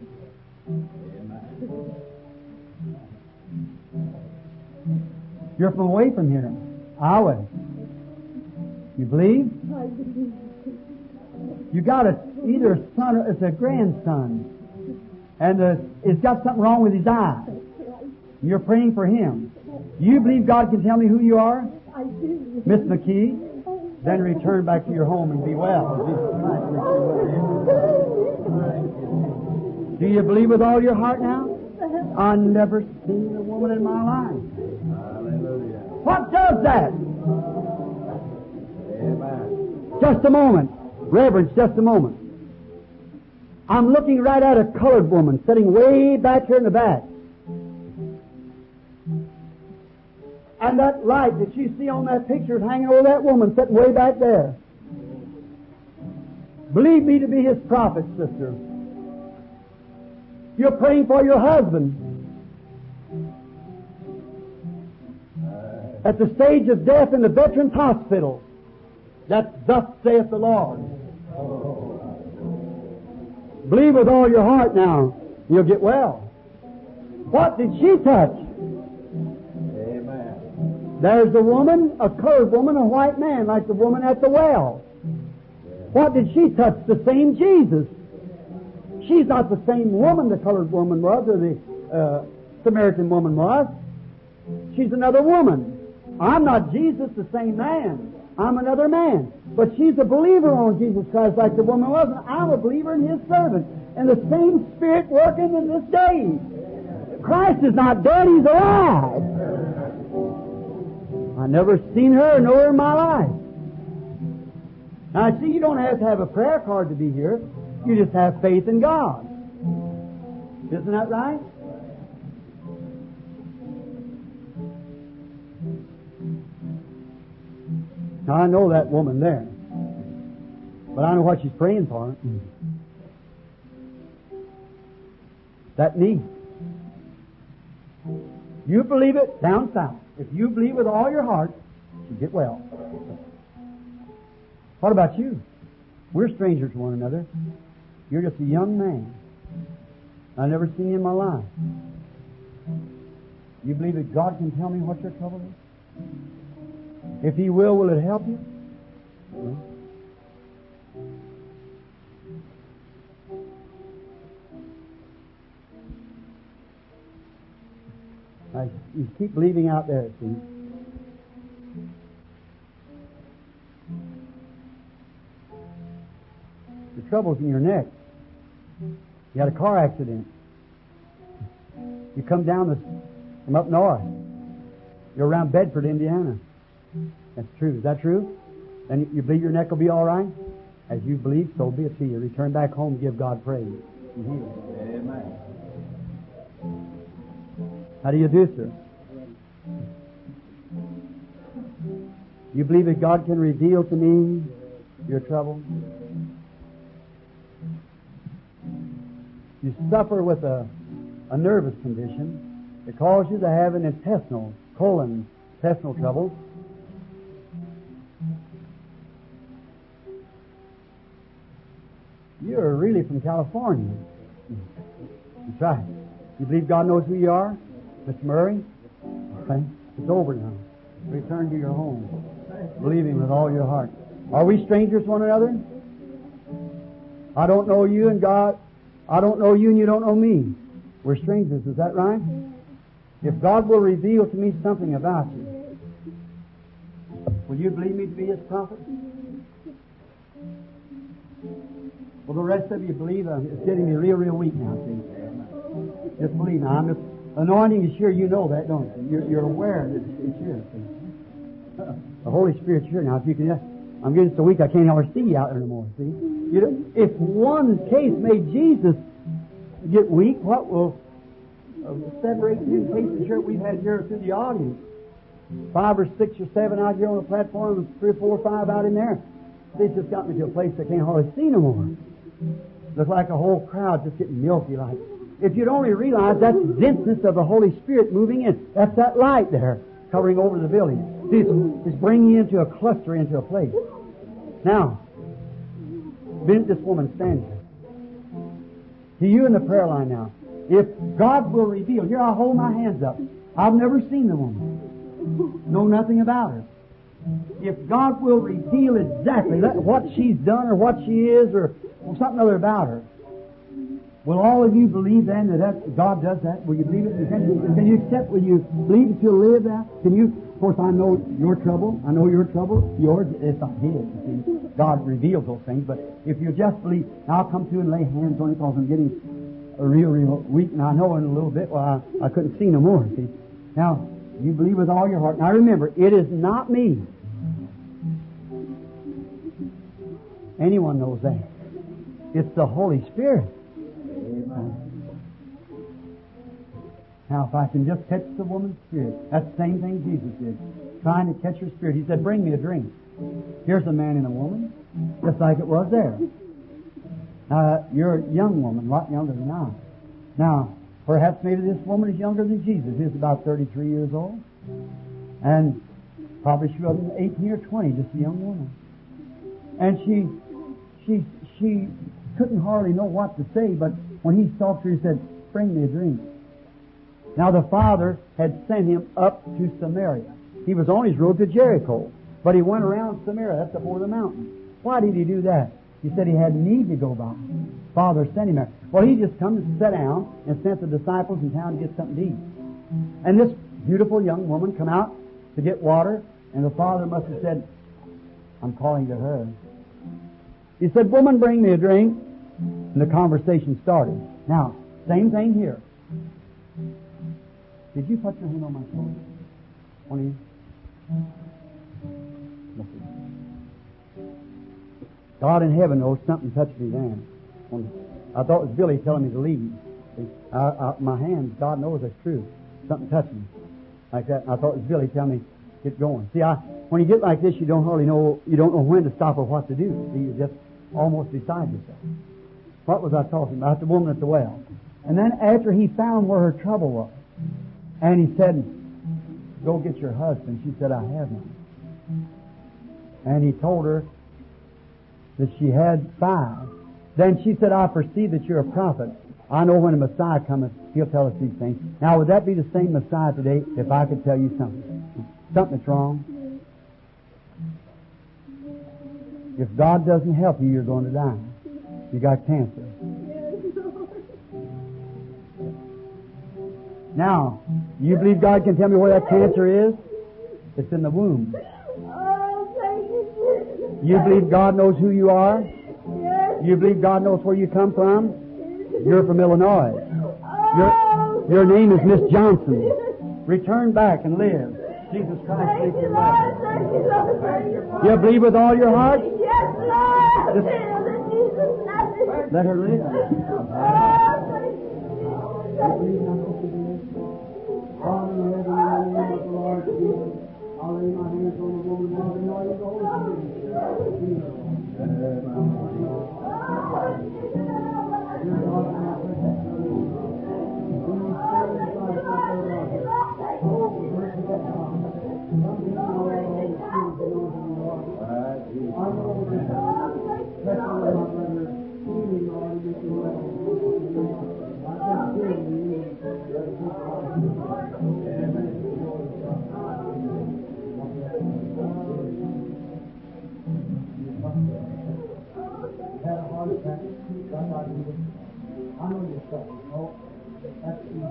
You're from away from here. Iowa. You believe? I believe. You got a, either a son or it's a grandson. And uh, it's got something wrong with his eye. You're praying for him. Do you believe God can tell me who you are? I do. Miss McKee? Then return back to your home and be well. Do you believe with all your heart now? I've never seen a woman in my life. Hallelujah. What does that? Amen. Just a moment. Reverence, just a moment. I'm looking right at a colored woman sitting way back here in the back. And that light that you see on that picture is hanging over that woman sitting way back there. Believe me to be his prophet, sister. You're praying for your husband. At the stage of death in the Veterans Hospital. That thus saith the Lord. Believe with all your heart now. You'll get well. What did she touch? There's a woman, a colored woman, a white man, like the woman at the well. What did she touch? The same Jesus. She's not the same woman the colored woman was, or the uh, Samaritan woman was. She's another woman. I'm not Jesus, the same man. I'm another man. But she's a believer on Jesus Christ like the woman was, and I'm a believer in His servant. And the same Spirit working in this day. Christ is not dead, He's alive. I've never seen her or know her in my life. Now, see, you don't have to have a prayer card to be here. You just have faith in God. Isn't that right? Now, I know that woman there. But I know what she's praying for. That knee. You believe it down south. If you believe with all your heart, you get well. What about you? We're strangers to one another. You're just a young man. I've never seen you in my life. You believe that God can tell me what your trouble is? If He will, will it help you? No. I, you keep believing out there, see. The trouble's in your neck. You had a car accident. You come down the, from up north. You're around Bedford, Indiana. That's true. Is that true? Then you, you believe your neck will be all right? As you believe, so be it to you. Return back home, give God praise. Amen. How do you do, sir? You believe that God can reveal to me your trouble? You suffer with a, a nervous condition that causes you to have an intestinal, colon, intestinal trouble. You're really from California. That's right. You believe God knows who you are? Mister Murray? Okay. It's over now. Return to your home. Believe Him with all your heart. Are we strangers to one another? I don't know you and God. I don't know you and you don't know me. We're strangers. Is that right? If God will reveal to me something about you, will you believe me to be His prophet? Well, the rest of you believe. Uh, it's getting me real, real weak now, see. Just believe now. I'm just, anointing is sure, you know that, don't you? You're, you're aware that it's, it's here. See? The Holy Spirit's here now. If you can, uh, I'm getting so weak I can't ever see you out there anymore, see? You know, if one case made Jesus get weak, what will uh, seven or eight cases here we've had here through the audience? Five or six or seven out here on the platform, and three or four or five out in there. This just got me to a place I can't hardly see no more. Looks like a whole crowd just getting milky like. If you'd only realize that's the densest of the Holy Spirit moving in. That's that light there covering over the building. See, it's, it's bringing you into a cluster, into a place. Now, been this woman standing here. To you in the prayer line now. If God will reveal, here I hold my hands up. I've never seen the woman. Know nothing about her. If God will reveal exactly what she's done or what she is or, or something other about her, will all of you believe then that, that God does that? Will you believe it? Can you, can you accept? Will you believe that you'll live that? Can you? Of course, I know your trouble. I know your trouble. Yours, it's not His. You see, God reveals those things. But if you just believe, I'll come through and lay hands on you because I'm getting a real, real weak. And I know in a little bit, well, I, I couldn't see no more. See, now you believe with all your heart. Now remember, it is not me. Anyone knows that. It's the Holy Spirit. Now, if I can just catch the woman's spirit, that's the same thing Jesus did, trying to catch her spirit. He said, bring me a drink. Here's a man and a woman, just like it was there. Uh, you're a young woman, a lot younger than I. Now, perhaps maybe this woman is younger than Jesus. He's about thirty-three years old. And probably she wasn't eighteen or twenty, just a young woman. And she, she, she couldn't hardly know what to say, but when he talked to her, he said, bring me a drink. Now the Father had sent him up to Samaria. He was on his road to Jericho, but he went around Samaria, that's up over the mountain. Why did he do that? He said he had need to go by. Father sent him there. Well, he just come to sit down and sent the disciples in town to get something to eat. And this beautiful young woman come out to get water, and the Father must have said, I'm calling to her. He said, woman, bring me a drink. And the conversation started. Now, same thing here. Did you put your hand on my shoulder? On you? God in heaven knows something touched me then. I thought it was Billy telling me to leave. I, I, my hands, God knows that's true. Something touched me like that. I thought it was Billy telling me get going. See, I, when you get like this, you don't hardly know. You don't know when to stop or what to do. See, you're just almost beside yourself. What was I talking about? The woman at the well. And then after he found where her trouble was, and he said, go get your husband. She said, I have none. And he told her that she had five. Then she said, I perceive that you're a prophet. I know when a Messiah cometh, he'll tell us these things. Now, would that be the same Messiah today if I could tell you something? Something that's wrong? If God doesn't help you, you're going to die. You got cancer. Now, you believe God can tell me where that cancer is? It's in the womb. You believe God knows who you are? You believe God knows where you come from? You're from Illinois. Your, your name is Miss Johnson. Return back and live. Jesus Christ makes you live. You believe with all your heart? Yes, Lord. Just let her live. Father in heaven, in the name of the Lord Jesus, I'll lay my hands on the woman now and know the Holy Spirit. Had a heart attack. I know you're suffering. Oh, that's easy.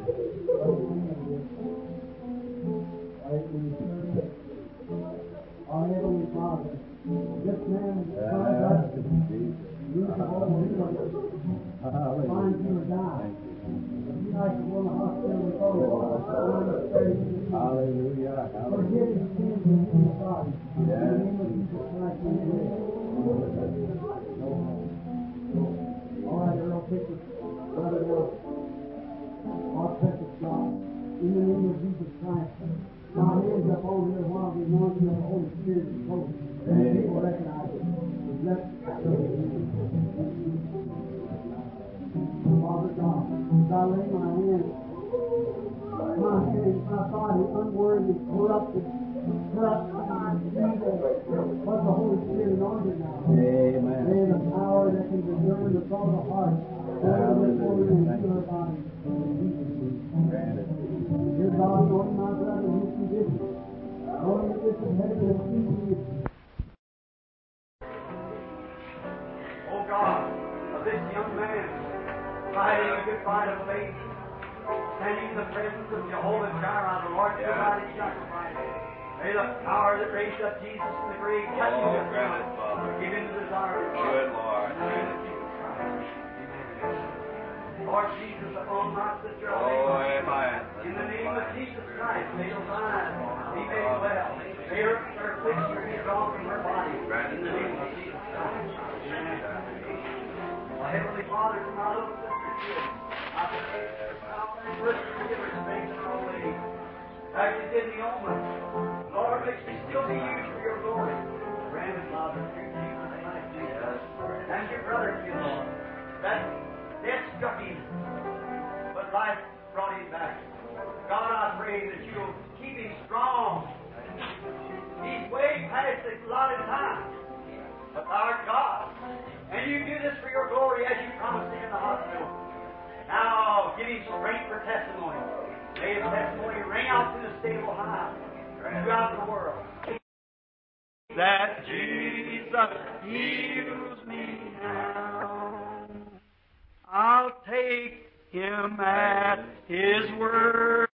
Our Heavenly Father, this man is you find you or die. You like to go in the hospital with all hallelujah. Forgive his sins in his body. In the name of Jesus Christ, we pray. All right, Earl, take this brother Earl. Our precious God, in the name of Jesus Christ, now hands up over here while the anointing of the Holy Spirit is holy. And the people recognize it. Let Father God, as I lay my hands, my hands, my body, unworthy, corrupted, corrupt, evil, but the Holy Spirit anointed now. Amen. May the power and discern the thought of the heart. Lord, look forward and heal our body. Dear God, knowing my brother, his condition, knowing that this is heaven and speaking. Oh God, of this young man fighting a good fight of faith, standing in the presence of Jehovah Jireh, the Lord provided sacrifice. May the power that raised up Jesus from the grave touch him Oh, this grant it, moment. Father. Give him the desire of his heart. Good Lord. In the name of Jesus Christ. Amen. Lord Jesus, upon my sister, I lay Oh, my hand. amen. In the name of Jesus Christ, may those eyes be made well. May her, her affliction be drawn from her body. In the name of Jesus Christ. Amen. My Heavenly Father, to my little sister, Jim, I pray for power and mercy to give her strength and old age. As you did Naomi, Lord, let me still be used for your glory. Grandfather, through Jesus Christ, Jesus. And your brother, dear Lord, that death struck him, but life brought him back. God, I pray that you'll keep him strong. He's way past the allotted time, but thou art God. And you do this for your glory as you promised him in the hospital. Now, give him strength for testimony. May his testimony ring out through the state of Ohio, throughout the world. That Jesus heals me now. I'll take him at his word.